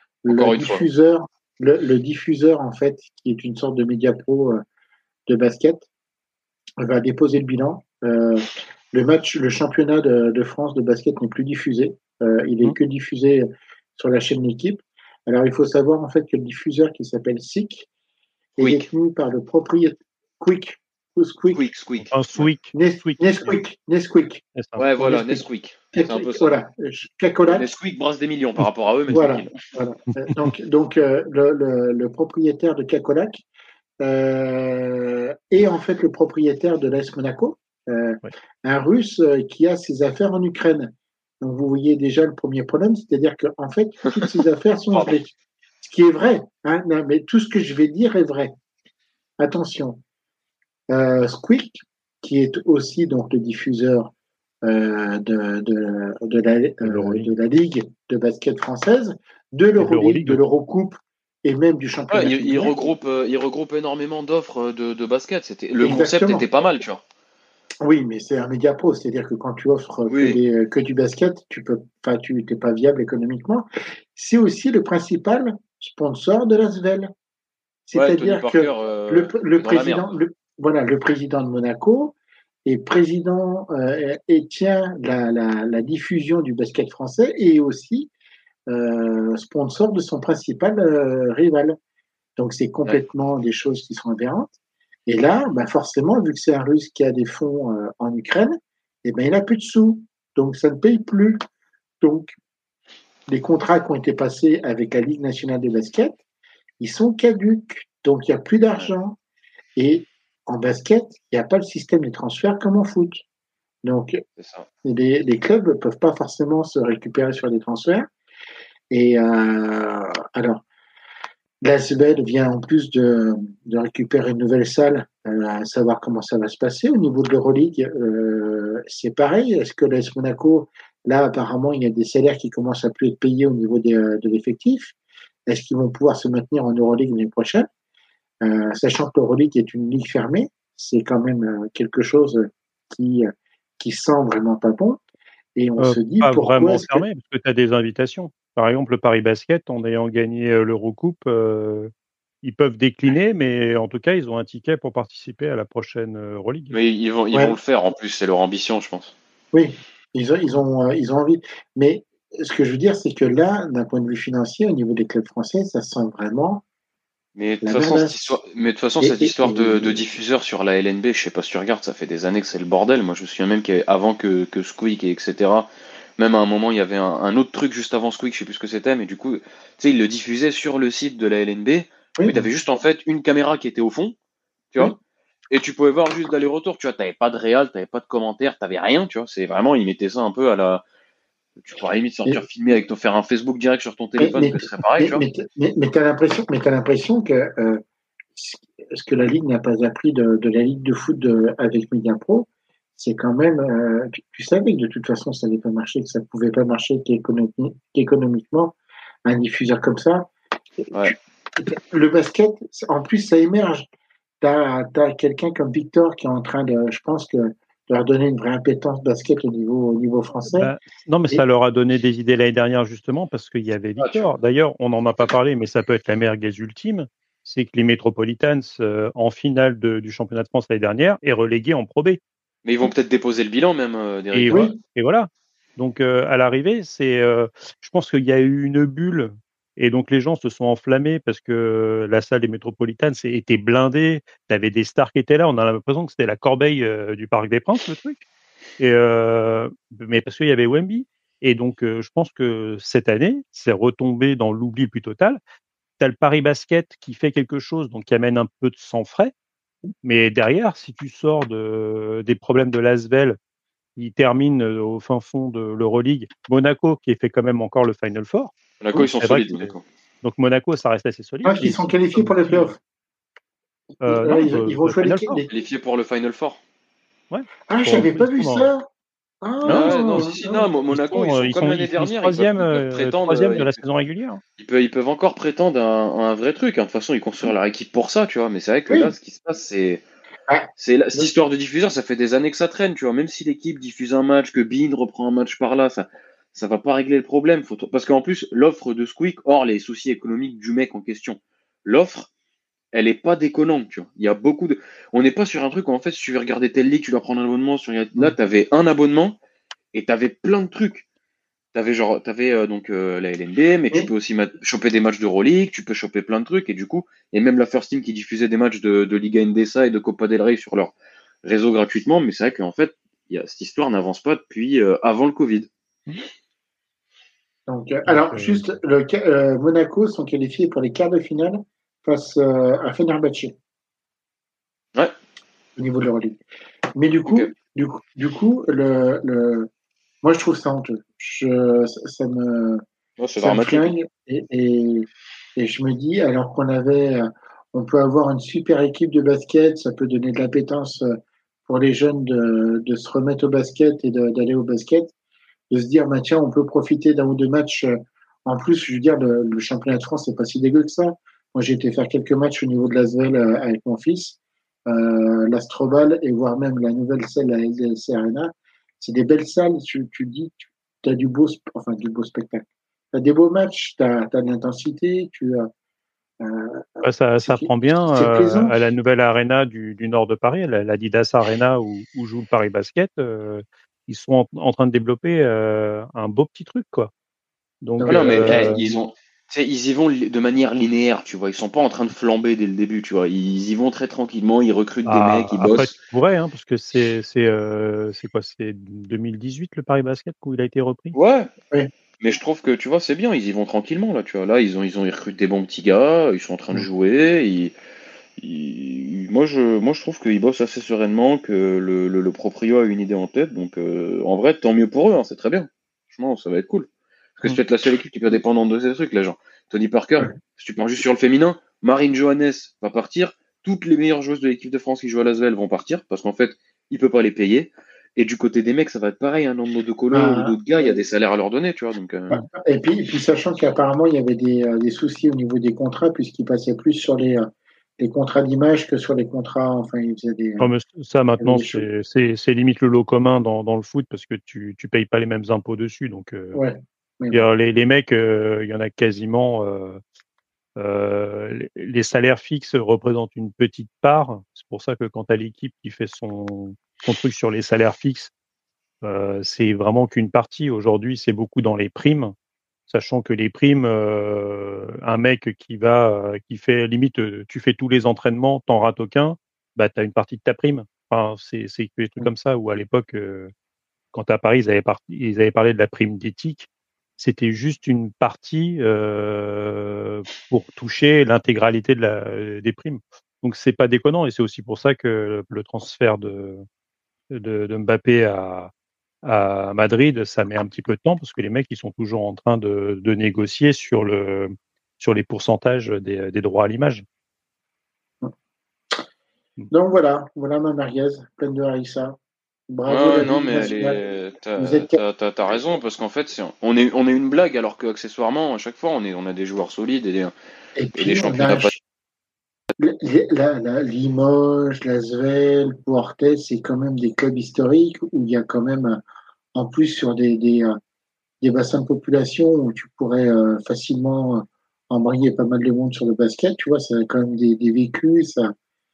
Le diffuseur, en fait, qui est une sorte de média pro de basket, va déposer le bilan. Le championnat de France de basket n'est plus diffusé. Il est que diffusé sur la chaîne L'équipe. Alors, il faut savoir en fait que le diffuseur qui s'appelle SIC est détenu par le propriétaire Squeak. Nesquik. Ouais, voilà, Nesquik. C'est un peu ça. Voilà. Cacolac. Nesquik brasse des millions par rapport à eux, mais voilà. Donc le propriétaire de Cacolac est en fait le propriétaire de l'AS Monaco, un Russe qui a ses affaires en Ukraine. Donc vous voyez déjà le premier problème, c'est-à-dire que en fait toutes ces affaires sont gelées. Ce qui est vrai, hein, non, mais tout ce que je vais dire est vrai. Attention. Squeak, qui est aussi donc le diffuseur de la Ligue de basket française, de l'Euroleague, de l'Eurocoupe et même du championnat. Il regroupe énormément d'offres de basket. Le concept était pas mal, tu vois. Oui, mais c'est un média pro, c'est-à-dire que quand tu offres que du basket, tu n'es pas viable économiquement. C'est aussi le principal sponsor de l'Asvel. C'est-à-dire que le président de Monaco est président et tient la diffusion du basket français et aussi sponsor de son principal rival. Donc c'est complètement des choses qui sont aberrantes. Et là, forcément, vu que c'est un Russe qui a des fonds en Ukraine, il n'a plus de sous. Donc ça ne paye plus. Donc les contrats qui ont été passés avec la Ligue nationale de basket, ils sont caducs. Donc il n'y a plus d'argent. Et en basket, il n'y a pas le système des transferts comme en foot. Donc, les clubs ne peuvent pas forcément se récupérer sur les transferts. Et alors, l'ASBEL vient en plus de récupérer une nouvelle salle, à savoir comment ça va se passer. Au niveau de l'Euroleague, c'est pareil. Est-ce que l'AS Monaco, là, apparemment, il y a des salaires qui commencent à plus être payés au niveau de l'effectif. Est-ce qu'ils vont pouvoir se maintenir en Euroleague l'année prochaine? Sachant que l'Euroleague est une ligue fermée, c'est quand même quelque chose qui sent vraiment pas bon. Et on se dit pas pourquoi vraiment fermé, parce que tu as des invitations. Par exemple, le Paris Basket, en ayant gagné l'Eurocoupe, ils peuvent décliner, mais en tout cas, ils ont un ticket pour participer à la prochaine Euroleague. Mais ils vont le faire, en plus, c'est leur ambition, je pense. Oui, ils ont envie. Mais ce que je veux dire, c'est que là, d'un point de vue financier, au niveau des clubs français, ça sent vraiment. Mais de toute façon, cette histoire de diffuseur sur la LNB, je sais pas si tu regardes, ça fait des années que c'est le bordel. Moi, je me souviens même qu'avant que Squeak et etc. Même à un moment, il y avait un autre truc juste avant Squeak, je sais plus ce que c'était, mais du coup, tu sais, ils le diffusaient sur le site de la LNB. Mais t'avais juste en fait une caméra qui était au fond, tu vois, et tu pouvais voir juste d'aller-retour, tu vois, t'avais pas de réal, t'avais pas de commentaires, t'avais rien, tu vois. C'est vraiment, ils mettaient ça un peu à la. Tu pourrais limite sortir filmer avec faire un Facebook direct sur ton téléphone, que ce serait pareil, tu vois. Mais t'as l'impression que ce que la Ligue n'a pas appris de la Ligue de foot avec Mediapro, c'est quand même, tu savais que de toute façon ça n'allait pas marcher, que ça ne pouvait pas marcher qu'économiquement, un diffuseur comme ça. Ouais. Le basket, en plus, ça émerge. T'as quelqu'un comme Victor qui est en train de, je pense que leur donner une vraie appétence basket au niveau français. Bah, non, mais ça leur a donné des idées l'année dernière, justement, parce qu'il y avait Victor. D'ailleurs, on n'en a pas parlé, mais ça peut être la merguez ultime. C'est que les Metropolitans, en finale du championnat de France l'année dernière, est relégué en Pro B. Mais ils vont peut-être déposer le bilan même, Et, Derrick. et voilà. Donc, à l'arrivée, je pense qu'il y a eu une bulle. Et donc, les gens se sont enflammés parce que la salle des Metropolitans était blindée. Tu avais des stars qui étaient là. On a l'impression que c'était la corbeille du Parc des Princes, le truc. Mais parce qu'il y avait Wemby. Et donc, je pense que cette année, c'est retombé dans l'oubli le plus total. Tu as le Paris Basket qui fait quelque chose, donc qui amène un peu de sang frais. Mais derrière, si tu sors des problèmes de l'Asvel, il termine au fin fond de l'Euroleague. Monaco, qui fait quand même encore le Final Four. Monaco, ils sont solides, Monaco. Donc Monaco, ça reste assez solide. Ils sont qualifiés pour les playoffs. Ils vont jouer les qualifiés pour le Final Four. Ouais. Ah, je n'avais pas vu ça. Monaco, ils sont comme l'année dernière, troisième de la saison régulière. Ils peuvent encore prétendre à un vrai truc. De toute façon, ils construisent leur équipe pour ça, tu vois. Mais c'est vrai que là, ce qui se passe, c'est cette histoire de diffuseur, ça fait des années que ça traîne, tu vois. Même si l'équipe diffuse un match, que Bean reprend un match par là, ça va pas régler le problème. Parce qu'en plus, l'offre de Squeak, hors les soucis économiques du mec en question, l'offre, elle est pas déconnante, tu vois. Il y a beaucoup de. On n'est pas sur un truc où, en fait, si tu veux regarder telle ligue, tu dois prendre un abonnement. Là, t'avais un abonnement et t'avais plein de trucs. T'avais la LNB, mais tu peux aussi choper des matchs d'Euroleague, tu peux choper plein de trucs, et du coup, et même la First Team qui diffusait des matchs de Liga Endesa et de Copa del Rey sur leur réseau gratuitement, mais c'est vrai qu'en fait, cette histoire n'avance pas depuis avant le Covid. Donc, juste, Monaco sont qualifiés pour les quarts de finale face à Fenerbahçe. Ouais. Au niveau de l'Euroleague. Mais du coup, moi je trouve ça honteux. Ça me flingue et je me dis, alors on peut avoir une super équipe de basket, ça peut donner de l'appétence pour les jeunes de se remettre au basket et d'aller au basket, de se dire, tiens, on peut profiter d'un ou deux matchs. En plus, je veux dire, le championnat de France, c'est pas si dégueu que ça. Moi, j'ai été faire quelques matchs au niveau de l'Asvel avec mon fils, l'Astrobal et voire même la nouvelle salle, la LDLC Arena. C'est des belles salles. Tu dis, tu as du beau spectacle. Tu as des beaux matchs, tu as de l'intensité, ça prend bien à la nouvelle arena du nord de Paris, la Didas Arena où joue le Paris Basket. Ils sont en train de développer un beau petit truc, quoi. Donc, ils y vont de manière linéaire, tu vois. Ils sont pas en train de flamber dès le début, tu vois. Ils y vont très tranquillement, ils recrutent des mecs, ils bossent. Après, tu pourrais, parce que c'est quoi? C'est 2018 le Paris Basket où il a été repris. Ouais. Mais je trouve que, tu vois, c'est bien, ils y vont tranquillement, là, tu vois. Là, ils recrutent des bons petits gars, ils sont en train de jouer. Moi, je trouve qu'ils bossent assez sereinement, que le proprio a une idée en tête. Donc, en vrai, tant mieux pour eux, c'est très bien. Franchement, ça va être cool. Parce que c'est peut-être la seule équipe qui peut dépendre de ces trucs, là, genre. Tony Parker, si tu pars juste sur le féminin, Marine Johannes va partir. Toutes les meilleures joueuses de l'équipe de France qui jouent à l'Asvel vont partir, parce qu'en fait, il peut pas les payer. Et du côté des mecs, ça va être pareil, un nombre de colos ou d'autres gars, il y a des salaires à leur donner, tu vois. Donc, et puis, sachant qu'apparemment, il y avait des soucis au niveau des contrats, puisqu'ils passaient plus sur les contrats d'image que sur les contrats. Enfin, ils faisaient des. Non, mais ça, maintenant, c'est limite le lot commun dans le foot, parce que tu payes pas les mêmes impôts dessus. Donc, les mecs, il y en a quasiment. Les salaires fixes représentent une petite part. C'est pour ça que quand tu as l'équipe qui fait son truc sur les salaires fixes, c'est vraiment qu'une partie. Aujourd'hui, c'est beaucoup dans les primes, sachant que les primes, un mec qui fait limite, tu fais tous les entraînements, t'en rates aucun, bah tu as une partie de ta prime. Enfin, c'est des trucs comme ça où à l'époque, quand à Paris, ils avaient parlé de la prime d'éthique. C'était juste une partie pour toucher l'intégralité des primes. Donc c'est pas déconnant et c'est aussi pour ça que le transfert de Mbappé à Madrid, ça met un petit peu de temps parce que les mecs ils sont toujours en train de négocier sur les pourcentages des droits à l'image. Donc voilà ma merguez, pleine de harissa. Bravo. Non, mais t'as raison, parce qu'en fait, on est une blague, alors que accessoirement, à chaque fois, on a des joueurs solides et des championnats Limoges, Lasvel, Portet, c'est quand même des clubs historiques où il y a quand même, en plus sur des bassins de population où tu pourrais facilement embrayer pas mal de monde sur le basket, tu vois, ça a quand même des vécus, ça,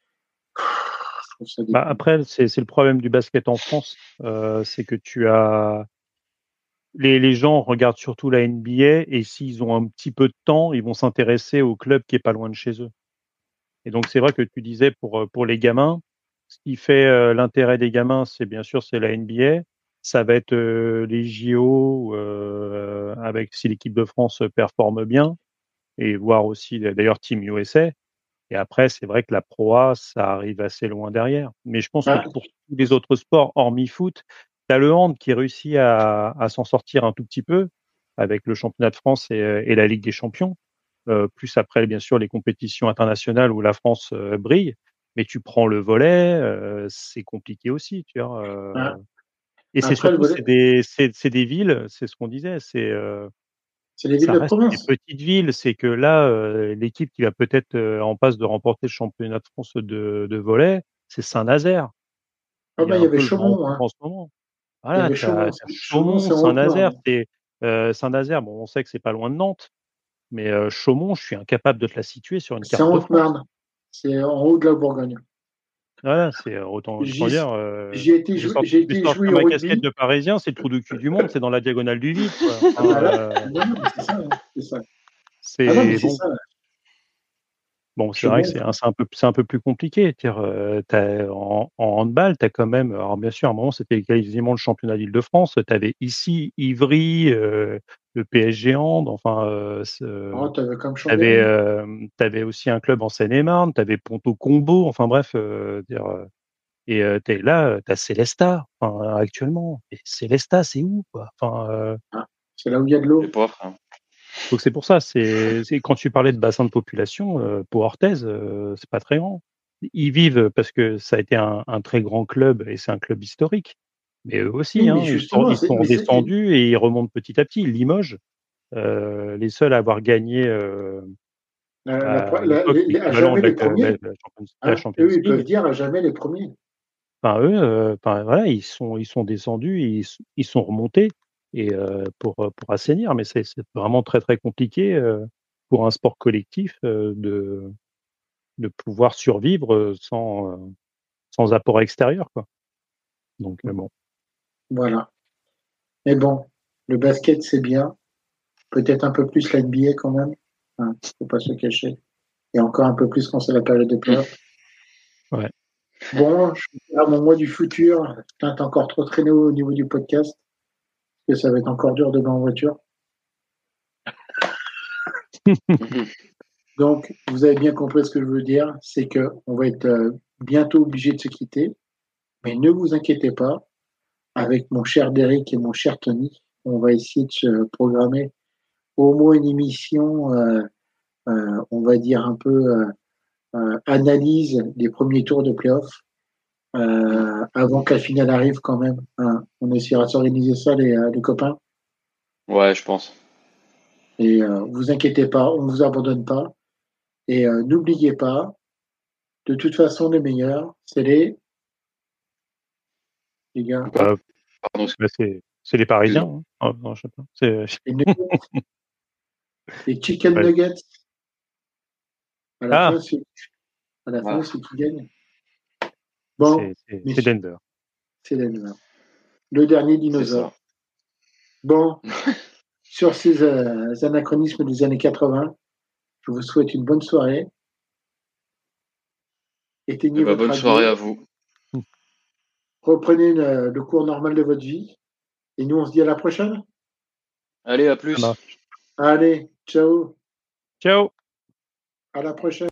je trouve ça Bah, après, c'est le problème du basket en France, c'est que tu as les gens regardent surtout la NBA et s'ils ont un petit peu de temps, ils vont s'intéresser au club qui est pas loin de chez eux. Et donc c'est vrai que tu disais pour les gamins, ce qui fait l'intérêt des gamins, c'est bien sûr c'est la NBA, ça va être les JO avec si l'équipe de France performe bien et voir aussi d'ailleurs Team USA. Et après c'est vrai que la Pro A, ça arrive assez loin derrière. Mais je pense que Ah, pour tous les autres sports hormis foot, tu as le hand qui réussit à s'en sortir un tout petit peu avec le championnat de France et la Ligue des Champions. Plus après, bien sûr, les compétitions internationales où la France brille. Mais tu prends le volley, c'est compliqué aussi, tu vois. ah. Et c'est Après, le surtout, volet, c'est des villes, c'est ce qu'on disait, c'est les villes ça de reste des province. petites villes. C'est que là, l'équipe qui va peut-être en passe de remporter le championnat de France de volley, c'est Saint-Nazaire, Ah qui est ben, il y un avait peu le grand Chaumont, groupe hein. en ce moment. Il y Voilà, avait tu as Chaumont. Chaumont, Chaumont, c'est en Saint-Nazaire, Haute-Marne. Saint-Nazaire, bon, on sait que c'est pas loin de Nantes, mais Chaumont, je suis incapable de te la situer sur une C'est carte en de France. Haute-Marne. C'est en haut de la Bourgogne. Voilà, c'est autant J'y dire, j'ai je vais été sortir joué au ma casquette rugby. de Parisien, c'est le trou du cul du monde, c'est dans la diagonale du vide, quoi. Ah bah là, non, non, mais c'est ça, hein, c'est ça. Ah non, mais C'est c'est bon. ça. Bon, c'est vrai que Chaumont, c'est un peu plus compliqué. C'est-à-dire, en handball, tu as quand même, alors bien sûr, à un moment, c'était quasiment le championnat d'Île-de-France. Tu avais ici Ivry, le PSG Hand, enfin, oh, t'avais comme tu avais, Chambéry. aussi un club en Seine-et-Marne, tu avais Ponto Combo, enfin bref, et là, tu as Célestat, enfin, actuellement. Et Célestat, c'est où, quoi? Enfin, Ah, c'est là où il y a de Je sais l'eau. pas, frère. donc c'est pour ça, quand tu parlais de bassin de population, pour Orthez, c'est pas très grand. Ils vivent parce que ça a été un très grand club et c'est un club historique. Mais eux Oui, aussi, mais hein, justement, ils sont redescendus et ils remontent petit à petit. Limoges, les seuls à avoir gagné à l'époque à l'équivalent jamais de les premiers. la Hein. Champions Eux, ils peuvent League. dire à jamais les premiers. Enfin, eux, enfin, voilà, ils sont descendus, ils sont remontés et pour assainir. Mais c'est vraiment très très compliqué pour un sport collectif de pouvoir survivre sans apport extérieur, quoi. Donc bon, Voilà. Mais bon, le basket, c'est bien. Peut-être un peu plus la NBA quand même. Hein, faut pas se cacher. Et encore un peu plus quand c'est la période de playoff. ouais. Bon, je suis à mon mois du futur. Putain, t'as encore trop traîné au niveau du podcast. Parce que ça va être encore dur demain en voiture. Donc, vous avez bien compris ce que je veux dire. C'est que on va être bientôt obligé de se quitter. Mais ne vous inquiétez pas. Avec mon cher Derek et mon cher Tony, on va essayer de se programmer au moins une émission, on va dire un peu analyse des premiers tours de playoff avant que la finale arrive quand même. Hein. On essaiera de s'organiser ça, les copains. Ouais, je pense. Et vous inquiétez pas, on ne vous abandonne pas. Et n'oubliez pas, de toute façon, les meilleurs, c'est les gars, Quoi? Pardon. Bah, c'est les Parisiens, hein. Oh, non, je sais pas. les nuggets, les chicken Ouais. nuggets. À la fin, Ah, Voilà. c'est qui gagne. Bon, c'est messieurs, Denver. c'est l'ennemi. Le dernier C'est ça. dinosaure. Bon, sur ces anachronismes des années 80, je vous souhaite une bonne soirée. Eh Éteignez ben, votre bonne soirée à radio, vous. reprenez le cours normal de votre vie, et nous, on se dit à la prochaine. Allez, à Ça plus. marche. Allez, ciao, Ciao. à la prochaine.